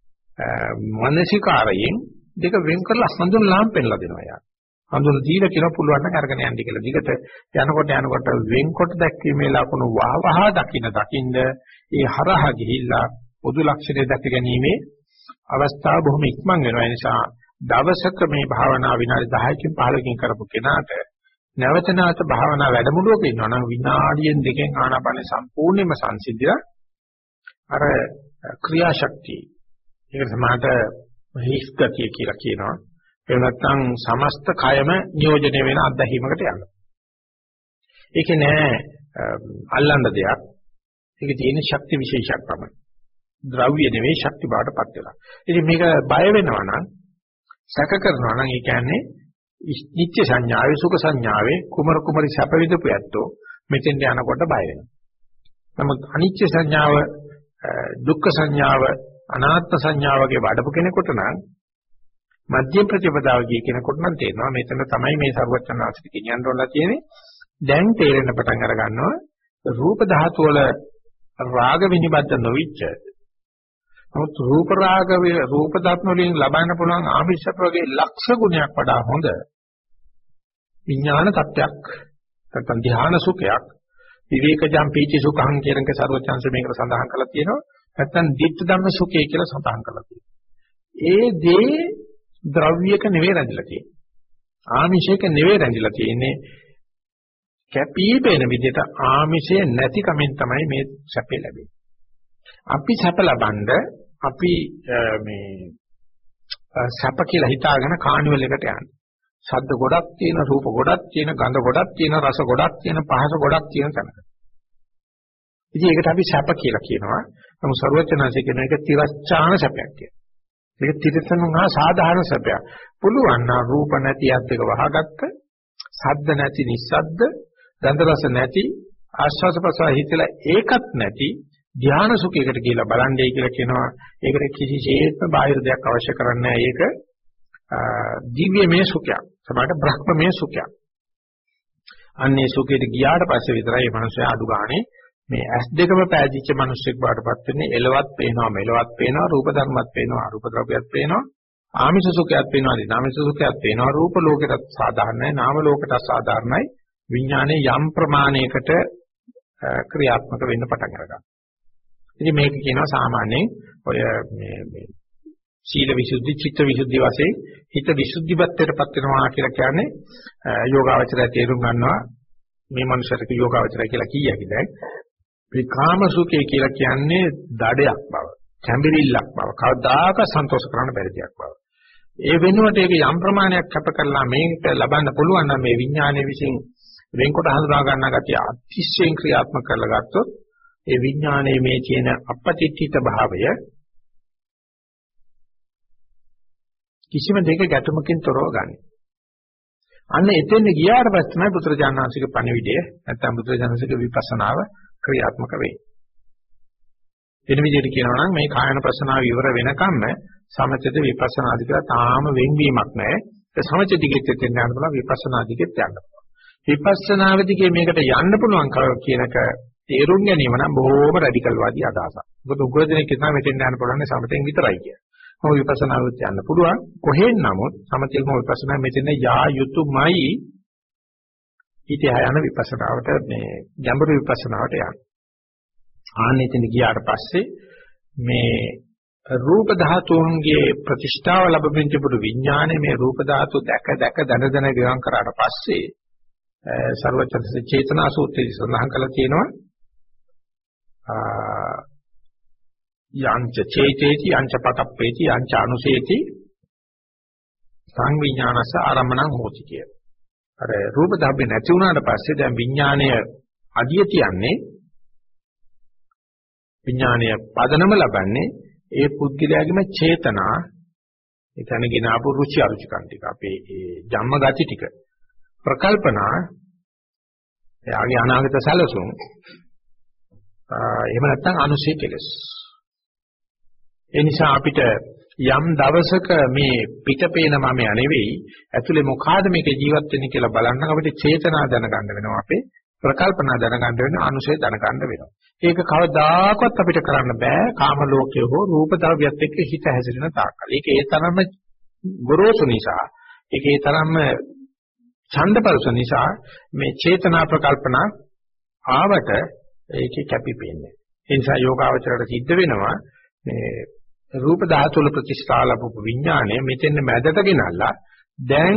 මානසිකාරයෙන් දෙක වෙන් කරලා හඳුන්ලාම් පෙන්නලා දෙනවා යාර. හඳුන දීලා කියලා පුළුවන් නම් අරගෙන යන්න කියලා. දිගට යනකොට යනකොට වෙන්කොට දැක්වීමේ ලකුණු වහවහ දකින්න දකින්න ඒ හරහා ගිහිල්ලා පොදු ලක්ෂණය දැක ගැනීමේ අවස්ථාව බොහොම ඉක්මන් වෙනවා. ඒ නිසා දවසක මේ භාවනා විනාඩි දහයකින් පහළකින් කරපු කෙනාට නැවත නැවත භාවනා වැඩමුළුවක ඉන්නවා නම් විනාඩියෙන් දෙකෙන් ආනාපාන සම්පූර්ණයෙන්ම සංසිද්ධිය අර ක්‍රියාශක්තිය ඒක සමාත හිස්ගතිය කියලා කියනවා. ඒ නැත්තම් සමස්ත කයම නියෝජනය වෙන අත්දැකීමකට යනවා. ඒකේ නෑ අල්ලන්න දෙයක්. ඒකේ තියෙන ශක්ති විශේෂයක් තමයි. ද්‍රව්‍ය නෙවෙයි ශක්ති බාටපත් වෙනවා. ඉතින් මේක බය වෙනවා නම් සැක කරනවා නම් ඒ කියන්නේ නිත්‍ය සංඥාවේ සුඛ සංඥාවේ කුමර කුමරි සැප විඳපු ඇත්තෝ මෙතෙන්ට යනකොට බය වෙනවා. නමුත් අනිත්‍ය සංඥාව, දුක්ඛ සංඥාව, අනාත්ම සංඥාව වගේ වඩපු කෙනෙකුට නම් මධ්‍යම ප්‍රතිපදාව කිය කෙනෙකුට නම් තේරෙනවා මෙතන තමයි මේ සර්වචනාසිත කියන්න ඕන තියෙන්නේ. දැන් තේරෙන්න පටන් අර ගන්නවා රූප ධාතු වල රාග විනිබද්ධ නොවිච්ච නමුත් රූප රාග රූප ධාතු වලින් ලබන්න පුළුවන් ආමිෂක වගේ ලක්ෂ ගුණයක් වඩා හොඳ විඥාන තත්ත්වයක් නැත්නම් ධ්‍යාන සුඛයක් විවේකජම් පීති සුඛං කියන එක සර්වචන්ස මේකට සඳහන් කරලා තියෙනවා. නැත්නම් දිට්ඨ ධම්ම සුඛය කියලා සඳහන් කරලා තියෙනවා. ඒ දේ ද්‍රව්‍යක නෙවෙයි රැඳිලා තියෙන්නේ. ආමිෂයක නෙවෙයි රැඳිලා තියෙන්නේ. කැපිපෙන විදිහට ආමිෂය නැති කමෙන් තමයි මේ සැපේ ලැබෙන්නේ. අපි සැප ලබනද අපි මේ සැප කියලා හිතාගෙන කානිවල් එකට යන්නේ. ශබ්ද ගොඩක් තියෙන, රූප ගොඩක් තියෙන, ගන්ධ ගොඩක් තියෙන, රස ගොඩක් තියෙන, පහස ගොඩක් තියෙන තැනක. ඉතින් ඒකට අපි සැප කියලා කියනවා. නමුත් සර්වඥාන්සේ කියන එක තිරස්චාන සැපයක් කියලා. මේක තිරසනුහා සාධාරණ සැපයක්. පුළුවන් නම් රූප නැති යත් එක වහගත්ත, ශබ්ද නැති නිස්සද්ද, ගන්ධ රස නැති, ආස්වාද ප්‍රසාර හිතලා ඒකත් නැති ධ්‍යාන සුඛයකට කියලා බලන්නේ කියලා කියනවා. ඒකට කිසිසේත්ම බාහිර දෙයක් අවශ්‍ය කරන්නේ නැහැ. ඒක දිව්‍යමය සුඛයක්. සමහරට බ්‍රහ්මමය සුඛයක්. අන්නේ සුඛයට ගියාට පස්සේ විතරයි මේ මනුස්සයා අඩු ගානේ මේ ඇස් දෙකම පෑදිච්ච මිනිස්සෙක් බාටපත් වෙන්නේ. එලවත් පේනවා, මෙලවත් පේනවා, රූප ධර්මවත් පේනවා, අරූප ද්‍රව්‍යයක් පේනවා, ආමිෂ සුඛයක් පේනවා, නාමිෂ සුඛයක් පේනවා. රූප ලෝකෙටත් සාධාරණයි, නාම ලෝකෙටත් සාධාරණයි. විඥානයේ යම් ප්‍රමාණයකට ක්‍රියාත්මක වෙන්න පටන් ගන්නවා. ඉතින් මේක කියනවා සාමාන්‍යයෙන් ඔය මේ මේ සීල විසුද්ධි, චිත්ත විසුද්ධි වශයෙන් හිත විසුද්ධිපත්තරපත් වෙනවා කියලා කියන්නේ යෝගාවචරය තේරුම් ගන්නවා මේ මනුස්සයට යෝගාවචරය කියලා කීයකද දැන් මේ කාම සුඛය කියලා කියන්නේ දඩයක් බව, කැඹිරිල්ලක් බව, කවදාක සන්තෝෂ කරන්න බැරි දෙයක් බව. ඒ වෙනුවට ඒක යම් ප්‍රමාණයක් කැප කරලා මේක ලබන්න පුළුවන් නම් මේ විඥානයේ විසින් වෙන්කොට හඳුනා ගන්න ගැතිය අතිශයින් ක්‍රියාත්මක කරලා ගත්තොත් ඒ විඥානයේ මේ කියන අපපතිත්‍ිත භාවය කිසිම දෙයක ගැටුමකින් තොරව ගන්න. අන්න එතෙන් ගියාට පස්සේ තමයි පුත්‍රජානනාංශික පණිවිඩය නැත්නම් පුත්‍රජානනාංශික විපස්සනාව ක්‍රියාත්මක වෙන්නේ. වෙන විදිහට කියනවා නම් මේ කායන ප්‍රශ්නාව ඉවර වෙනකම්ම සමථද විපස්සනාදි කියලා තාම වෙන්වීමක් නැහැ. ඒ සමථ දිගෙත් එතෙන් යන්න පුළුවන්, විපස්සනා දිගෙත් යන්න පුළුවන්. විපස්සනාවේදී මේකට යන්න පුළුවන් කියනක තේරුම් ගැනීම නම් බොහොම රැඩිකල් වාදී අදහසක්. මොකද උගව දෙනෙක් කියනවා මෙතෙන් යන්න පුළුවන් සමථෙන් විතරයි කියලා. මොකද විපස්සනාවෙත් යන්න පුළුවන්. කොහෙන් නමුත් සමථෙල්ම විපස්සනා මෙතෙන් යා යුතුයමයි. ඊට යන විපස්සනාවට මේ ගැඹුරු විපස්සනාවට යන්න. ආනෙතන ගියාට පස්සේ මේ රූප ධාතුන්ගේ ප්‍රතිෂ්ඨාව ලැබෙමින් තිබුණු විඥානයේ මේ රූප ධාතු දැක දැක දන දන විවං කරාට පස්සේ සර්වචත්ත චේතනා සූත්‍රයේ සඳහන් කරලා තියෙනවා යංච චේතේති යංච පතප්පේති යංච අනුසේති සංවිඥානස ආරම්මණං හෝති කිය. අර රූප ධාබ්බේ නැති වුණාට පස්සේ දැන් විඥාණය අදිය තියන්නේ විඥාණය පදනම ලබන්නේ ඒ පුද්ගලයාගේම චේතනා ඒ කියන්නේ ගෙන ආපු රුචි අරුචිකන් ටික අපේ ඒ ජම්ම ගති ටික ප්‍රකල්පනා එයාගේ අනාගත සැලසුම් එහෙම නැත්නම් අනුශේ කෙලස්. ඒ නිසා අපිට යම් දවසක මේ පිටපේන මම නෙවෙයි ඇතුලේ මොකಾದ මේක ජීවත් වෙන්නේ කියලා බලන්න අපිට චේතනා දැනගන්න වෙනවා, අපේ ප්‍රකල්පනා දැනගන්න වෙනවා, අනුශේ දැනගන්න වෙනවා. ඒක කවදාකවත් අපිට කරන්න බෑ කාම ලෝකයේ හෝ රූප ද්‍රව්‍යත් එක්ක හිත හැසිරෙන තාක්කල්. ඒක ඒ තරම්ම ගොරෝසු නිසා, ඒක ඒ තරම්ම ඡන්දපරස නිසා මේ චේතනා ප්‍රකල්පනා ආවට ඒකේ කැපිපෙන්නේ. ඒ නිසා යෝගාවචරයට සිද්ධ වෙනවා මේ රූප ධාතු වල ප්‍රතිස්ථා ලැබපු විඥාණය මෙතෙන් මැදට ගෙනල්ලා දැන්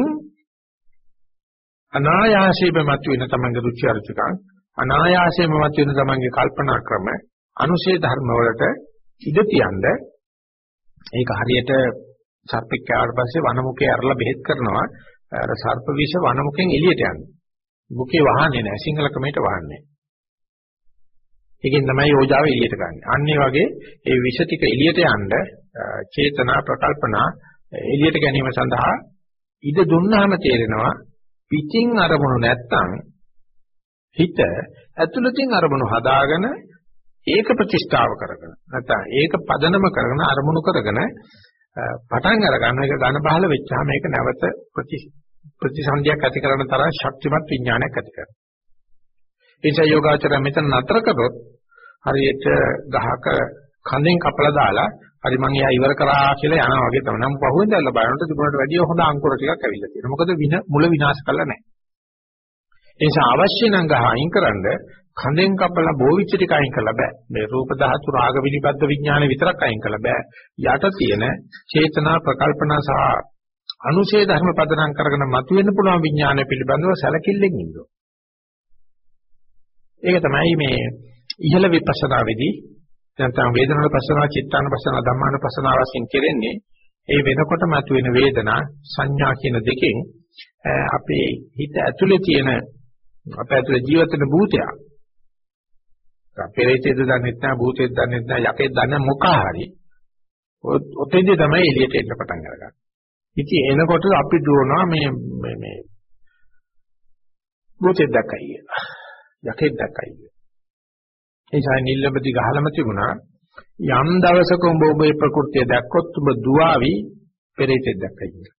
අනායාසයෙන්ම මතුවෙන තමන්ගේ රුචි අරුචිකම්, අනායාසයෙන්ම මතුවෙන තමන්ගේ කල්පනා ක්‍රම, අනුශේ ධර්ම වලට ඉඳ තියන්න ඒක හරියට සර්පෙක් කෑවට පස්සේ වනමුකේ අරලා බෙහෙත් කරනවා. අර සර්ප විෂ වනමුකෙන් එළියට යන්නේ. මුකේ වහන්නේ නැහැ, සිංහල ක්‍රමයට වහන්නේ. ඒකෙන් තමයි යෝජාව එළියට ගන්න. අන්න ඒ වගේ ඒ විෂ ටික එළියට යන්න චේතනා ප්‍රකල්පනා එළියට ගැනීම සඳහා ඉද දුන්නාම තේරෙනවා පිටින් අරමුණු නැත්තම් හිත ඇතුළතින් අරමුණු හදාගෙන ඒක ප්‍රතිස්ථාව කරගෙන නැත්නම් ඒක පදනම කරගෙන අරමුණු කරගෙන පටන් අර ගන්න එක ඝන බහල වෙච්චාම මේක නැවත ප්‍රති ප්‍රතිසන්දියක් ඇති කරන තරම් ශක්තිමත් විඥානයක් ඇති කරනවා. ඒ නිසා යෝගාචරය මෙතන නතර කරොත් හරියට ගහක කඳෙන් කපලා දාලා හරි මං එයා ඉවර කරා කියලා යනවා වගේ තමයි. නම් පහුවෙන් දැල්ලා බලනකොට තිබුණට වැඩිය හොඳ අංකුර ටිකක් ඇවිල්ලා තියෙනවා. මොකද වින මුල විනාශ කරලා නැහැ. ඒ නිසා අවශ්‍ය නම් ගහ අයින් කරන්ද කඳෙන් කපලා බෝවිච්ච ටික අයින් කරලා බෑ. මේ රූප ධාතු රාග විනිබද්ධ විඥාන විතරක් අයින් කරලා බෑ. යට තියෙන චේතනා ප්‍රකල්පනා සහ අනුශේ ධර්ම පදනම් කරගෙන මතුවෙන්න පුළුවන් විඥානය පිළිබඳව සැලකිල්ලෙන් ඉන්නවා. ඒක තමයි මේ ඉහළ විපස්සනාවේදී නැත්නම් වේදනාන පස්සනාව, චිත්තාන පස්සනාව, ධම්මාන පස්සනාව වශයෙන් කෙරෙන්නේ ඒ වෙනකොට මතුවෙන වේදනා සංඥා කියන දෙකෙන් අපේ හිත ඇතුලේ තියෙන අපේ ඇතුලේ ජීවත් වෙන භූතයක් අපේරිතේද දන්නේ නැහැ, භූතේද දන්නේ නැහැ, යකේද දන්නේ මොකක් හරි ඔතෙන්දී තමයි එළියට එන්න පටන් අරගන්නේ. ඉතින් එනකොට අපි දුවනවා මේ මේ මේ භූතෙක් දැක්කයි, යකෙක් දැක්කයි. ඒ නිසා නිල්ලබදි ගහලම තිබුණා යම් දවසක උඹ ඔබේ ප්‍රകൃතිය දැක්කොත් ඔබ දුවාවි පෙරේතෙක් දැක්කයි කියලා.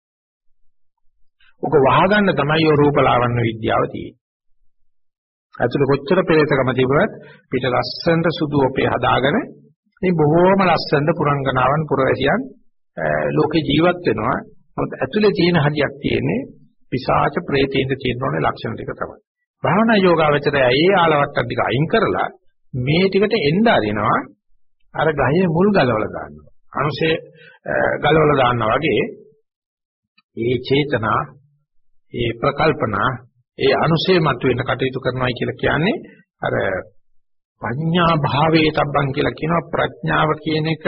ඔක වහගන්න තමයි ඔය රූපලාවන්‍ය විද්‍යාව තියෙන්නේ. ඇතුළේ කොච්චර පෙරේතකම තිබුණත් පිට ලස්සනට සුදු ඔපේ හදාගෙන මේ බොහෝම ලස්සනට පුරංගනාවන් පුරවැසියන් ලෝකේ ජීවත් වෙනවා. මොකද ඇතුළේ තියෙන හදියක් තියෙන්නේ පිසාච ප්‍රේතීන්ද තියෙනෝනේ ලක්ෂණ ටික තමයි. භාවනා යෝගාවචරය ඒ ආලවට්ටම් ටික අයින් කරලා මේ ටිකට එන්න ආරිනවා අර ගහේ මුල් ගලවලා දානවා. අනුසේ ගලවලා දානවා වගේ ඒ චේතනා ඒ ප්‍රකල්පනා ඒ අනුසේ මතුවෙන කටයුතු කරනවා කියලා කියන්නේ අර පඤ්ඤා භාවයේ තබ්බන් කියලා කියනවා. ප්‍රඥාව කියන එක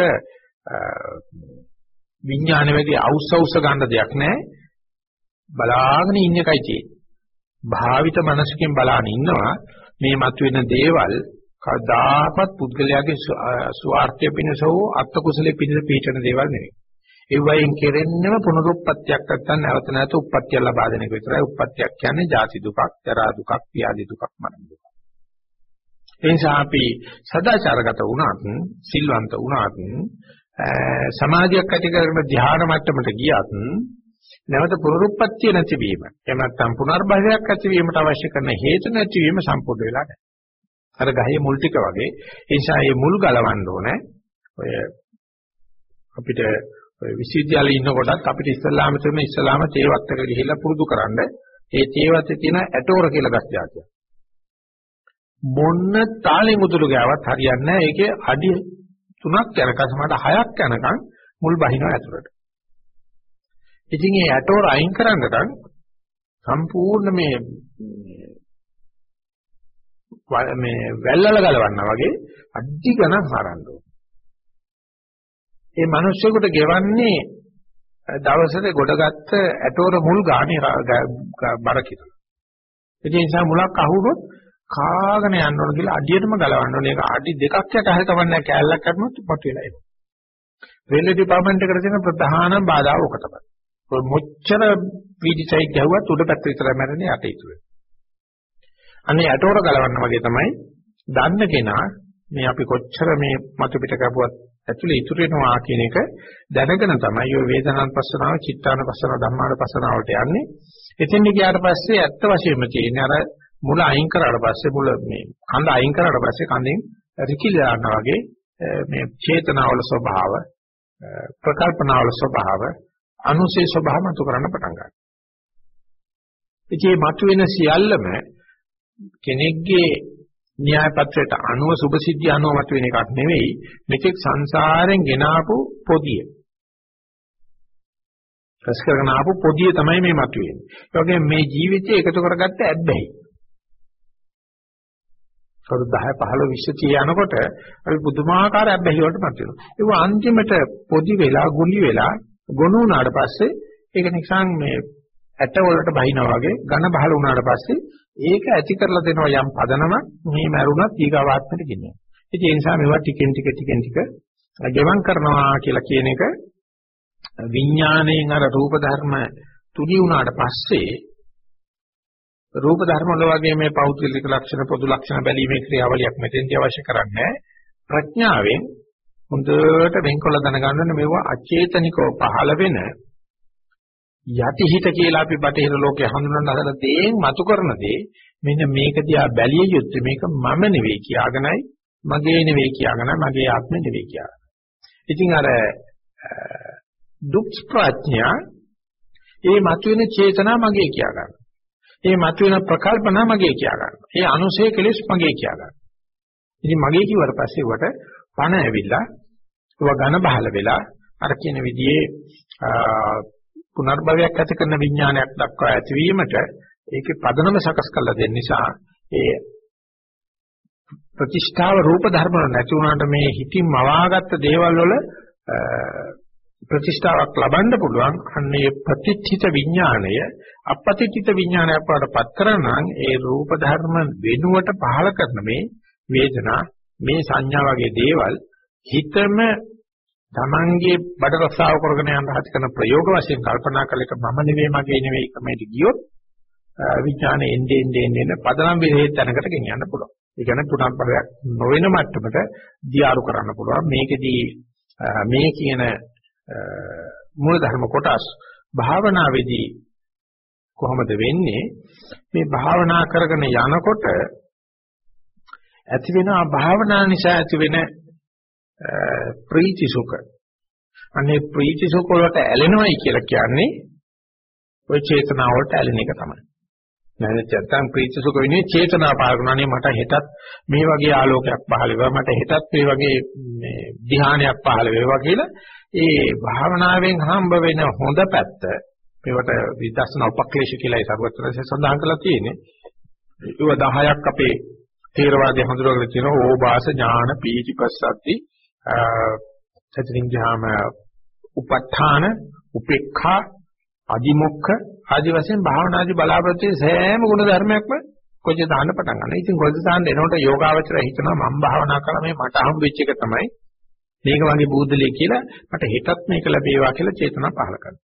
විඥාන වේදී අවුස්සවුස ගන්න දෙයක් නෑ. බලාගෙන ඉන්න එකයි තියෙන්නේ. භාවිත මනසකින් බලාගෙන ඉන්නවා මේ මතුවෙන දේවල් කවදාකවත් පුද්ගලයාගේ ස්වార్థය පිණිස හෝ අත්ත කුසලයේ පිණිස පිටන දේවල් නෙවෙයි. ඒ වයින් කෙරෙන්නම පුනරුත්පත්තියක් නැත්නම් නැවත නැවත උප්පත්තිය ලබා දෙන එක විතරයි. උප්පත්තියක් කියන්නේ ජාති දුකක්, ජරා දුකක්, ව්‍යාධි දුකක්, මරණ දුකක්. ඒ නිසා අපි සදාචාරගත වුණත්, සිල්වන්ත වුණත්, සමාධියක් ඇති කරගෙන ධ්‍යාන මට්ටමට ගියත් නැවත පුනරුත්පත්තිය නැතිවීම එහෙම නැත්නම් පුනර්භවයක් ඇතිවීමට අවශ්‍ය කරන හේතු නැතිවීම සම්පූර්ණ වෙලා නැහැ. අර ගහේ මුල් ටික වගේ. ඒ නිසා මේ මුල් ගලවන්න ඕනේ. ඔය අපිට ඔය විශ්වවිද්‍යාලේ ඉන්න කොටත් අපිට ඉස්ලාම තුන ඉස්ලාම තේවත් එක ගිහිල්ලා පුරුදු කරන්න. ඒ තේවතේ තියෙන ඇටෝර කියලා ගස් જાතියක්. මොන්න තාලෙ මුදුළු ගාවත් හරියන්නේ නැහැ. ඒකේ අඩි තුනක් යනකම් සමහරට හයක් යනකම් මුල් බහිනවා ඇතුළට. ඉතින් මේ ඇටෝර අයින් කරන්නට සම්පූර්ණ මේ මේ වැල්වල ගලවන්නා වගේ අඩි ගණන් හරන්න ඕනේ. ඒ මිනිස්සුෙකුට ගෙවන්නේ දවසට ගොඩගත්ත ඇටෝර මුල් ගානේ බර කියලා. ඒ නිසා මුලක් අහුවොත් කාගෙන යන්න ඕන කියලා අඩියටම ගලවන්න ඕනේ. ඒක අඩි දෙකක් යට හරි කවන්නේ කෑල්ලක් කරනොත් පොට වෙලා එනවා. රේල්වේ ඩිපාර්ට්මන්ට් එකට තියෙන ප්‍රධාන බාධා ඔක තමයි. ඔය මොච්චර වීඩිසයිඩ් ගැහුවත් උඩ පැත්ත විතරයි මැරෙන්නේ යට ඉතුරු වෙනවා. අනේ ඇටෝර ගලවන්න වගේ තමයි දන්න කෙනා මේ අපි කොච්චර මේ මතු පිට කපුවත් ඇතුලේ ඉතුරු වෙනවා කියන එක දැනගෙන තමයි ඔය වේදනානුපස්සනාව, චිත්තානුපස්සනාව, ධම්මානුපස්සනාවට යන්නේ. එතෙන් ගියාට පස්සේ ඇත්ත වශයෙන්ම තියෙන්නේ අර මුල අයින් කරාට පස්සේ මුල මේ කඳ අයින් කරාට පස්සේ කඳෙන් රිකිලා යනවා වගේ මේ චේතනාවල ස්වභාව, ප්‍රකල්පනාවල ස්වභාව, අනුසේ ස්වභාව මතු කරන්න පටන් ගන්නවා. ඉතින් මේ මතුවෙන සියල්ලම කෙනෙක්ගේ න්‍යාය පත්‍රයට අනුව සුභසිද්ධිය අනුව මතුවෙන එකක් නෙවෙයි. මෙතෙක් සංසාරයෙන් ගෙන ආපු පොදිය. රස කරගෙන ආපු පොදිය තමයි මේ මතුවෙන්නේ. ඒ වගේම මේ ජීවිතය එකතු කරගත්ත ඇබ්බැහි. කවුරු දහ පහළොව විස්ස තිය යනකොට අපි පුදුමාකාර ඇබ්බැහි වලට මත වෙනවා. ඒක අන්තිමට පොදි වෙලා ගුලි වෙලා ගොනු වුණාට පස්සේ ඒක නිකන් මේ ඇට වලට බහිනා වගේ ඝන බහල වුණාට පස්සේ ඒක ඇති කරලා දෙනවා යම් පදනමක් මේ මරුණත් ඊගාවාත්මට ගෙනියන. ඉතින් ඒ නිසා මේවා ටිකෙන් ටික ටිකෙන් ටික ගෙවම් කරනවා කියලා කියන එක විඥාණයෙන් අර රූප ධර්ම තුනී වුණාට පස්සේ රූප ධර්ම වල වගේ මේ පෞද්ගලික ලක්ෂණ පොදු ලක්ෂණ බැලීමේ ක්‍රියාවලියක් මෙතෙන්දී අවශ්‍ය කරන්නේ ප්‍රඥාවෙන් හොඳට වෙන්කොල්ල දැනගන්න මේවා අචේතනිකව පහළ වෙන යටිහිත කියලා අපි බටහිර ලෝකේ හඳුනන හදන දේෙන් මතු කරන දේ මෙන්න මේක දිහා බැලිය යුත්තේ මේක මම නෙවෙයි කියාගෙනයි මගේ නෙවෙයි කියාගෙනයි මගේ ආත්මෙ නෙවෙයි කියාගෙන. ඉතින් අර දුක් ප්‍රඥා ඒ මතුවෙන චේතනා මගේ කියා ගන්න. ඒ මතුවෙන ප්‍රකල්පනා මගේ කියා ගන්න. ඒ අනුසය කෙලෙස් මගේ කියා ගන්න. ඉතින් මගේ කිව්වට පස්සේ වට පණ ඇවිල්ලා ඒවා ඝන බහල වෙලා අර කියන විදිහේ පුනර්භවයක් ඇති කරන විඥානයක් දක්වා ඇතිවීමට ඒකේ පදනම සකස් කරලා දෙන්න නිසා ඒ ප්‍රතිෂ්ඨාව රූප ධර්ම වල නැති වුණාට මේ හිතින් මවාගත්ත දේවල් වල ප්‍රතිෂ්ඨාවක් ලබන්න පුළුවන්. අන්නේ ප්‍රතිච්ඡිත විඥාණය අපපතිච්ඡිත විඥානයක් වඩපත් කරනනම් ඒ රූප ධර්ම වෙනුවට පහල කරන මේ වේදනා මේ සංඥා වගේ දේවල් හිතම තමන්ගේ බඩ රසාව කරගෙන යන හත් කරන ප්‍රයෝග වශයෙන් කල්පනා කළ එක මම නෙවෙයි මගේ නෙවෙයි කමයිද ගියොත් විඥානේ එන්නේ එන්නේ එන්නේ පදනම් විරහිත තැනකට ගෙනියන්න පුළුවන්. ඒ කියන්නේ පුනර්භවයක් නොවන මට්ටමට දියාරු කරන්න පුළුවන්. මේකෙදී මේ කියන මූල ධර්ම කොටස් භාවනාවේදී කොහොමද වෙන්නේ? මේ භාවනා කරගෙන යනකොට ඇති වෙන භාවනා නිසා ඇති වෙන ප්‍රීති සුඛ. අනේ ප්‍රීති සුඛ වලට ඇලෙනවයි කියලා කියන්නේ ඔය චේතනාව වලට ඇලෙන එක තමයි. නැත්නම් ප්‍රීති සුඛ වෙන්නේ චේතනා පාරගුණනේ මට හෙටත් මේ වගේ ආලෝකයක් පහළ වේවා, මට හෙටත් මේ වගේ මේ ධ්‍යානයක් පහළ වේවා කියලා ඒ භාවනාවෙන් හම්බ වෙන හොඳ පැත්ත මේවට විදර්ශනා උපක්ලේශ කියලායි සර්වත්‍රයෙන් සඳහන් කරලා තියෙන්නේ. ඒව දහයක් අපේ තේරවාදයේ හඳුනගලා තියෙනවා. ඕබාස ඥාන පීති පස්සද්දි සතරින් ගියාම උපත්ථාන උපේක්ඛා අදිමොක්ඛ ආදි වශයෙන් භාවනාදී බලාපොරොත්තු සෑම ගුණ ධර්මයක්ම කොච්චර දාන්න පටන් ගන්නවා. ඉතින් කොච්චර දාන්න එනකොට යෝගාවචරය හිතනවා මම භාවනා කළා මේ මට හම්බෙච්ච එක තමයි මේක වගේ බුද්ධලිය කියලා මට හෙටත් මේක ලැබේවා කියලා චේතනා පහල කරනවා.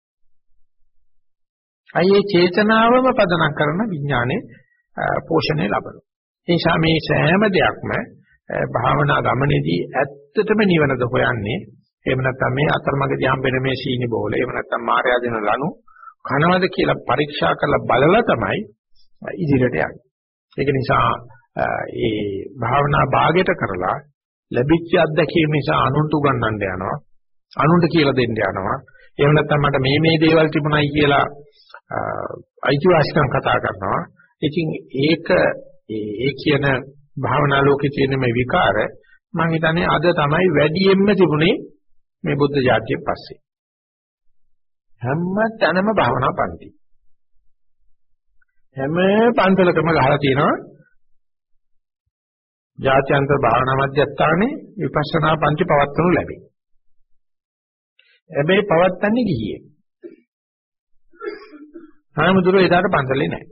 අයේ චේතනාවම පදනම් කරන විඥානේ පෝෂණය ලබනවා. ඒ නිසා මේ සෑම දෙයක්ම භාවනා ගමනේදී ඇත්තටම නිවනද හොයන්නේ. එහෙම නැත්නම් මේ අතරමඟදී හම්බෙන මේ සීනි බෝල, එහෙම නැත්නම් මායя දෙන ලනු කනවද කියලා පරීක්ෂා කරලා බලලා තමයි ඉදිරියට යන්නේ. ඒක නිසා ඒ භාවනා භාගයට කරලා ලැබිච්ච අත්දැකීම නිසා අනුන්ට උගන්වන්න යනවා. අනුන්ට කියලා දෙන්න යනවා. එහෙම නැත්නම් මට මේ මේ දේවල් තිබුණයි කියලා අයිතිවාසිකම් කතා කරනවා. ඉතින් ඒක ඒ කියන භාවනා ලෝකේ තියෙන මේ විකාර මම හිතන්නේ අද තමයි වැඩියෙන්ම තිබුණේ මේ බුද්ධ ජාතිය පස්සේ. හැම තැනම භාවනා පන්ති. හැම පන්සලකම ගහලා තියෙනවා ජාත්‍යන්තර භාවනා මධ්‍යස්ථානයේ විපස්සනා පන්ති පවත්වනු ලැබේ. හැබැයි පවත්න්නේ ගිහියේ. ආමුදුරේ එදාට පන්සලේ නැහැ.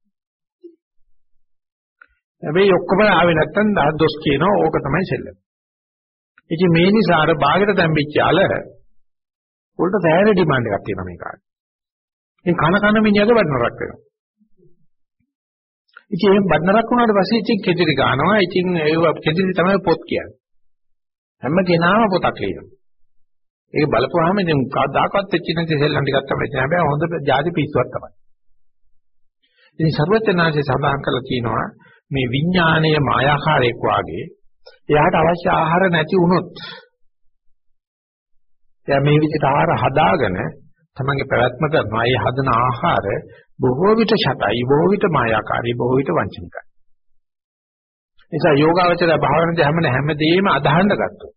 හැබැයි ඔක්කොම ආවේ නැත්තම් දහස් කියනවා ඕක තමයි සෙල්ලම. ඉතින් මේ නිසා අර බාගෙට තැම්පිච්ච අල උල්ට සෑහෙන ඩිමාන්ඩ් එකක් තියෙනවා මේ කාලේ. ඉතින් කන කන මිනිහගේ වඩනරක් වෙනවා. ඉතින් එහෙන් වඩනරක් වුණාට පස්සේ ඉතින් කෙදිරි ගන්නවා. ඉතින් ඒ කෙදිරි තමයි පොත් කියන්නේ. හැම කෙනාම පොතක් ලියනවා. ඒක බලපුවාම ඉතින් කවදාකවත් වෙච්ච නැති සෙල්ලම් ටිකක් තමයි තියෙන. හැබැයි හොඳ ಜಾති පිස්සුවක් තමයි. ඉතින් සර්වඥාන්සේ සඳහන් කරලා තියෙනවා මේ විඥානීය මායාකාරයක් වාගේ එයාට අවශ්‍ය ආහාර නැති වුණොත් එයා මේ විදිහට ආහාර හදාගෙන තමන්ගේ පැවැත්ම කරනවා. ඒ හදන ආහාර බොහෝ විට ෂටයි, බොහෝ විට මායාකාරී, බොහෝ විට වංචනිකයි. නිසා යෝගාවචරය භාවනාවේ හැමන හැමදේම අදහන්න ගත්තා.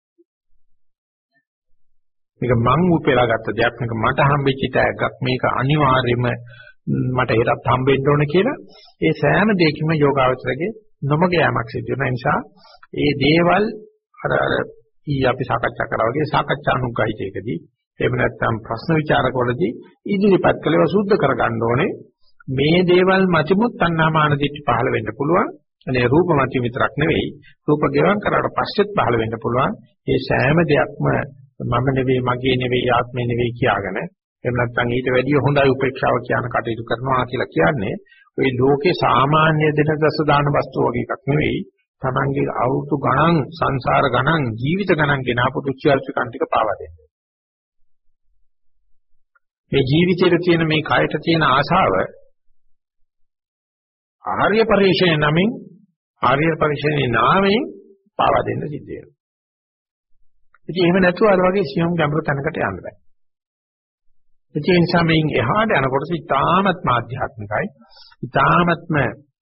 මේක මං උපේලා ගත්ත දෙයක්, මේක මට හම්බෙච්ච එකක්, මේක අනිවාර්යයෙන්ම මට හෙටත් හම්බෙන්න ඕන කියලා ඒ සෑම දෙයකින්ම යෝගාවචරයේ නොමග යamak සිදු වෙන නිසා ඒ දේවල් අර අර ඊ අපි සාකච්ඡා කරා වගේ සාකච්ඡානුගායිතයකදී එහෙම නැත්නම් ප්‍රශ්න විචාරකවලදී ඉදිරිපත් කළේව සුද්ධ කරගන්න ඕනේ. මේ දේවල් මතිමුත් තණ්හාමාන දිට්ඨි පහළ වෙන්න පුළුවන්. අනේ රූප මත විතරක් නෙවෙයි, රූප ගෙවන් කරාට පස්සෙත් පහළ වෙන්න පුළුවන්. ඒ සෑම දෙයක්ම මම නෙවෙයි, මගේ නෙවෙයි, ආත්මේ නෙවෙයි කියාගෙන එහෙම නැත්නම් ඊට වැඩිය හොඳයි උපේක්ෂාව කියන කටයුතු කරනවා කියලා කියන්නේ ওই ලෝකේ සාමාන්‍ය දෙන දස දාන වස්තු වගේ එකක් නෙවෙයි. තමන්ගේ අවුරුදු ගණන්, සංසාර ගණන්, ජීවිත ගණන් ගෙන ආපු දුක්ඛාර්ථකම් ටික පාවා දෙන්න. මේ ජීවිතයේ තියෙන මේ කයට තියෙන ආශාව ආර්ය පරිශ්‍රය නමින්, ආර්ය පරිශ්‍රයේ නාමයෙන් පාවා දෙන්න සිද්ධ වෙනවා. ඉතින් එහෙම නැතුව අර වගේ සියුම් ගැඹුරු තැනකට යන්න බෑ. ඒ නිසා මේන් එහාට යනකොට ඉතාමත්ම ආධ්‍යාත්මිකයි, ඉතාමත්ම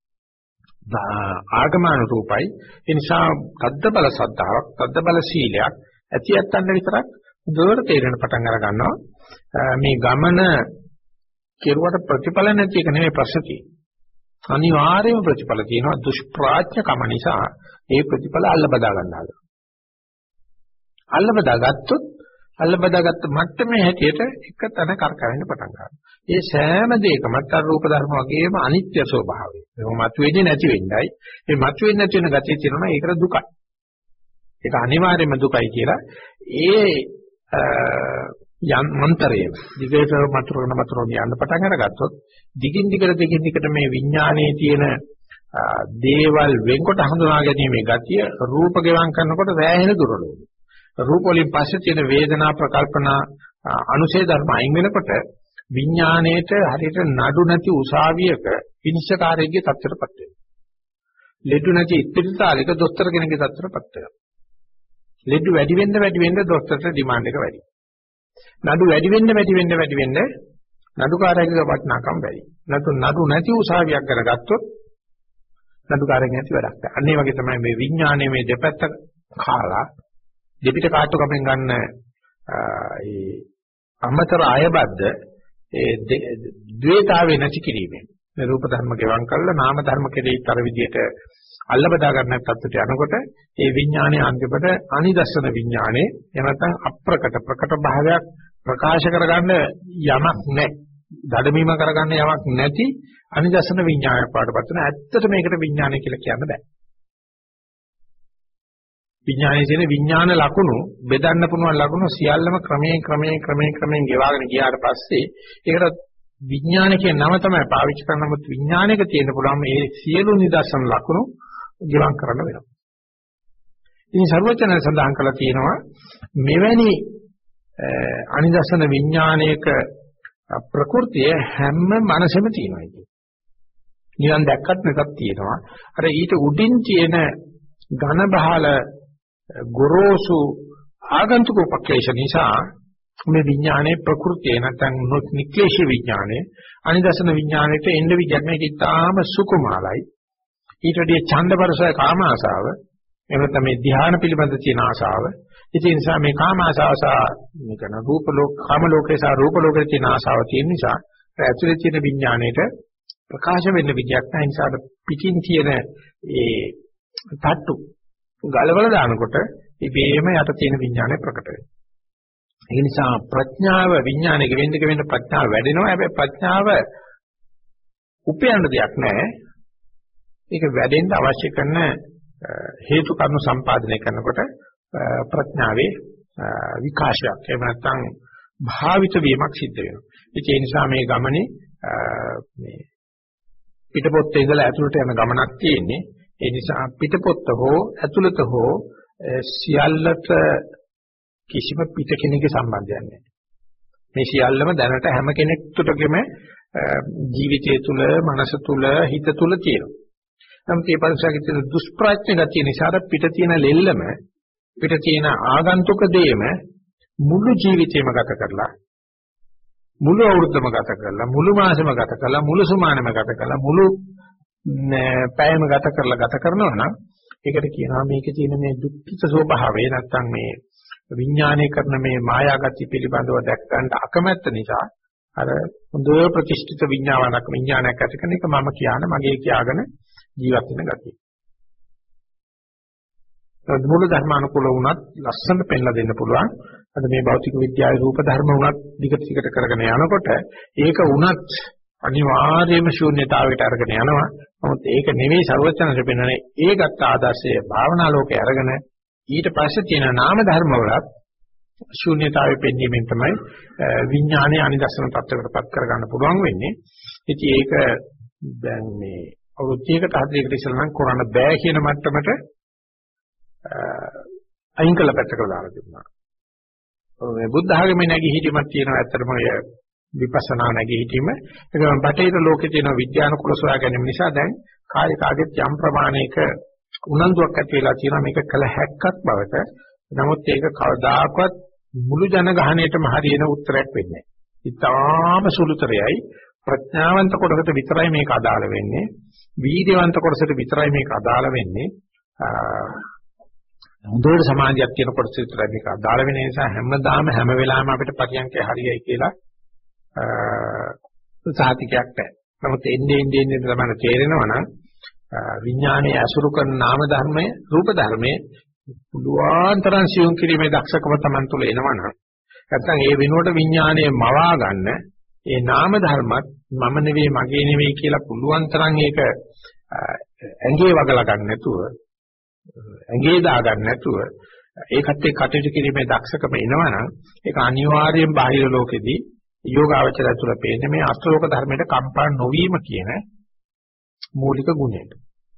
ආගමන රූපයි. ඒ නිසා තද්ද බල සද්ධාාවක්, තද්ද බල සීලයක් ඇතියත්තන්න විතරක් දුර තේරෙන පටන් අර ගන්නවා. මේ ගමන කෙරුවට ප්‍රතිඵල නැති එක නෙමෙයි ප්‍රශ්න තියෙන්නේ. අනිවාර්යයෙන්ම ප්‍රතිඵල තියෙනවා. දුෂ්ප්‍රාඥකම නිසා ඒ ප්‍රතිඵල අල්ල බදා ගන්න හදනවා. අල්ල බදා ගත්තොත් අල්ල බදාගත්ත මට්ටමේ හැටියට එක තැන කරකවෙන්න පටන් ගන්නවා. ඒ සෑම දෙයකම අතර රූප ධර්ම වගේම අනිත්‍ය ස්වභාවය. ඒක මතුවේදී නැති වෙන්නයි. මේ මතුවෙන්නේ නැති වෙන ගතිය තියෙනවා. ඒකට දුකයි. ඒක අනිවාර්යයෙන්ම දුකයි කියලා ඒ යන් මන්තරය දිගට මතුරන මතුරන යන්න පටන් අරගත්තොත් දිගින් දිගට දිගින් දිගට මේ විඥානයේ තියෙන දේවල් වෙන්කොට හඳුනා ගැනීමේ ගතිය රූප ගෙවම් කරනකොට සෑහෙන දුරලයි. රූප වලින් පස්සේ තියෙන වේදනා ප්‍රකල්පනා අනුශේ ධර්ම අයින් වෙනකොට විඥාණයට හරියට නඩු නැති උසාවියක විනිශ්චයකාරයෙක්ගේ තත්ත්වයටපත් වෙනවා. ලෙඩු නැති ඉස්පිරිතාලයක දොස්තර කෙනෙක්ගේ තත්ත්වයටපත් වෙනවා. ලෙඩු වැඩි වෙන්න වැඩි වෙන්න දොස්තරට ඩිමාන්ඩ් එක වැඩි. නඩු වැඩි වෙන්න වැඩි වෙන්න වැඩි වෙන්න නඩුකාරයෙකුගේ වටිනාකම වැඩි. නැත්නම් නඩු නැති උසාවියක් කරගත්තොත් නඩුකාරයෙක් නැති වැඩක් නැහැ. අන්න ඒ වගේ තමයි මේ විඥානයේ මේ දෙපැත්ත කාලා දෙපිට කාටුකමෙන් ගන්න ඒ අමතර අයබද්ද ඒ ද්වේතාවේ නැති කිරීමෙන් මේ රූප ධර්ම ගෙවම් කරලා නාම ධර්ම කෙරෙහිත් අර විදියට අල්ල බදා ගන්න තත්ත්වයට යනකොට ඒ විඥානයේ අන්තිමට අනිදස්සන විඥානේ එහෙම නැත්නම් අප්‍රකට ප්‍රකට භාවයක් ප්‍රකාශ කරගන්න යමක් නැහැ. දඩමීම කරගන්න යමක් නැති අනිදස්සන විඥානයක් පාඩපත් වෙන. ඇත්තට මේකට විඥානය කියලා කියන්න බෑ. විඥානයේ තියෙන විඥාන ලක්ෂණ බෙදන්න පුළුවන් ලක්ෂණ සියල්ලම ක්‍රමයෙන් ක්‍රමයෙන් ක්‍රමයෙන් ක්‍රමයෙන් ගෙවාගෙන ගියාට පස්සේ ඒකට විඥාන කියන නම තමයි පාවිච්චි කරන නමුත් විඥානයක තියෙන පුළුවන් මේ සියලු නිදර්ශන ලක්ෂණ ගෙවම් කරන්න වෙනවා. ඉතින් සර්වචන සඳහන් කළා තියෙනවා මෙවැනි අනිදර්ශන විඥානයක ප්‍රകൃතිය හැම මනසෙම තියෙනවා කියන්නේ. නිකන් දැක්කත් නැතත් තියෙනවා. අර ඊට උඩින් තියෙන ඝන බහල ගොරෝසු ආගන්තුක උපක්ලේශ නිසා මේ විඥානයේ ප්‍රകൃතිය නැත්නම් නික්ලේශ විඥානයේ අනිදර්ශන විඥානයට එන්න විදියක් මේක ඉතාම සුකුමාලයි. ඊට වඩා ඡන්දපරසය කාම ආසාව එහෙම නැත්නම් මේ ධ්‍යාන පිළිබඳ තියෙන ආසාව. ඒ නිසා මේ කාම ආසාව සහ මේකන රූප ලෝක කාම ලෝකේ සහ රූප ලෝකේ තියෙන ආසාව තියෙන නිසා ඇතුලේ තියෙන විඥාණයට ප්‍රකාශ වෙන්න විදියක් නැහැ. නිසා පිටින් තියෙන ඒ තට්ටු ගලවලා දානකොට ඉබේම යට තියෙන විඥානය ප්‍රකට වෙනවා. ඒ නිසා ප්‍රඥාව විඥානයක වෙන්න වෙන්න ප්‍රඥාව වැඩෙනවා. හැබැයි ප්‍රඥාව උපයන්න දෙයක් නැහැ. ඒක වැඩෙන්න අවශ්‍ය කරන හේතු කර්ම සම්පාදනය කරනකොට ප්‍රඥාවේ විකාශයක් එහෙම නැත්නම් භාවිත වීමක් සිද්ධ වෙනවා. ඒ නිසා මේ ගමනේ මේ පිටපොත්තේ ඉඳලා ඇතුළට යන ගමනක් තියෙන්නේ. ඒ නිසා පිටපොත්ත හෝ ඇතුළත හෝ සියල්ලට කිසිම පිට කෙනෙකුගේ සම්බන්ධයක් නැහැ. මේ සියල්ලම දැනට හැම කෙනෙක් තුටගෙම ජීවිතය තුළ, මනස තුළ, හිත තුළ තියෙනවා. නමුත් මේ පරිසරයේ තියෙන දුෂ්ප්‍රඥ ගතිය නිසා පිට තියෙන ලෙල්ලම, පිට තියෙන ආගන්තුක දේම මුළු ජීවිතේම ගත කරලා, මුළු අවුරුද්දම ගත කරලා, මුළු මාසෙම ගත කරලා, මුළු සුමානෙම ගත කරලා, මුළු පැයම ගත කරලා ගත කරනවා නම් ඒකට කියනවා මේකේ තියෙන මේ දුක්ඛිත ස්වභාවය නැත්තම් මේ විඥානය කරන මේ මායාගති පිළිබඳව දැක් ගන්න අකමැත්ත නිසා අර හොඳ ප්‍රතිෂ්ඨිත විඥානයක් විඥානයක් ඇති කරන එක මම කියන මගේ කියාගෙන ජීවත් වෙන ගතිය. ඒත් මූල ධර්මානුකූල වුණත් ලස්සනට පෙන්ලා දෙන්න පුළුවන්. අද මේ භෞතික විද්‍යාවේ රූප ධර්ම වුණත් දිගට දිගට කරගෙන යනකොට ඒක වුණත් අනිවාර්යයෙන්ම ශූන්‍යතාවයට අරගෙන යනවා. නමුත් ඒක නෙවෙයි ਸਰවඥාන්සේ පෙන්වන්නේ ඒ ගත්ත ආදර්ශය භාවනා ලෝකේ අරගෙන ඊට පස්සේ තියෙන නාම ධර්ම වලත් ශූන්‍යතාවය පෙන්වීමෙන් තමයි විඥානයේ අනිදර්ශන තත්ත්වයකටපත් කරගන්න පුළුවන් වෙන්නේ. ඉතින් ඒක දැන් මේ අවුරුද්දයකට හතරකට ඉස්සෙල්ලා නම් කරන්න බෑ කියන මට්ටමට අයින් කළ පැත්තකට දාලා තිබුණා. මේ බුද්ධ ආගමේ නැගී හිටීමක් තියෙනවා ඇත්තටම ඔය විපස්සනා නැගී හිටීම. ඒක බටහිර ලෝකේ තියෙන විද්‍යානුකූල සොයා ගැනීම නිසා දැන් කාය කාගෙත් යම් ප්‍රමාණයක උනන්දුවක් ඇති වෙලා තියෙනවා මේක කළ හැක්කක් බවට. නමුත් ඒක කවදාකවත් මුළු ජනගහණයටම හරියන උත්තරයක් වෙන්නේ නැහැ. ඉතාම සුළුතරයයි ප්‍රඥාවන්ත කොටසට විතරයි මේක අදාළ වෙන්නේ. වීර්යවන්ත කොටසට විතරයි මේක අදාළ වෙන්නේ. හොඳට සමාජයක් තියෙන කොටසට විතරයි මේක අදාළ වෙන නිසා හැමදාම හැම වෙලාවෙම අපිට පරියන්කේ හරියයි කියලා සාහිතිකයක් නැහැ. නමුත් එන්නේ එන්නේ එන්නේ තමයි තේරෙනවා නම් විඥානයේ අසුරු කරන නාම ධර්මයේ රූප ධර්මයේ පුළුවන් තරම් සියුම් කිරීමේ දක්ෂකම Taman තුල එනවනම් නැත්නම් ඒ වෙනුවට විඥානයේ මවා ගන්න ඒ නාම ධර්මත් මම නෙවෙයි මගේ නෙවෙයි කියලා පුළුවන් තරම් ඒක ඇඟේ වගලා ගන්න නැතුව ඇඟේ දා ගන්න නැතුව ඒකත් එක්ක කටයුතු කිරීමේ දක්ෂකම එනවනම් ඒක අනිවාර්යෙන් බාහිර ලෝකෙදී යෝගාවචරය තුළ පේන්නේ මේ අෂ්ටලෝක ධර්මයට කම්පා නොවීම කියන මූලික ගුණයට.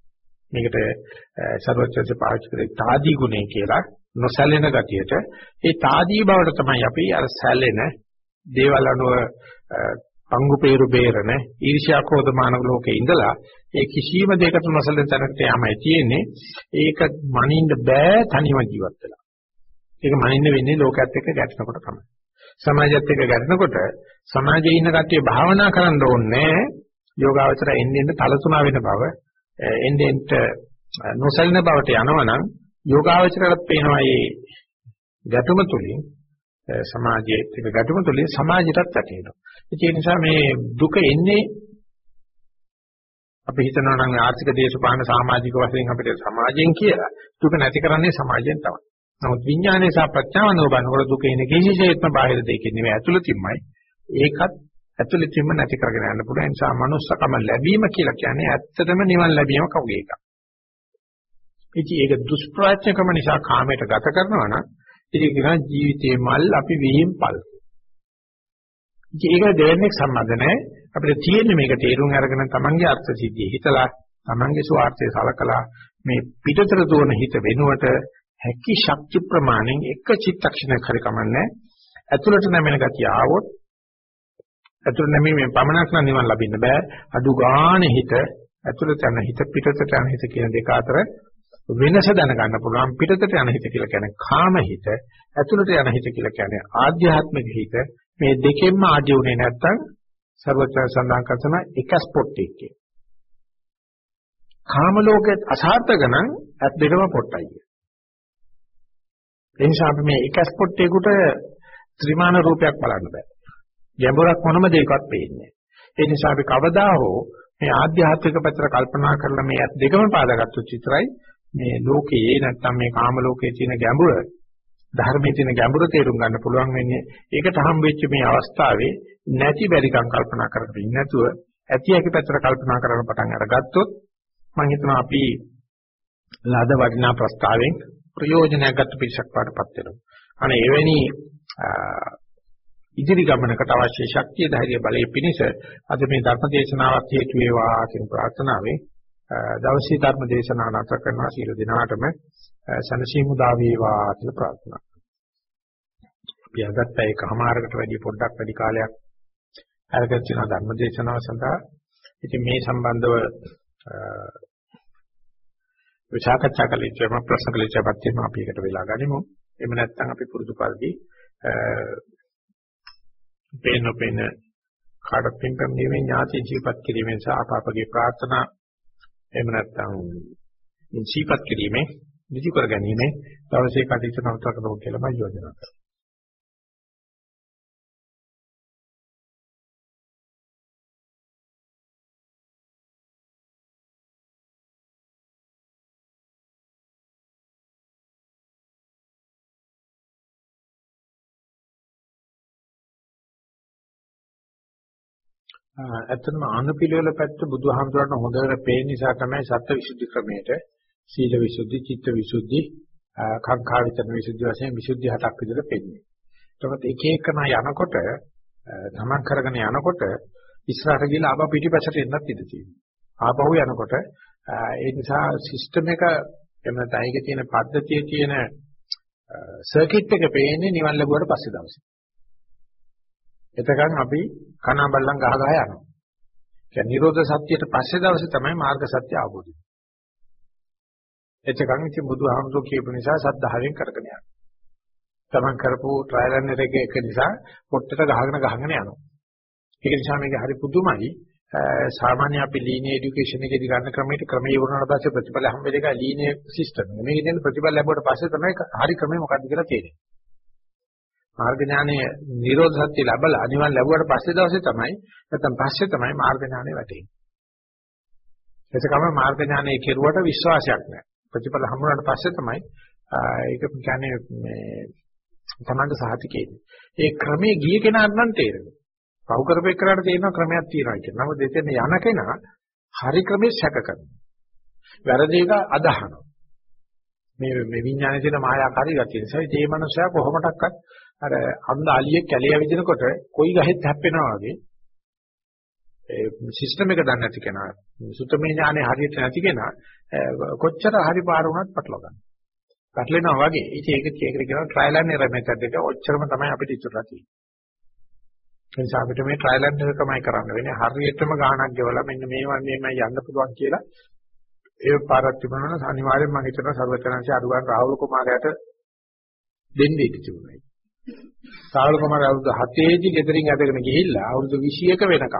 මේකට සර්වඥයන්ස පාවිච්චි කරේ තාදී ගුණය කියලා නොසැලෙන ගතියට. ඒ තාදී බවට තමයි අපි අර සැලෙන දේවල් අනුව පංගු peeru බේරන ඊර්ෂ්‍යා ක්‍රෝධමාන ලෝකේ ඉඳලා ඒ කිසියම් දෙයකට නොසැලෙන තැනකට යමයි තියෙන්නේ. ඒක මනින්න බෑ තනියම ජීවත් වෙලා. ඒක මනින්න වෙන්නේ ලෝකයේත් එක්ක ගැටෙනකොට තමයි. සමාජයත් එක්ක ගැටෙනකොට සමාජයේ ඉන්න කට්ටිය භාවනා කරන්න ඕනේ යෝගාවචර එන්නේ එන්න තලතුණා වෙන බව එන්නේ එන්න නොසැලෙන බවට යනවනම් යෝගාවචරයට පේනවා මේ ගැටුම තුලින් සමාජයේ තිබෙන ගැටුම තුලින් සමාජයටත් වැටෙනවා. ඒ නිසා මේ දුක එන්නේ අපි හිතනවා නම් ආර්ථික දේශපාලන සමාජික වශයෙන් අපිට සමාජයෙන් කියලා දුක නැති කරන්නේ සමාජයෙන් තමයි. නමුත් විඥානයේ සහ ප්‍රඥාවනෝ බනකොට දුක එන්නේ කිසිසේත්ම බාහිර දෙයකින් නෙවෙයි ඇතුළතින්මයි. ඒකත් ඇතුළතින්ම නැති කරගෙන යන්න පුළුවන්. ඒ නිසා මනුස්සකම ලැබීම කියලා කියන්නේ ඇත්තටම නිවන් ලැබීම කවුගේ එකක්. ඉතින් ඒක දුෂ්ප්‍රාඥකම නිසා කාමයට ගත කරනවා නම් ඉතින් කියන ජීවිතේ මල් අපි විහිම්පල්. ඉතින් ඒක දෙන්නේ සම්බන්ධ නැහැ. අපිට තියෙන්නේ මේක තේරුම් අරගෙන තමන්ගේ අර්ථ සිද්ධිය හිතලා තමන්ගේ ස්වාර්ථය සලකලා මේ පිටතට දුවන හිත වෙනුවට හැකි ශක්ති ප්‍රමාණයෙන් එක චිත්තක්ෂණයක් හරි කමන්නේ ඇතුළට නැමෙන ගතිය ආවොත් ඇතුළට නැමීමෙන් පමණක් නම් නිවන් ලබන්න බෑ. අඩු ගානේ හිත ඇතුළට යන හිත පිටතට යන හිත කියන දෙක අතර වෙනස දැනගන්න පුළුවන්. පිටතට යන හිත කියලා කියන්නේ කාම හිත, ඇතුළට යන හිත කියලා කියන්නේ ආධ්‍යාත්මික හිත. මේ දෙකෙන්ම ආදී උනේ නැත්තම් සර්වත්‍ය සඳහන් කරන එක ස්පොට් එකේ. කාම ලෝකයේ අසාර්ථක නම් ඇත් දෙකම පොට්ටයි. ඒ නිසා අපි මේ එක ස්පොට් එකකට ත්‍රිමාන රූපයක් බලන්න බෑ. ගැඹුරක් මොනම දෙයකවත් පේන්නේ නැහැ. ඒ නිසා අපි කවදා හෝ මේ ආධ්‍යාත්මික පැත්තට කල්පනා කරලා මේ ඇත් දෙකම පාදගත්තොත් විතරයි මේ ලෝකයේ නැත්තම් මේ කාම ලෝකයේ තියෙන ගැඹුර ධර්මයේ තියෙන ගැඹුර තේරුම් ගන්න පුළුවන් වෙන්නේ. ඒකට හම් වෙච්ච මේ අවස්ථාවේ නැති බැරිකම් කල්පනා කරගෙන ඉන්නේ නැතුව ඇති ඇති පැත්තට කල්පනා කරන පටන් අරගත්තොත් මම හිතනවා අපි ලද වටිනා ප්‍රස්තාවයෙන් ප්‍රයෝජනයක් ගන්න පිරිසක් වඩපත් වෙනවා. අනේ එවැනි ඉදිරි ගමනකට අවශ්‍ය ශක්තිය ධෛර්ය බලය පිණිස අද මේ ධර්ම දේශනාවක් හේතු වේවා කියන ප්‍රාර්ථනාවෙන් දවසේ ධර්ම දේශනාව නැවත කරනවා. සියලු දෙනාටම සනසීමු දා වේවා කියලා ප්‍රාර්ථනා කරනවා. අපි අදත් ඒකමාරකට වැඩි පොඩ්ඩක් වැඩි කාලයක් අරගෙන තියෙන ධර්ම දේශනාව සඳහා ඉතින් මේ සම්බන්ධව විචාකච්ඡා කළේචම ප්‍රශ්න කළේචපත් තියෙන අපි එකට වෙලා ගනිමු. එහෙම නැත්නම් අපි පුරුදු පරිදි පේන පේන කාඩ පින්කම් නෙවෙයි ඥාති ජීවත් කිරීමෙන් සහ අපාපගේ ප්‍රාර්ථනා එහෙම නැත්නම් ජීවත් කිරීමෙන් නිදි කර ගැනීම දවසේ කටයුතු නතර කරනවා කියලා මම යෝජනා කරනවා. ඇත්තටම ආනපිළිවෙල පැත්ත බුදුහාමුදුරන්ට හොඳට පේන නිසා තමයි සත්‍ය විසුද්ධි ක්‍රමයට සීල විසුද්ධි, චිත්ත විසුද්ධි, කාංකා විතරන විසුද්ධි වශයෙන් විසුද්ධි හතක් විදිහට පෙන්නේ. ඒකත් එක එකම යනකොට තමන් කරගෙන යනකොට ඉස්සරහට ගිහලා ආපහු පිටිපස්සට එන්නත් ඉඩ තියෙනවා. ආපහු යනකොට ඒ නිසා සිස්ටම් එක එන්න තයිගේ තියෙන පද්ධතියේ තියෙන සර්කිට් එක පේන්නේ නිවන් ලැබුවට පස්සේ දවසේ. එතකන් අපි කන බල්ලන් ගහ ගහ යනවා. කියන්නේ නිරෝධ සත්‍යයට පස්සේ දවසේ තමයි මාර්ග සත්‍ය අවබෝධ වෙන්නේ. එතකන් ඉතින් බුදුහාමුදුරුවෝ කියපු නිසා සද්ධාවෙන් කරගෙන යනවා. තමන් කරපු ට්‍රයිල් ඇන්ඩ් එරර් එක නිසා පොට්ටට ගහගෙන ගහගෙන යනවා. ඒක නිසා මේක හරි පුදුමයි. සාමාන්‍ය අපි ලීනියර් এডুকেෂන් එකේදී ගන්න ක්‍රමයට ක්‍රමයේ වුණාට පස්සේ ප්‍රතිඵල හම්බෙල එක ලීනියර් සිස්ටම්. මේකේ තියෙන ප්‍රතිඵල ලැබුවට පස්සේ තමයි හරි ක්‍රමය මොකක්ද කියලා තේරෙන්නේ. මාර්ග ඥානයේ නිරෝධ සත්‍ය ලැබලා අනිවන් ලැබුවට පස්සේ දවසේ තමයි නැත්නම් පස්සේ තමයි මාර්ග ඥානය වැටෙන්නේ. එතකම මාර්ග ඥානයේ කෙරුවට විශ්වාසයක් නැහැ. ප්‍රතිඵල හම්බුනාට පස්සේ තමයි ඒක කියන්නේ මේ තමන්ට සහතිකේන්නේ. ඒ ක්‍රමයේ ගිය කෙනාට නම් තේරෙනවා. පහු කරපේ කරාට තේරෙනවා ක්‍රමයක් තියෙනවා කියලා. නමුත් දෙතෙන් යන කෙනා හරි ක්‍රමයේ සැක කරනවා. වැරදි එක අදහනවා. මේ මේ විඥානයේ තියෙන මායාකාරී ගතිය නිසා ඒ මනුස්සයා කොහොමඩක්වත් අර අන්ධ අලියෙක් කැලේ විදිනකොට කොයි ගහෙත් හැප්පෙනවා වගේ ඒ සිස්ටම් එක දන්නේ නැති කෙනා සුතමේ ඥානෙ හරියට නැති කෙනා කොච්චර හරි පාර වුණත් පටලවා ගන්න. පැටලෙනවා වගේ. ඉතින් ඒක ඒකට කියනවා ට්‍රයිල් ඇන්ඩ් එරර් මෙතඩ් එක. ඔච්චරම තමයි අපිට ඉතුරුලා තියෙන්නේ. ඒ නිසා අපිට මේ ට්‍රයිල් ඇන්ඩ් එරර් තමයි කරන්න වෙන්නේ. හරියටම ගාණක් ගෙවලා මෙන්න මේවා මේමයි යන්න පුළුවන් කියලා ඒ පාරක් තිබුණා නම් අනිවාර්යෙන්ම මම හිතනවා සර්වචනංශය අරුගාන රාහුල කුමාරයාට දෙන්නේ තිබුණා. රාහුල කුමාරයා අවුරුදු හතේ දී ගෙදරින් ඇදගෙන ගිහිල්ලා අවුරුදු විසියක වෙනකම්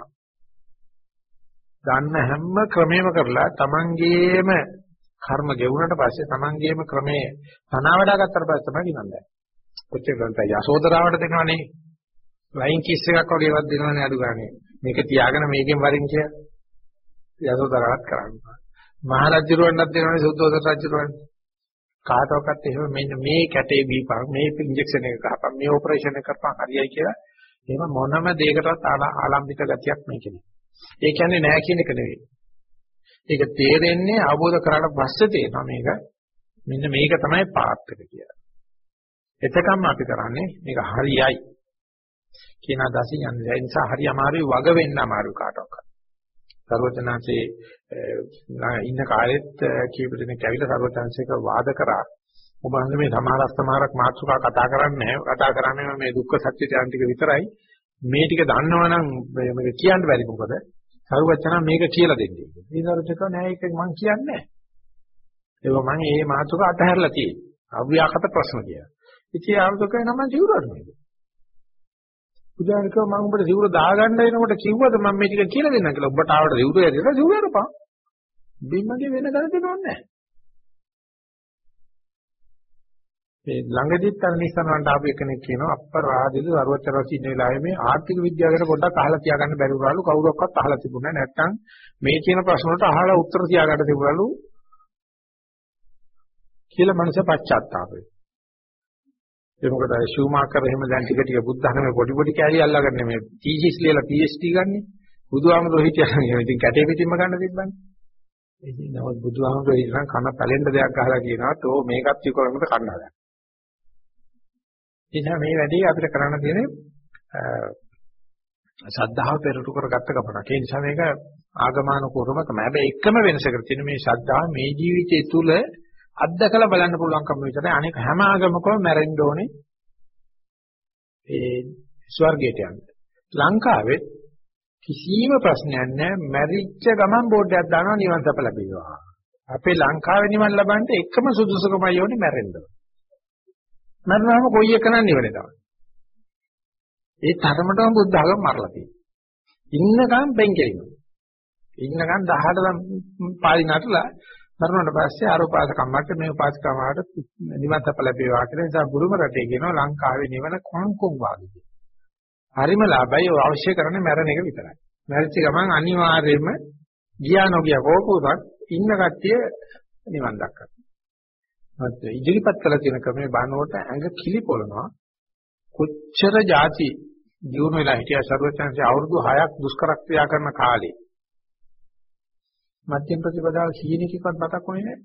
ගන්න හැම ක්‍රමයක්ම කරලා තමන්ගේම කර්ම ගෙවුනට පස්සේ තමන්ගේම ක්‍රමයේ තනවාඩා ගත්තට පස්සේ තමයි නිවන්නේ. කොච්චර ගන්තය යසෝදරාවට දෙනවනේ. ලයින් කිස් එකක් වගේවත් දෙනවනේ අඩු ගානේ. මේක තියාගෙන මේකෙන් වරින් කිය. යසෝදරාවත් කරන්නේ. මහරජුරවන්නත් දෙනවනේ සුද්ධෝදන රජුරවන්න. කාටවත් එහෙම මෙන්න මේ කැටේ බීපන් මේ ඉන්ජෙක්ෂන් එක ගහපන් මේ ඔපරේෂන් එක කරපන් හරියයි කියලා එහෙම මොනම දෙයකටවත් ආලම්බිත ගතියක් මේකේ. ඒ කියන්නේ නෑ කියන එක නෙවෙයි. ඒක තේරෙන්නේ අවබෝධ කරගන්න පස්සේ තේරෙනවා මේක මෙන්න මේක තමයි පාත් එක කියලා. එතකම් අපි කරන්නේ මේක හරියයි කියන අදහසින් යන්නේ. ඒ නිසා හරි අමාරුයි වග වෙන්න අමාරුයි කාටවත්. සර්වඥාන්සේ ඉන්න කාලෙත් කීප දෙනෙක් ඇවිල්ලා සර්වඥාන්සේක වාද කරා. ඔබ අහන්නේ මේ සමහරක් සමහරක් මාතෘකා කතා කරන්නේ නැහැ. කතා කරන්නේ මේ දුක්ඛ සත්‍ය ඥාන ටික විතරයි. මේ ටික දන්නවනම් මේක කියන්න බැරි මොකද? සර්වඥා මේක කියලා දෙන්නේ. ඊළඟට නෑ ඒක මම කියන්නේ නැහැ. ඒක මම මේ මාතෘකා අතහැරලා තියෙන්නේ. අව්‍යාකට ප්‍රශ්න කියලා. ඉතින් ආවතකේ නම ජීවරණ මේක. උදාහරණයක් මම උඹට සිවුර දාගන්න එනකොට කිව්වද මම මේ ටික කියලා දෙන්නම් කියලා. ඔබට ආවට සිවුර ඇදලා සිවුර අරපන්. බිම්මගේ වෙන ගල දෙනවන්නේ නැහැ. මේ ළඟදිත් අර නිසනවන්ට ආපු කෙනෙක් කියනවා අපරාධිත සර්වචරස් ඉන්න වෙලාවේ මේ ආර්ථික විද්‍යාව ගැන පොඩ්ඩක් අහලා තියාගන්න බැරි වුණාලු කවුරක්වත් අහලා තිබුණේ නැත්නම් මේ කියන ප්‍රශ්න වලට අහලා උත්තර තියාගන්න තිබුණාලු කියලා මනස පශ්චාත්තාපය. ඒ මොකද අර ෂූමාකර් එහෙම දැන් ටික ටික බුද්ධ ධර්මයේ පොඩි පොඩි කැලි අල්ලගන්න මේ තීසිස් ලියලා පී එච් ඩී ගන්නෙ. බුදුහාමුදුරුවෝ හිටියා ඉතින් කැටේ පිටින්ම ගන්න තිබ්බනේ. ඉතින් නමුත් බුදුහාමුදුරුවෝ ඉතින් කන පැලෙන්න දෙයක් ගහලා කියනවා තෝ මේකත් විකරන්නට කන්න හදන්න. ඉතින් මේ වැඩේ අපිට කරන්න තියෙන්නේ ශ්‍රද්ධාව පෙරට කරගත්ත ගමනක්. ඒ නිසා මේක ආගමනුකූලව තමයි. හැබැයි එකම වෙනසකට තියෙන මේ ශ්‍රද්ධාව මේ ජීවිතය තුල අත්දකලා බලන්න පුළුවන්කම විතරයි. අනෙක් හැම ආගමකම මැරෙන්න ඕනේ. ඒ ස්වර්ගයට යන්න. ලංකාවේ කිසිම ප්‍රශ්නයක් නැහැ. මැරිච්ච ගමන් බෝඩ් එකක් දානවා නිවන් සප ලැබෙනවා. අපේ ලංකාවේ නිවන් ලබන්න එකම සුදුසුකමයි ඕනේ මැරෙන්න. මරණම කොයි එකනක් නෙවෙයි තමයි. ඒ තරමටම බුද්ධ ආගම මරලා තියෙනවා. ඉන්නකම් බෙන්කෙලිනවා. ඉන්නකම් දහහට පාලි නටලා මරණයට පස්සේ ආරෝපාසකම්මට මේ උපාසකමාට නිවන් සප ලැබේවා කියලා නිසා බුරුම රටේ කියනවා ලංකාවේ නිවන කොන්කොන් වාගේ කියලා. හරිම ලාභයි ඔය අවශ්‍ය කරන්නේ මැරෙන එක විතරයි. මැරිච්ච ගමන් අනිවාර්යයෙන්ම ගියා නොගියා කෝකෝසක් ඉන්න කට්ටිය නිවන් දක්කනවා. මත් ඉදිරිපත් කළ තියෙන ක්‍රමේ බානෝට ඇඟ කිලිපොළනවා. කොච්චර જાති ජීවුන වෙලා හිටියා සර්වචන්සේ අවුරුදු හයක් දුෂ්කර ක්‍රියා කරන කාලේ. මධ්‍යම ප්‍රතිපදාව කීනකවත් මතක් වුණේ නැහැ.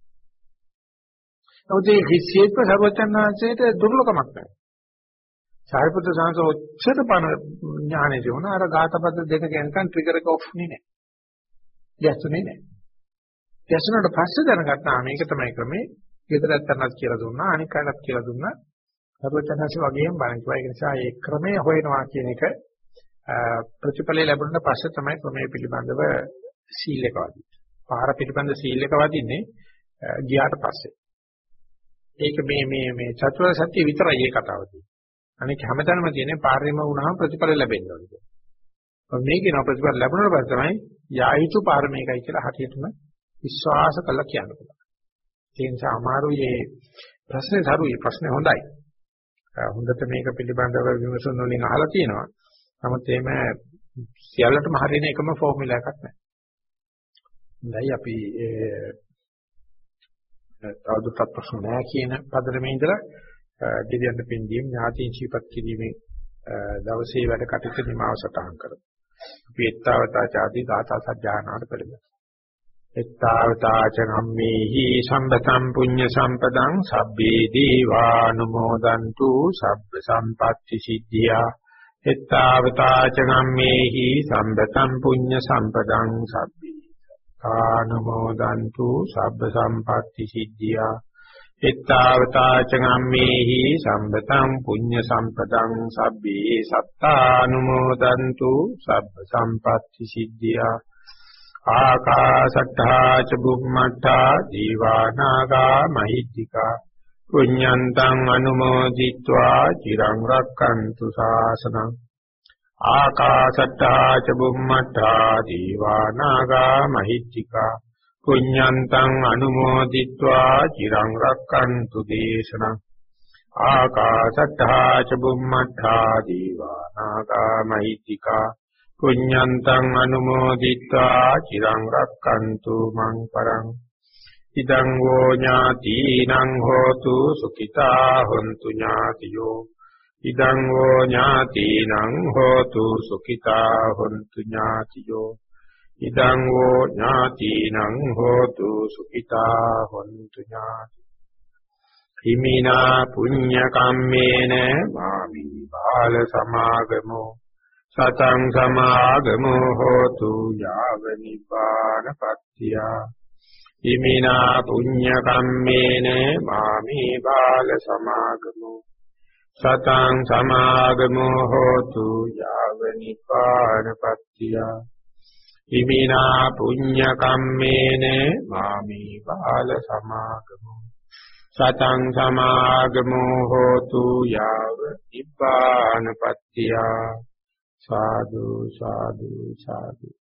ඔතේ කිසියෙක සර්වචන්නාංශයට දුර්ලභමක් නැහැ. සාරිපුත්‍ර සාංශ ඔච්චර පණ ඥානෙ දිනුන අර ගාතපද දෙක ගැනකන් ට්‍රිගර් එක ඔෆ් නේ නැහැ. ගැස්සුනේ නැහැ. ගැස්සුනට පස්සේ දැනගත්තා මේක තමයි ක්‍රමේ. ගෙදරත් තරනත් කියලා දුන්නා අනික් අයටත් කියලා දුන්නා. සර්වචන්නාංශ වගේම බලනවා. ඒ නිසා මේ ක්‍රමය හොයනවා කියන එක ප්‍රතිඵල ලැබුණාට පස්සේ තමයි ක්‍රමයේ පිළිබඳව සීල් එක වදින්නේ. පාර පිටිපන්ද සීල් එක වදින්නේ ගියාට පස්සේ. ඒක මේ මේ මේ චතුරාර්ය සත්‍ය විතරයි මේ කතාව තියෙන්නේ. අනික හැමතැනම තියෙන්නේ පාරෙම වුණාම ප්‍රතිඵල ලැබෙන්න ඕනේ. මේකේ නෝ ප්‍රතිඵල ලැබුණාට පස්සේ තමයි යායුතු පාර මේකයි කියලා හරියටම විශ්වාස කළා කියන්න පුළුවන්. ඒ නිසා අමාරුයි මේ ප්‍රශ්නේ සරුයි ප්‍රශ්නේ හොඳයි. හොඳට මේක පිළිබඳව විමසන වලින් අහලා තියෙනවා. නමුත් එහෙම සියල්ලටම හරියන එකම ෆෝමියුලා එකක් නැහැ. හොඳයි අපි තවදුරටත් ප්‍රශ්න නැහැ කියන පදරමේ ඉඳලා දෙවියන්ට පින්දීම් ඥාතීන් ශීපත් කිරීමේ දවසේ වැඩ කටයුතු නිමාව සටහන් කරමු. අපි ettavata chadi gata sajjanaට පෙළඹෙමු. ettavata චනම්මේහි සම්පතං පුඤ්ඤ සම්පදං සබ්බේ දීවානුමෝදන්තු සබ්බ සම්පatti සිද්ධියා එත්තාවතා චනම්මේහි සම්පතං පුඤ්ඤ සම්පදං සබ්බේ කානමෝදන්තු සබ්බ සම්පatti සිද්ධියා එත්තාවතා චනම්මේහි සම්පතං පුඤ්ඤ සම්පදං සබ්බේ සත්තානුමෝදන්තු සබ්බ සම්පatti සිද්ධියා ආකාශට්ඨා ච බුම්මට්ඨා දීවානාගා මහිත්‍තිකා පුඤ්ඤන්තං අනුමෝදිत्वा චිරං රක්칸තු ශාසනං ආකාශට්ඨා ච බුම්මට්ඨා දීවානාගා මහිත්‍තිකා පුඤ්ඤන්තං අනුමෝදිत्वा චිරං රක්칸තු දේශනං ආකාශට්ඨා ච බුම්මට්ඨා දීවානාගා මහිත්‍තිකා පුඤ්ඤන්තං අනුමෝදිत्वा චිරං රක්칸තු මං පරං ඉදං වෝ ඥාතිනං හෝතු සුඛිතා හොන්තු ඥාතියෝ ඉදං වෝ ඥාතිනං හෝතු සුඛිතා හොන්තු ඥාතියෝ ඉදං වෝ ඥාතිනං හෝතු සුඛිතා හොන්තු ඥාති හිමිනා පුඤ්ඤ කම්මේන මාමි බාල සමාගමෝ සතං සමාගමෝ හෝතු යාව නිපානපත්තියා ඉමිනා පුඤ්ඤ කම්මේන මාමි බාල සමාගමෝ සතං සමාගමෝ හෝතු යාව නිපානපත්තියා ඉමිනා පුඤ්ඤ කම්මේන මාමි බාල සමාගමෝ සතං සමාගමෝ හෝතු යාව නිපානපත්තියා සාදු සාදු සාදු